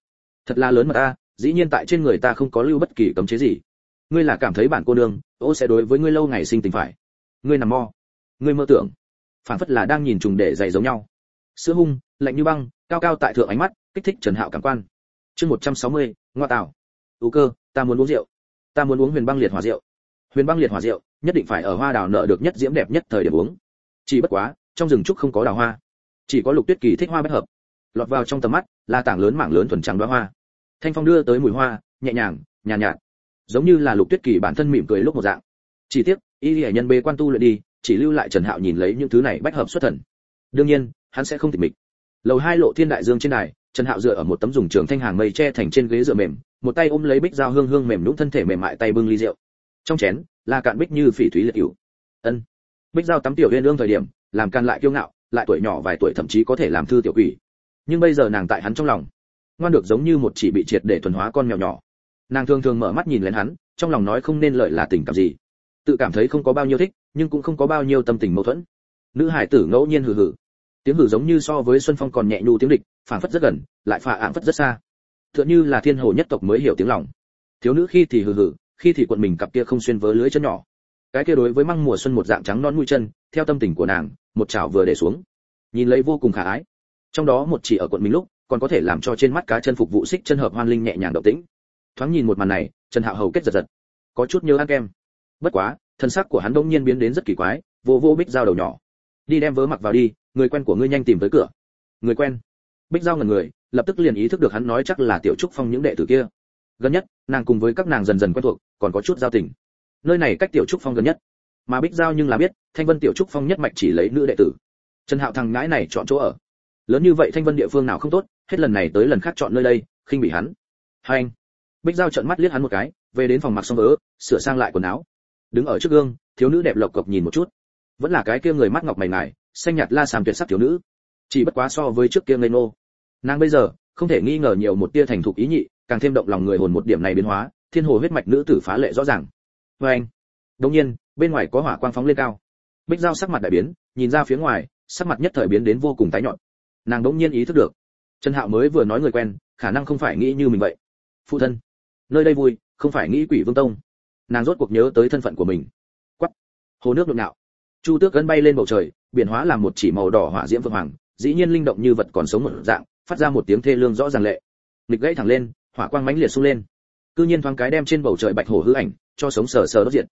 Thật là lớn mà ta, dĩ nhiên tại trên người ta không có lưu bất kỳ cấm chế gì. Ngươi là cảm thấy bản cô nương ô sẽ đối với ngươi lâu ngày sinh tình phải? Ngươi nằm mơ, ngươi mơ tưởng, phản phất là đang nhìn trùng để dày giống nhau. Sữa hung lạnh như băng, cao cao tại thượng ánh mắt kích thích Trần Hạo cảm quan. Chương 160, ngoa tạo. Tú cơ, ta muốn uống rượu. Ta muốn uống huyền băng liệt hỏa rượu. Huyền băng liệt hỏa rượu, nhất định phải ở hoa đào nở được nhất diễm đẹp nhất thời điểm uống. Chỉ bất quá, trong rừng trúc không có đào hoa, chỉ có Lục Tuyết Kỳ thích hoa bách hợp. Lọt vào trong tầm mắt là tảng lớn mảng lớn thuần trắng đóa hoa. Thanh phong đưa tới mùi hoa, nhẹ nhàng, nhàn nhạt, giống như là Lục Tuyết Kỳ bản thân mỉm cười lúc một dạng. Chỉ tiếc, y liễu nhân bê quan tu luyện đi, chỉ lưu lại Trần Hạo nhìn lấy những thứ này bách hợp xuất thần. Đương nhiên, hắn sẽ không tịch mịch. Lầu 2 Lộ Thiên đại dương trên đài, Trần Hạo dựa ở một tấm dùng trường thanh hàng mây che thành trên ghế dựa mềm, một tay ôm lấy Bích Giao hương hương mềm nhũn thân thể mềm mại tay bưng ly rượu. Trong chén là cạn bích như phỉ thúy liệt cửu. Ân. Bích Giao tắm tiểu uyên ương thời điểm, làm can lại kiêu ngạo, lại tuổi nhỏ vài tuổi thậm chí có thể làm thư tiểu quỷ. Nhưng bây giờ nàng tại hắn trong lòng, ngoan được giống như một chỉ bị triệt để thuần hóa con mèo nhỏ. Nàng thường thường mở mắt nhìn lên hắn, trong lòng nói không nên lợi là tình cảm gì. Tự cảm thấy không có bao nhiêu thích, nhưng cũng không có bao nhiêu tâm tình mâu thuẫn. Nữ hải tử ngẫu nhiên hừ hừ. Tiếng hừ giống như so với Xuân Phong còn nhẹ nhu tiếng địch, phảng phất rất gần, lại phà ạng phất rất xa. Tựa như là thiên hồ nhất tộc mới hiểu tiếng lòng. Thiếu nữ khi thì hừ hừ, khi thì cuộn mình cặp kia không xuyên vớ lưới chân nhỏ. Cái kia đối với măng mùa xuân một dạng trắng non mũi chân, theo tâm tình của nàng, một chảo vừa để xuống. Nhìn lấy vô cùng khả ái. Trong đó một chỉ ở cuộn mình lúc, còn có thể làm cho trên mắt cá chân phục vụ xích chân hợp hoan linh nhẹ nhàng động tĩnh. Thoáng nhìn một màn này, Trần Hạo hầu kết giật giật, có chút nhớ ăn kem. Bất quá, thân sắc của hắn đột nhiên biến đến rất kỳ quái, vô Bích Giao đầu nhỏ. Đi đem vớ mặc vào đi, người quen của ngươi nhanh tìm tới cửa. Người quen? Bích Giao ngẩn người, lập tức liền ý thức được hắn nói chắc là Tiểu Trúc Phong những đệ tử kia. Gần nhất, nàng cùng với các nàng dần dần quen thuộc, còn có chút giao tình. Nơi này cách Tiểu Trúc Phong gần nhất, mà Bích Giao nhưng là biết, Thanh Vân Tiểu Trúc Phong nhất mạch chỉ lấy nữ đệ tử. Trần Hạo thằng ngãi này chọn chỗ ở. Lớn như vậy Thanh Vân địa phương nào không tốt, hết lần này tới lần khác chọn nơi đây, khinh bỉ hắn. Hành. Bích Giao trợn mắt liếc hắn một cái, về đến phòng mặc xong vớ, sửa sang lại quần áo. Đứng ở trước gương, thiếu nữ đẹp lộc cộc nhìn một chút. Vẫn là cái kia người mắt ngọc mày ngài, xanh nhạt la sàm tuyệt sắc thiếu nữ. Chỉ bất quá so với trước kia ngây ngô. Nàng bây giờ, không thể nghi ngờ nhiều một tia thành thục ý nhị, càng thêm động lòng người hồn một điểm này biến hóa, thiên hồ huyết mạch nữ tử phá lệ rõ ràng. Anh. Đột nhiên, bên ngoài có hỏa quang phóng lên cao. Bích Giao sắc mặt đại biến, nhìn ra phía ngoài, sắc mặt nhất thời biến đến vô cùng tái nhợt. Nàng đột nhiên ý thức được, Trần Hạo mới vừa nói người quen, khả năng không phải nghĩ như mình vậy. Phụ thân, nơi đây vui, không phải nghĩ Quỷ Vương Tông. Nàng rốt cuộc nhớ tới thân phận của mình. Quắc. Hồ nước nhộn nhạo. Chu tước gân bay lên bầu trời, biển hóa làm một chỉ màu đỏ hỏa diễm vượng hoàng, dĩ nhiên linh động như vật còn sống một dạng, phát ra một tiếng thê lương rõ ràng lệ. Nghịch gãy thẳng lên, hỏa quang mãnh liệt xung lên. Cư nhiên thoáng cái đem trên bầu trời bạch hổ hư ảnh cho sống sờ sờ đốt diệt.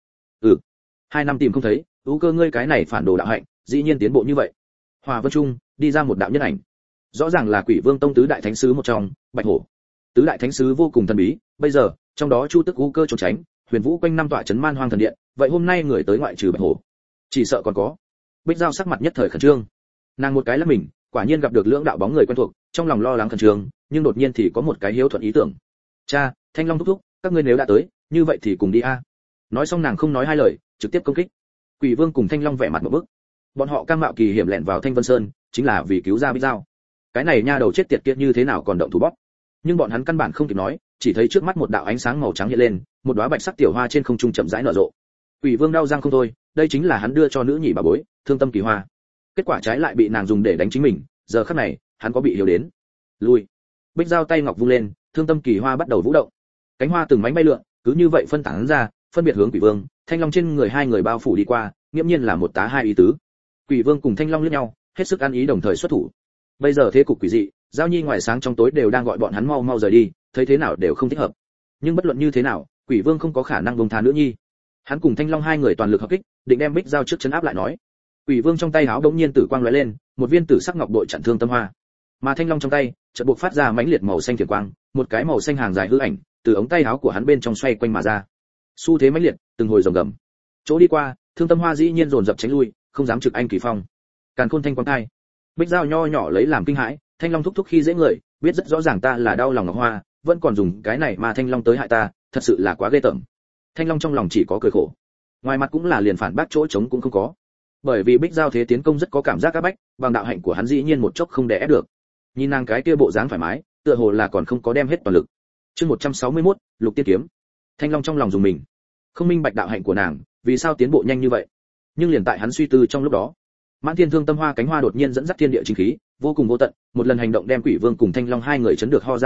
2 năm tìm không thấy, ú cơ ngươi cái này phản đồ đạo hạnh, dĩ nhiên tiến bộ như vậy. Hòa Vân Trung đi ra một đạo nhân ảnh, rõ ràng là Quỷ Vương Tông tứ đại thánh sứ một trong, Bạch Hổ. Tứ đại thánh sứ vô cùng thần bí, bây giờ trong đó Chu Tức ú cơ trốn tránh, Huyền Vũ quanh năm tọa trấn Man Hoang thần điện, vậy hôm nay người tới ngoại trừ Bạch Hổ, chỉ sợ còn có. Bích Giao sắc mặt nhất thời khẩn trương, nàng một cái lắc mình, quả nhiên gặp được lưỡng đạo bóng người quen thuộc, trong lòng lo lắng khẩn trương, nhưng đột nhiên thì có một cái hiếu thuận ý tưởng. Cha, Thanh Long thúc thúc, các ngươi nếu đã tới, như vậy thì cùng đi a. Nói xong nàng không nói hai lời, trực tiếp công kích. Quỷ Vương cùng Thanh Long vẻ mặt một bức. Bọn họ cam mạo kỳ hiểm lẻn vào Thanh Vân Sơn, chính là vì cứu ra Bích Giao. Cái này nha đầu chết tiệt kia như thế nào còn động thủ bóp. Nhưng bọn hắn căn bản không kịp nói, chỉ thấy trước mắt một đạo ánh sáng màu trắng hiện lên, một đóa bạch sắc tiểu hoa trên không trung chậm rãi nở rộ. Quỷ Vương đau răng không thôi, đây chính là hắn đưa cho nữ nhị bà bối, Thương Tâm Kỳ Hoa. Kết quả trái lại bị nàng dùng để đánh chính mình, giờ khắc này, hắn có bị hiểu đến. Lui. Bích Giao tay ngọc vung lên, Thương Tâm Kỳ Hoa bắt đầu vũ động. Cánh hoa từng mảnh bay lượn, cứ như vậy phân tán ra, phân biệt hướng Quỷ Vương, Thanh Long trên người hai người bao phủ đi qua, nghiêm nhiên là một tá hai ý tứ. Quỷ Vương cùng Thanh Long liếc nhau, hết sức ăn ý đồng thời xuất thủ. Bây giờ thế cục quỷ dị, Giao Nhi ngoài sáng trong tối đều đang gọi bọn hắn mau mau rời đi, thấy thế nào đều không thích hợp. Nhưng bất luận như thế nào, Quỷ Vương không có khả năng buông tha nữ nhi. Hắn cùng Thanh Long hai người toàn lực hợp kích, định đem Bích Giao trước chấn áp lại nói. Quỷ Vương trong tay háo đống nhiên tử quang lóe lên, một viên tử sắc ngọc bội chặn Thương Tâm Hoa. Mà Thanh Long trong tay, chợt buộc phát ra mãnh liệt màu xanh thiểm quang, một cái màu xanh hàng dài hư ảnh, từ ống tay háo của hắn bên trong xoay quanh mà ra. Xu thế mãnh liệt, từng hồi rồng gầm. Chỗ đi qua, Thương Tâm Hoa dĩ nhiên dồn dập tránh lui, không dám trực anh kỳ phong. Càn Khôn Thanh Quang thai. Bích Giao nho nhỏ lấy làm kinh hãi, Thanh Long thúc thúc khi dễ người, biết rất rõ ràng ta là đau lòng ngọc hoa, vẫn còn dùng cái này mà Thanh Long tới hại ta, thật sự là quá ghê tởm. Thanh Long trong lòng chỉ có cười khổ, ngoài mặt cũng là liền phản bác chỗ trống cũng không có. Bởi vì Bích Giao thế tiến công rất có cảm giác áp bách, bằng đạo hạnh của hắn dĩ nhiên một chốc không đè ép được. Nhìn nàng cái kia bộ dáng thoải mái, tựa hồ là còn không có đem hết toàn lực. Chương 161, Lục Tiên kiếm. Thanh Long trong lòng dùng mình, không minh bạch đạo hạnh của nàng, vì sao tiến bộ nhanh như vậy. Nhưng liền tại hắn suy tư trong lúc đó, Mãn Thiên Thương Tâm Hoa cánh hoa đột nhiên dẫn dắt thiên địa chính khí, vô cùng vô tận, một lần hành động đem Quỷ Vương cùng Thanh Long hai người chấn được ho ra máu,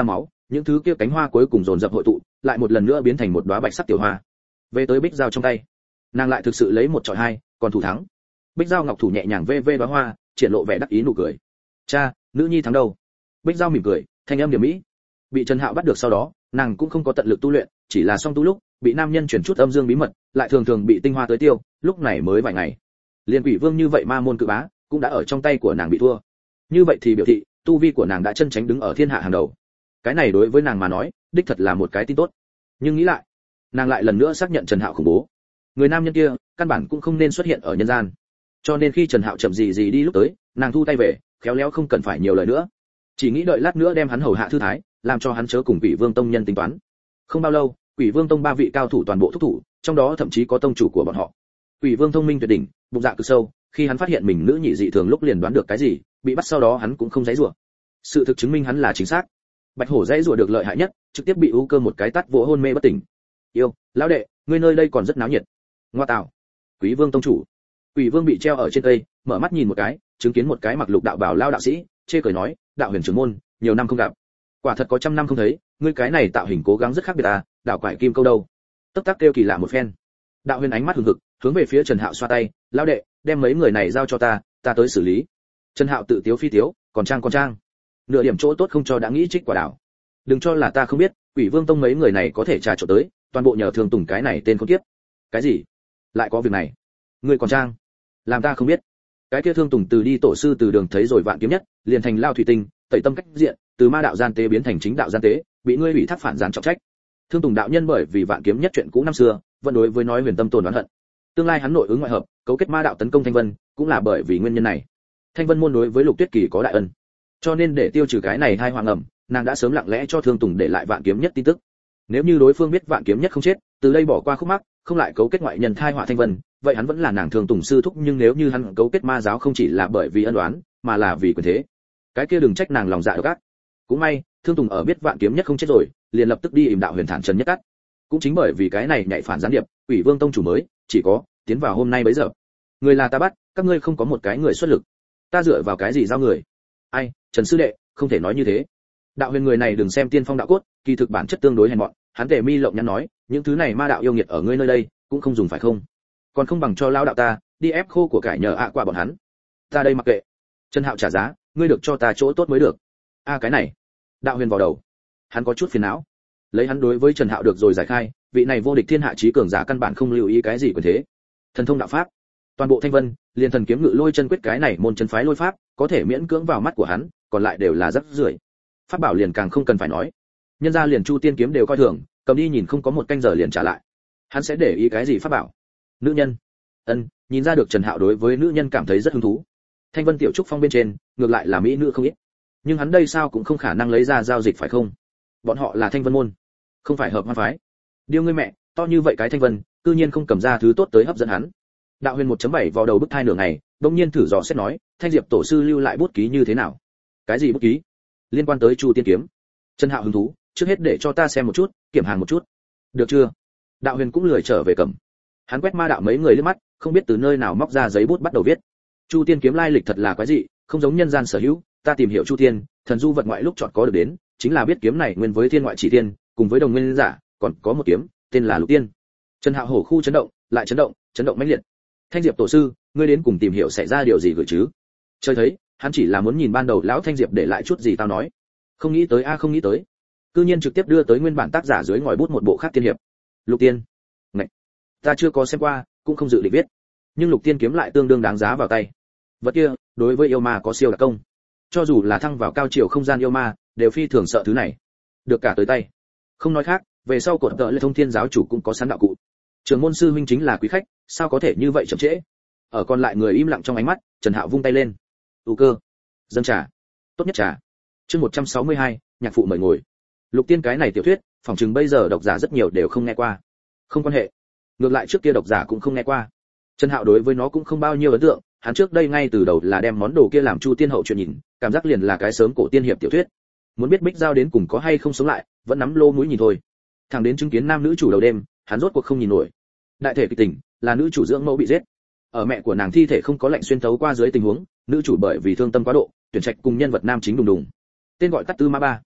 những thứ kia cánh hoa cuối cùng dồn dập hội tụ, lại một lần nữa biến thành một đóa bạch sắc tiểu hoa. Về tới Bích Giao trong tay, nàng lại thực sự lấy một chọi hai, còn thủ thắng. Bích Giao ngọc thủ nhẹ nhàng vê vê đóa hoa, triển lộ vẻ đắc ý nụ cười. Cha, nữ nhi thắng đâu? Bích Giao mỉm cười, thanh âm điểm mỹ. Bị Trần Hạo bắt được sau đó, nàng cũng không có tận lực tu luyện, chỉ là song tu lúc, bị nam nhân truyền chút âm dương bí mật, lại thường thường bị tinh hoa tới tiêu, lúc này mới vài ngày. Liên Quỷ Vương như vậy ma môn cự bá, cũng đã ở trong tay của nàng bị thua. Như vậy thì biểu thị, tu vi của nàng đã chân chính đứng ở thiên hạ hàng đầu. Cái này đối với nàng mà nói, đích thật là một cái tin tốt. Nhưng nghĩ lại, nàng lại lần nữa xác nhận Trần Hạo khủng bố. Người nam nhân kia, căn bản cũng không nên xuất hiện ở nhân gian. Cho nên khi Trần Hạo chậm gì đi lúc tới, nàng thu tay về, khéo léo không cần phải nhiều lời nữa. Chỉ nghĩ đợi lát nữa đem hắn hầu hạ thư thái, làm cho hắn chớ cùng Quỷ Vương tông nhân tính toán. Không bao lâu, Quỷ Vương tông 3 vị cao thủ toàn bộ thúc thủ, trong đó thậm chí có tông chủ của bọn họ. Quỷ Vương thông minh tuyệt đỉnh, bụng dạ cực sâu, khi hắn phát hiện mình nữ nhị dị thường lúc liền đoán được cái gì, bị bắt sau đó hắn cũng không giãy giụa. Sự thực chứng minh hắn là chính xác. Bạch Hổ giãy giụa được lợi hại nhất, trực tiếp bị U Cơ một cái tát vỗ hôn mê bất tỉnh. "Yêu, lão đệ, ngươi nơi đây còn rất náo nhiệt." Ngoa tạo. Quỷ Vương tông chủ. Quỷ Vương bị treo ở trên cây, mở mắt nhìn một cái, chứng kiến một cái mặc lục đạo bào lao đạo sĩ, chê cười nói, "Đạo huyền trưởng môn, nhiều năm không gặp. Quả thật có trăm năm không thấy, ngươi cái này tạo hình cố gắng rất khác biệt à, đạo quải kim câu đâu." Tấp tắc kêu kỳ lạ một phen. Đạo huyền ánh mắt hừng hực, hướng về phía Trần Hạo xoa tay, "Lão đệ, đem mấy người này giao cho ta tới xử lý." Trần Hạo tự tiếu phi tiếu, còn trang. Nửa điểm chỗ tốt không cho đã nghĩ trích quả đảo. Đừng cho là ta không biết, Quỷ Vương tông mấy người này có thể trà trộn tới, toàn bộ nhờ Thường Tùng cái này tên con kiếp. Cái gì? Lại có việc này? Ngươi còn trang? Làm ta không biết. Cái kia Thương Tùng từ đi tổ sư từ đường thấy rồi vạn kiếm nhất, liền thành lao thủy tinh, tẩy tâm cách diện, từ ma đạo gian tế biến thành chính đạo gian tế, bị ngươi ủy thác phản gián trọng trách. Thương Tùng đạo nhân bởi vì vạn kiếm nhất chuyện cũ năm xưa, vẫn đối với nói huyền tâm tồn oán hận. Tương lai hắn nội ứng ngoại hợp, cấu kết ma đạo tấn công Thanh Vân, cũng là bởi vì nguyên nhân này. Thanh Vân môn đối với Lục Tuyết Kỳ có đại ân, cho nên để tiêu trừ cái này hai hoàng ẩm, nàng đã sớm lặng lẽ cho Thương Tùng để lại vạn kiếm nhất tin tức. Nếu như đối phương biết vạn kiếm nhất không chết, từ đây bỏ qua khúc mắc, không lại cấu kết ngoại nhân thai họa Thanh Vân, vậy hắn vẫn là nàng Thương Tùng sư thúc, nhưng nếu như hắn cấu kết ma giáo không chỉ là bởi vì ân oán, mà là vì quyền thế, cái kia đừng trách nàng lòng dạ độc ác. Cũng may, Thương Tùng ở biết vạn kiếm nhất không chết rồi, liền lập tức đi ỉm đạo huyền thản trần nhất cắt. Cũng chính bởi vì cái này nhạy phản gián điệp, Quỷ Vương tông chủ mới chỉ có tiến vào hôm nay bấy giờ. Người là ta bắt, các ngươi không có một cái người xuất lực, ta dựa vào cái gì giao người? Ai, Trần sư đệ, không thể nói như thế. Đạo huyền người này đừng xem tiên phong đạo cốt, kỳ thực bản chất tương đối hèn mọn. Hắn tề mi lộng nhắn nói, những thứ này ma đạo yêu nghiệt ở ngươi nơi đây, cũng không dùng phải không? Còn không bằng cho lao đạo ta đi ép khô của cải nhờ qua bọn hắn. Ta đây mặc kệ. Trần Hạo trả giá, ngươi được cho ta chỗ tốt mới được. Cái này. Đạo huyền vào đầu. Hắn có chút phiền não. Lấy hắn đối với Trần Hạo được rồi giải khai, vị này vô địch thiên hạ chí cường giả căn bản không lưu ý cái gì quyền thế. Thần thông đạo pháp, toàn bộ Thanh Vân, liền thần kiếm ngự lôi chân quyết cái này môn chân phái lôi pháp, có thể miễn cưỡng vào mắt của hắn, còn lại đều là rất rưởi. Pháp bảo liền càng không cần phải nói. Nhân gia liền Chu Tiên kiếm đều coi thường, cầm đi nhìn không có một canh giờ liền trả lại. Hắn sẽ để ý cái gì pháp bảo? Nữ nhân. Nhìn ra được Trần Hạo đối với nữ nhân cảm thấy rất hứng thú. Thanh Vân tiểu trúc phong bên trên, ngược lại là mỹ nữ không ít. Nhưng hắn đây sao cũng không khả năng lấy ra giao dịch phải không? Bọn họ là Thanh Vân môn, không phải hợp hoan phái. Điêu ngươi mẹ, to như vậy cái Thanh Vân, cư nhiên không cầm ra thứ tốt tới hấp dẫn hắn. Đạo huyền 1.7 vào đầu bức thai nửa ngày, đột nhiên thử dò xét nói, Thanh Diệp tổ sư lưu lại bút ký như thế nào? Cái gì bút ký? Liên quan tới Chu Tiên kiếm. Trần Hạo hứng thú, trước hết để cho ta xem một chút, kiểm hàng một chút. Được chưa? Đạo huyền cũng lười trở về cầm. Hắn quét ma đạo mấy người liếc mắt, không biết từ nơi nào móc ra giấy bút bắt đầu viết. Chu Tiên kiếm lai lịch thật là quái dị, không giống nhân gian sở hữu, ta tìm hiểu Chu Tiên, thần du vật ngoại lúc chọn có được đến, chính là biết kiếm này nguyên với thiên ngoại chỉ tiên, cùng với đồng nguyên giả, còn có một kiếm, tên là Lục Tiên. Trần Hạo hổ khu chấn động, lại chấn động mãnh liệt. Thanh Diệp tổ sư, ngươi đến cùng tìm hiểu xảy ra điều gì gửi chứ? Chơi thấy, hắn chỉ là muốn nhìn ban đầu lão Thanh Diệp để lại chút gì tao nói. Không nghĩ tới không nghĩ tới. Cư nhiên trực tiếp đưa tới nguyên bản tác giả dưới ngòi bút một bộ khác tiên hiệp. Lục Tiên. Ngậy. Ta chưa có xem qua, cũng không dự định viết. Nhưng Lục Tiên kiếm lại tương đương đáng giá vào tay. Vật kia, đối với yêu ma có siêu đặc công. Cho dù là thăng vào cao chiều không gian yêu ma, đều phi thường sợ thứ này. Được cả tới tay. Không nói khác, về sau cột tợ Lệ Thông Thiên giáo chủ cũng có sẵn đạo cụ. Trường môn sư huynh chính là quý khách, sao có thể như vậy chậm trễ? Ở còn lại người im lặng trong ánh mắt, Trần Hạo vung tay lên. "Tu cơ, dâng trà, tốt nhất trà." Chương 162, nhạc phụ mời ngồi. Lục Tiên cái này tiểu thuyết, phỏng chừng bây giờ độc giả rất nhiều đều không nghe qua. Không quan hệ, ngược lại trước kia độc giả cũng không nghe qua. Trần Hạo đối với nó cũng không bao nhiêu ấn tượng, hắn trước đây ngay từ đầu là đem món đồ kia làm Chu Tiên hậu chuyện nhìn, cảm giác liền là cái sớm cổ tiên hiệp tiểu thuyết. Muốn biết Bích Giao đến cùng có hay không sống lại, vẫn nắm lô mũi nhìn thôi. Thằng đến chứng kiến nam nữ chủ đầu đêm, hắn rốt cuộc không nhìn nổi. Đại thể kịch tình là nữ chủ dưỡng mẫu bị giết, ở mẹ của nàng thi thể không có lệnh xuyên thấu qua dưới tình huống, nữ chủ bởi vì thương tâm quá độ, tuyển trạch cùng nhân vật nam chính đùng đùng, tên gọi tắt Tư Ma Ba,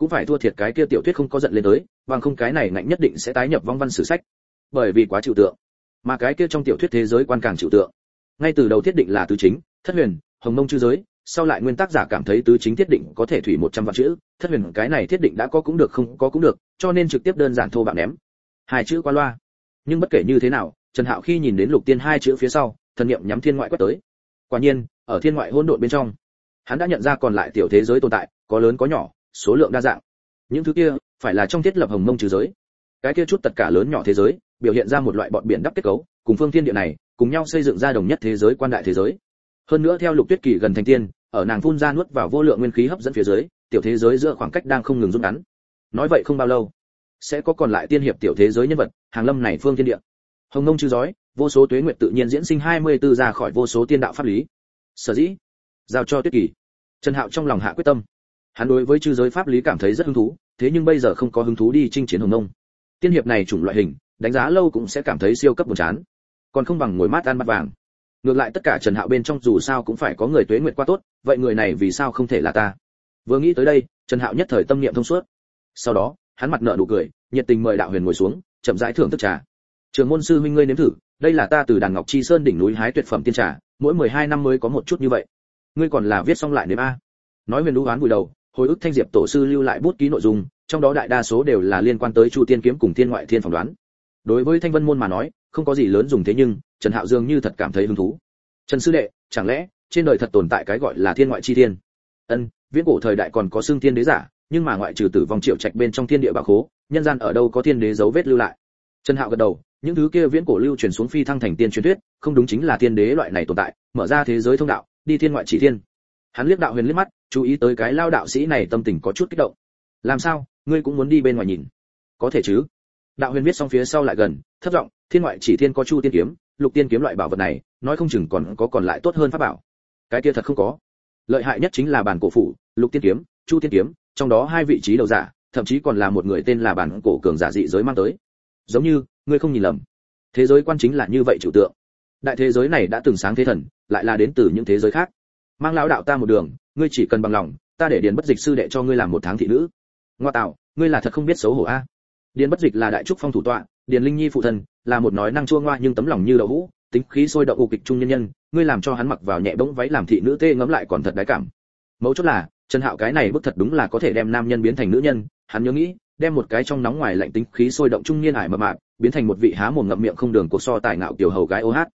cũng phải thua thiệt cái kia tiểu thuyết không có giận lên tới, bằng không cái này ngạnh nhất định sẽ tái nhập vong văn sử sách. Bởi vì quá trừu tượng, mà cái kia trong tiểu thuyết thế giới quan càng trừu tượng. Ngay từ đầu thiết định là tứ chính, thất huyền, hồng mông chư giới, sau lại nguyên tác giả cảm thấy tứ chính thiết định có thể thủy 100 vạn chữ, thất huyền cái này thiết định đã có cũng được không có cũng được, cho nên trực tiếp đơn giản thô bạo ném. Hai chữ qua loa. Nhưng bất kể như thế nào, Trần Hạo khi nhìn đến lục tiên hai chữ phía sau, thần niệm nhắm thiên ngoại quét tới. Quả nhiên, ở thiên ngoại hỗn độn bên trong, hắn đã nhận ra còn lại tiểu thế giới tồn tại, có lớn có nhỏ, số lượng đa dạng. Những thứ kia phải là trong thiết lập hồng mông trừ giới. Cái kia chút tất cả lớn nhỏ thế giới, biểu hiện ra một loại bọn biển đắp kết cấu, cùng phương thiên địa này, cùng nhau xây dựng ra đồng nhất thế giới quan đại thế giới. Hơn nữa theo Lục Tuyết Kỳ gần thành tiên, ở nàng phun ra nuốt vào vô lượng nguyên khí hấp dẫn phía dưới, tiểu thế giới giữa khoảng cách đang không ngừng rút ngắn. Nói vậy không bao lâu, sẽ có còn lại tiên hiệp tiểu thế giới nhân vật, hàng lâm này phương thiên địa. Hồng mông trừ giới, vô số tuế nguyệt tự nhiên diễn sinh 24 ra khỏi vô số tiên đạo pháp lý. Sở dĩ, giao cho Tuyết Kỳ. Trần Hạo trong lòng hạ quyết tâm. Hắn đối với chư giới pháp lý cảm thấy rất hứng thú, thế nhưng bây giờ không có hứng thú đi chinh chiến hồng mông. Tiên hiệp này chủng loại hình, đánh giá lâu cũng sẽ cảm thấy siêu cấp buồn chán. Còn không bằng ngồi mát ăn bát vàng. Ngược lại tất cả Trần Hạo bên trong dù sao cũng phải có người tuế nguyệt qua tốt, vậy người này vì sao không thể là ta? Vừa nghĩ tới đây, Trần Hạo nhất thời tâm niệm thông suốt. Sau đó, hắn mặt nở nụ cười, nhiệt tình mời Đạo Huyền ngồi xuống, chậm rãi thưởng thức trà. Trường môn sư huynh ngươi nếm thử, đây là ta từ Đàn Ngọc Chi Sơn đỉnh núi hái tuyệt phẩm tiên trà, mỗi 12 năm mới có một chút như vậy. Ngươi còn là viết xong lại nếm a. Nói Huyền Đũ Hoán vùi đầu, hồi ức Thanh Diệp tổ sư lưu lại bút ký nội dung, trong đó đại đa số đều là liên quan tới Chu Tiên kiếm cùng Thiên Ngoại Thiên phỏng đoán. Đối với Thanh Vân môn mà nói, không có gì lớn dùng thế nhưng, Trần Hạo dường như thật cảm thấy hứng thú. Trần sư đệ, chẳng lẽ trên đời thật tồn tại cái gọi là thiên ngoại chi thiên? Ân, viễn cổ thời đại còn có xương thiên đế giả, nhưng mà ngoại trừ tử vong triệu trạch bên trong thiên địa bảo khố, nhân gian ở đâu có thiên đế dấu vết lưu lại. Trần Hạo gật đầu, những thứ kia viễn cổ lưu truyền xuống phi thăng thành tiên truyền thuyết, không đúng chính là thiên đế loại này tồn tại, mở ra thế giới thông đạo, đi thiên ngoại chỉ thiên. Hắn liếc Đạo Huyền liếc mắt, chú ý tới cái lao đạo sĩ này tâm tình có chút kích động. Làm sao, ngươi cũng muốn đi bên ngoài nhìn? Có thể chứ? Đạo Huyền viết xong phía sau lại gần, thấp giọng, thiên ngoại chỉ thiên có Chu Tiên kiếm, Lục Tiên kiếm loại bảo vật này, nói không chừng còn lại tốt hơn pháp bảo. Cái kia thật không có. Lợi hại nhất chính là bản cổ phủ, Lục Tiên kiếm, Chu Tiên kiếm, trong đó hai vị trí đầu giả, thậm chí còn là một người tên là bản cổ cường giả dị giới mang tới. Giống như, ngươi không nhìn lầm. Thế giới quan chính là như vậy trừu tượng. Đại thế giới này đã từng sáng thế thần, lại là đến từ những thế giới khác. Mang lão đạo ta một đường, ngươi chỉ cần bằng lòng, ta để Điền Bất Dịch sư đệ cho ngươi làm 1 tháng thị nữ. Ngoa tạo, ngươi là thật không biết xấu hổ a. Điền Bất Dịch là đại trúc phong thủ tọa, Điền Linh Nhi phụ thân, là một nói năng chua ngoa nhưng tấm lòng như đậu hũ, tính khí sôi động ù kịch trung nhân nhân, ngươi làm cho hắn mặc vào nhẹ bỗng váy làm thị nữ tê ngấm lại còn thật đái cảm. Mấu chốt là, Trần Hạo cái này bức thật đúng là có thể đem nam nhân biến thành nữ nhân, hắn nhớ nghĩ, đem một cái trong nóng ngoài lạnh tính khí sôi động trung niên ải mập mạp, biến thành một vị há mồm ngậm miệng không đường cuộc so tài ngạo kiều hầu gái ô hát.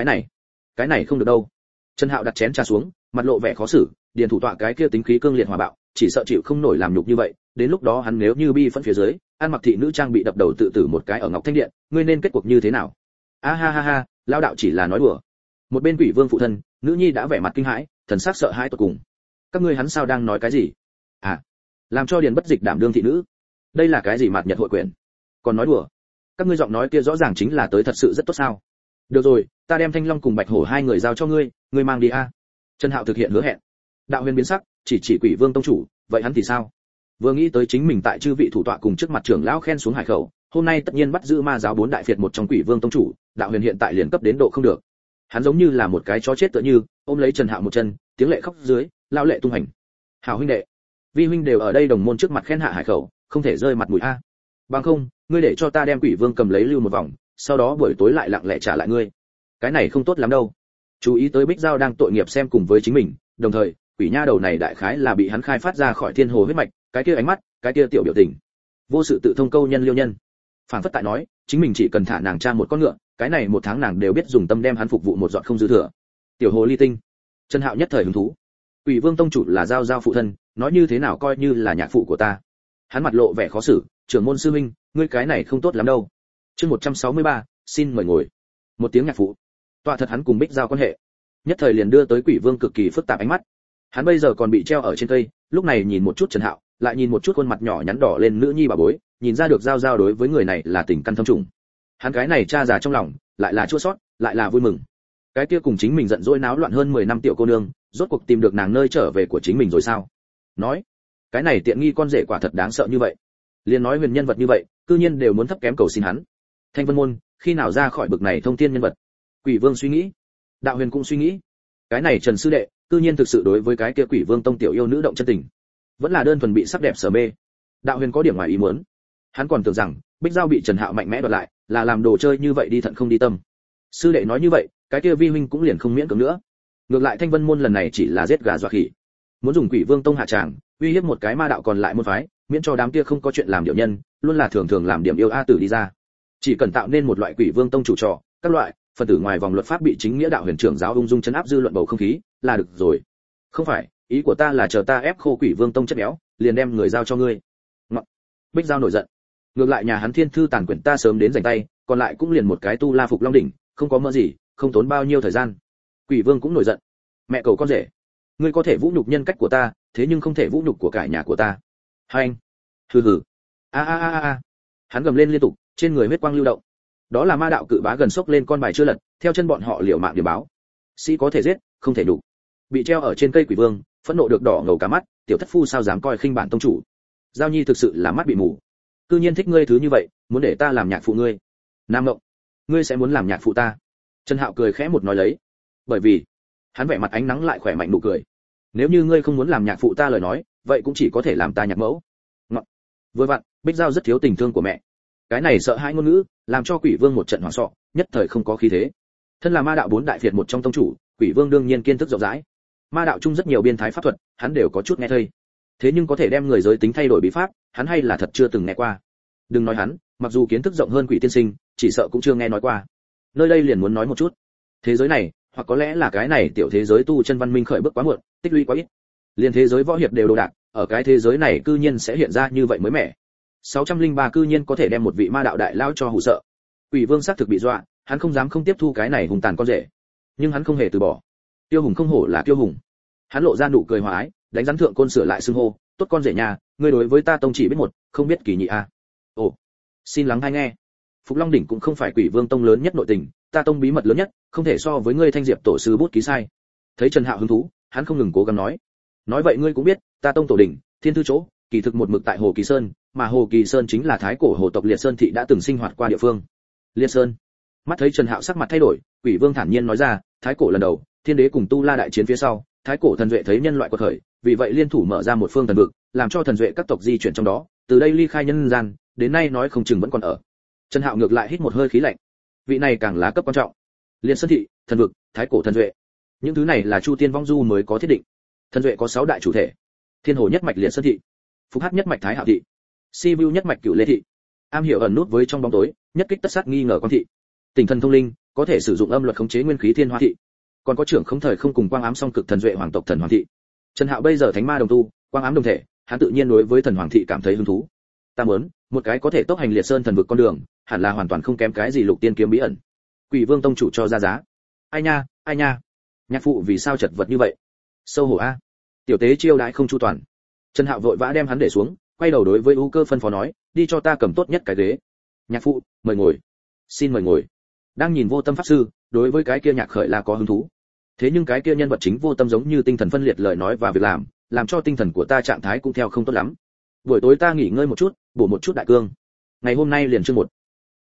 Cái này không được đâu. Trần Hạo đặt chén trà xuống, mặt lộ vẻ khó xử, Điền thủ tọa cái kia tính khí cương liệt hòa bạo, chỉ sợ chịu không nổi làm nhục như vậy, đến lúc đó hắn nếu như bi phẫn phía dưới, ăn mặc thị nữ trang bị đập đầu tự tử một cái ở Ngọc Thanh Điện, ngươi nên kết cuộc như thế nào? A ha ha ha, lão đạo chỉ là nói đùa. Một bên Quỷ Vương phụ thân, nữ nhi đã vẻ mặt kinh hãi, thần sắc sợ hãi tột cùng. Các ngươi hắn sao đang nói cái gì? À, làm cho Điền Bất Dịch đảm đương thị nữ. Đây là cái gì mạt nhật hội quyển? Còn nói đùa? Các ngươi giọng nói kia rõ ràng chính là tới thật sự rất tốt sao? Được rồi, ta đem Thanh Long cùng Bạch Hổ hai người giao cho ngươi, ngươi mang đi a. Trần Hạo thực hiện hứa hẹn. Đạo Huyền biến sắc, chỉ Quỷ Vương tông chủ, vậy hắn thì sao? Vừa nghĩ tới chính mình tại chư vị thủ tọa cùng trước mặt trưởng lão khen xuống hải khẩu, hôm nay tất nhiên bắt giữ ma giáo 4 đại phiệt một trong Quỷ Vương tông chủ, Đạo Huyền hiện tại liền cấp đến độ không được. Hắn giống như là một cái chó chết tựa như, ôm lấy Trần Hạo một chân, tiếng lệ khóc dưới, lao lệ tung hành. Hảo huynh đệ, vi huynh đều ở đây đồng môn trước mặt khen hạ hải khẩu, không thể rơi mặt mũi a. Bằng không, ngươi để cho ta đem Quỷ Vương cầm lấy lưu một vòng, sau đó buổi tối lại lặng lẽ trả lại ngươi. Cái này không tốt lắm đâu. Chú ý tới Bích Giao đang tội nghiệp xem cùng với chính mình, đồng thời, quỷ nha đầu này đại khái là bị hắn khai phát ra khỏi thiên hồ huyết mạch, cái kia ánh mắt, cái kia tiểu biểu tình, vô sự tự thông câu nhân liêu nhân. Phản phất tại nói, chính mình chỉ cần thả nàng tra một con ngựa, cái này 1 tháng nàng đều biết dùng tâm đem hắn phục vụ một dọn không dư thừa. Tiểu hồ ly tinh. Trần Hạo nhất thời hứng thú. Quỷ Vương tông chủ là giao phụ thân, nói như thế nào coi như là nhạc phụ của ta. Hắn mặt lộ vẻ khó xử, trưởng môn sư huynh, ngươi cái này không tốt lắm đâu. Chương 163, xin mời ngồi. Một tiếng nhạc phụ. Tọa thật hắn cùng Bích Giao quan hệ, nhất thời liền đưa tới Quỷ Vương cực kỳ phức tạp ánh mắt. Hắn bây giờ còn bị treo ở trên cây, lúc này nhìn một chút Trần Hạo, lại nhìn một chút khuôn mặt nhỏ nhắn đỏ lên nữ nhi bà bối, nhìn ra được giao đối với người này là tình căn thâm trùng. Hắn cái này cha già trong lòng, lại là chua xót, lại là vui mừng. Cái kia cùng chính mình giận dỗi náo loạn hơn 10 năm tiểu cô nương, rốt cuộc tìm được nàng nơi trở về của chính mình rồi sao? Nói, cái này tiện nghi con rể quả thật đáng sợ như vậy. Liên nói huyền nhân vật như vậy, cư nhiên đều muốn thấp kém cầu xin hắn. Thanh Vân môn, khi nào ra khỏi bực này thông thiên nhân vật? Quỷ Vương suy nghĩ, Đạo Huyền cũng suy nghĩ. Cái này Trần sư đệ, cư nhiên thực sự đối với cái kia Quỷ Vương tông tiểu yêu nữ động chân tình, vẫn là đơn thuần bị sắc đẹp sở mê, Đạo Huyền có điểm ngoài ý muốn, hắn còn tưởng rằng Bích Giao bị Trần Hạo mạnh mẽ đoạt lại, là làm đồ chơi như vậy đi thận không đi tâm. Sư đệ nói như vậy, cái kia vi huynh cũng liền không miễn cưỡng nữa. Ngược lại Thanh Vân môn lần này chỉ là giết gà dọa khỉ, muốn dùng Quỷ Vương tông hạ tràng, uy hiếp một cái ma đạo còn lại môn phái, miễn cho đám kia không có chuyện làm điệu nhân, luôn là thường thường làm điểm yêu a tử đi ra. Chỉ cần tạo nên một loại Quỷ Vương tông chủ trò, các loại phần tử ngoài vòng luật pháp bị chính nghĩa đạo huyền trưởng giáo ung dung chấn áp dư luận bầu không khí, là được rồi. Không phải, ý của ta là chờ ta ép khô Quỷ Vương tông chất béo, liền đem người giao cho ngươi. Ngọ. Bích Giao nổi giận. Ngược lại nhà hắn thiên thư tàn quyển ta sớm đến giành tay, còn lại cũng liền một cái tu la phục long đỉnh, không có mơ gì, không tốn bao nhiêu thời gian. Quỷ Vương cũng nổi giận. Mẹ cầu con rể, ngươi có thể vũ nhục nhân cách của ta, thế nhưng không thể vũ nhục của cải nhà của ta. Hai anh. Hừ hừ. A a a a. Hắn gầm lên liên tục, trên người huyết quang lưu động. Đó là ma đạo cự bá gần sốc lên con bài chưa lật, theo chân bọn họ liều mạng điểm báo. Sĩ có thể giết, không thể nhục. Bị treo ở trên cây Quỷ Vương, phẫn nộ được đỏ ngầu cả mắt, tiểu thất phu sao dám coi khinh bản tông chủ. Giao Nhi thực sự là mắt bị mù. Cư nhiên thích ngươi thứ như vậy, muốn để ta làm nhạc phụ ngươi. Nam Ngộng, ngươi sẽ muốn làm nhạc phụ ta? Trần Hạo cười khẽ một nói lấy. Bởi vì, hắn vẻ mặt ánh nắng lại khỏe mạnh nụ cười. Nếu như ngươi không muốn làm nhạc phụ ta lời nói, vậy cũng chỉ có thể làm ta nhạc mẫu. Ngọn. Vừa vặn, Bích Giao rất thiếu tình thương của mẹ. Cái này sợ hãi ngôn ngữ, làm cho Quỷ Vương một trận hoảng sợ, nhất thời không có khí thế. Thân là ma đạo bốn đại phiệt một trong tông chủ, Quỷ Vương đương nhiên kiến thức rộng rãi. Ma đạo chung rất nhiều biên thái pháp thuật, hắn đều có chút nghe thấy. Thế nhưng có thể đem người giới tính thay đổi bí pháp, hắn hay là thật chưa từng nghe qua. Đừng nói hắn, mặc dù kiến thức rộng hơn Quỷ tiên sinh, chỉ sợ cũng chưa nghe nói qua. Nơi đây liền muốn nói một chút. Thế giới này, hoặc có lẽ là cái này tiểu thế giới tu chân văn minh khởi bước quá muộn, tích lũy quá ít. Liên thế giới võ hiệp đều đồ đạc, ở cái thế giới này cư nhiên sẽ hiện ra như vậy mới mẻ. 603 cư nhiên có thể đem một vị ma đạo đại lao cho hù sợ. Quỷ Vương xác thực bị dọa, hắn không dám không tiếp thu cái này hùng tàn con rể. Nhưng hắn không hề từ bỏ. Tiêu Hùng không hổ là Tiêu Hùng. Hắn lộ ra nụ cười hòa ái, đánh rắn thượng côn sửa lại xưng hô, tốt con rể nhà, ngươi đối với ta tông chỉ biết một, không biết kỳ nhị a. Ồ, xin lắng hay nghe. Phục Long đỉnh cũng không phải Quỷ Vương tông lớn nhất nội tình, ta tông bí mật lớn nhất, không thể so với ngươi Thanh Diệp tổ sư bút ký sai. Thấy Trần Hạo hứng thú, hắn không ngừng cố gắng nói vậy ngươi cũng biết, ta tông tổ đỉnh, thiên thư chỗ, kỳ thực một mực tại Hồ Kỳ Sơn, mà Hồ Kỳ Sơn chính là thái cổ hồ tộc Liệt Sơn thị đã từng sinh hoạt qua địa phương. Liệt Sơn. Mắt thấy Trần Hạo sắc mặt thay đổi, Quỷ Vương thản nhiên nói ra, thái cổ lần đầu, thiên đế cùng tu la đại chiến phía sau, thái cổ thần duệ thấy nhân loại quật khởi, vì vậy liên thủ mở ra một phương thần vực, làm cho thần duệ các tộc di chuyển trong đó, từ đây ly khai nhân gian, đến nay nói không chừng vẫn còn ở. Trần Hạo ngược lại hít một hơi khí lạnh. Vị này càng là cấp quan trọng. Liệt Sơn thị, thần vực, thái cổ thần duệ. Những thứ này là Chu Tiên Vong Du mới có thiết định. Thần duệ có 6 đại chủ thể. Thiên Hồ nhất mạch Liệt Sơn thị, Phục Hắc nhất mạch Thái Hạo thị, Sibiu nhất mạch Cửu Lê thị. Am hiểu ẩn nút với trong bóng tối, nhất kích tất sát nghi ngờ Quan thị. Tỉnh thần thông linh, có thể sử dụng âm luật khống chế nguyên khí Thiên Hoa thị. Còn có trưởng không thời không cùng quang ám song cực thần duệ hoàng tộc Thần Hoàng thị. Trần Hạo bây giờ thánh ma đồng tu, quang ám đồng thể, hắn tự nhiên đối với Thần Hoàng thị cảm thấy hứng thú. Ta muốn, một cái có thể tốc hành Liệt Sơn thần vực con đường, hẳn là hoàn toàn không kém cái gì Lục Tiên kiếm bí ẩn. Quỷ Vương tông chủ cho ra giá. Ai nha, nhạc phụ vì sao chật vật như vậy? Sâu hổ a. Tiểu tế chiêu đãi không chu toàn. Trần Hạo vội vã đem hắn để xuống, quay đầu đối với U Cơ phân phó nói, đi cho ta cầm tốt nhất cái ghế. Nhạc phụ, mời ngồi. Xin mời ngồi. Đang nhìn Vô Tâm pháp sư, đối với cái kia Nhạc Khởi là có hứng thú. Thế nhưng cái kia nhân vật chính Vô Tâm giống như tinh thần phân liệt lời nói và việc làm cho tinh thần của ta trạng thái cũng theo không tốt lắm. Buổi tối ta nghỉ ngơi một chút, bổ một chút đại cương. Ngày hôm nay liền chương 1.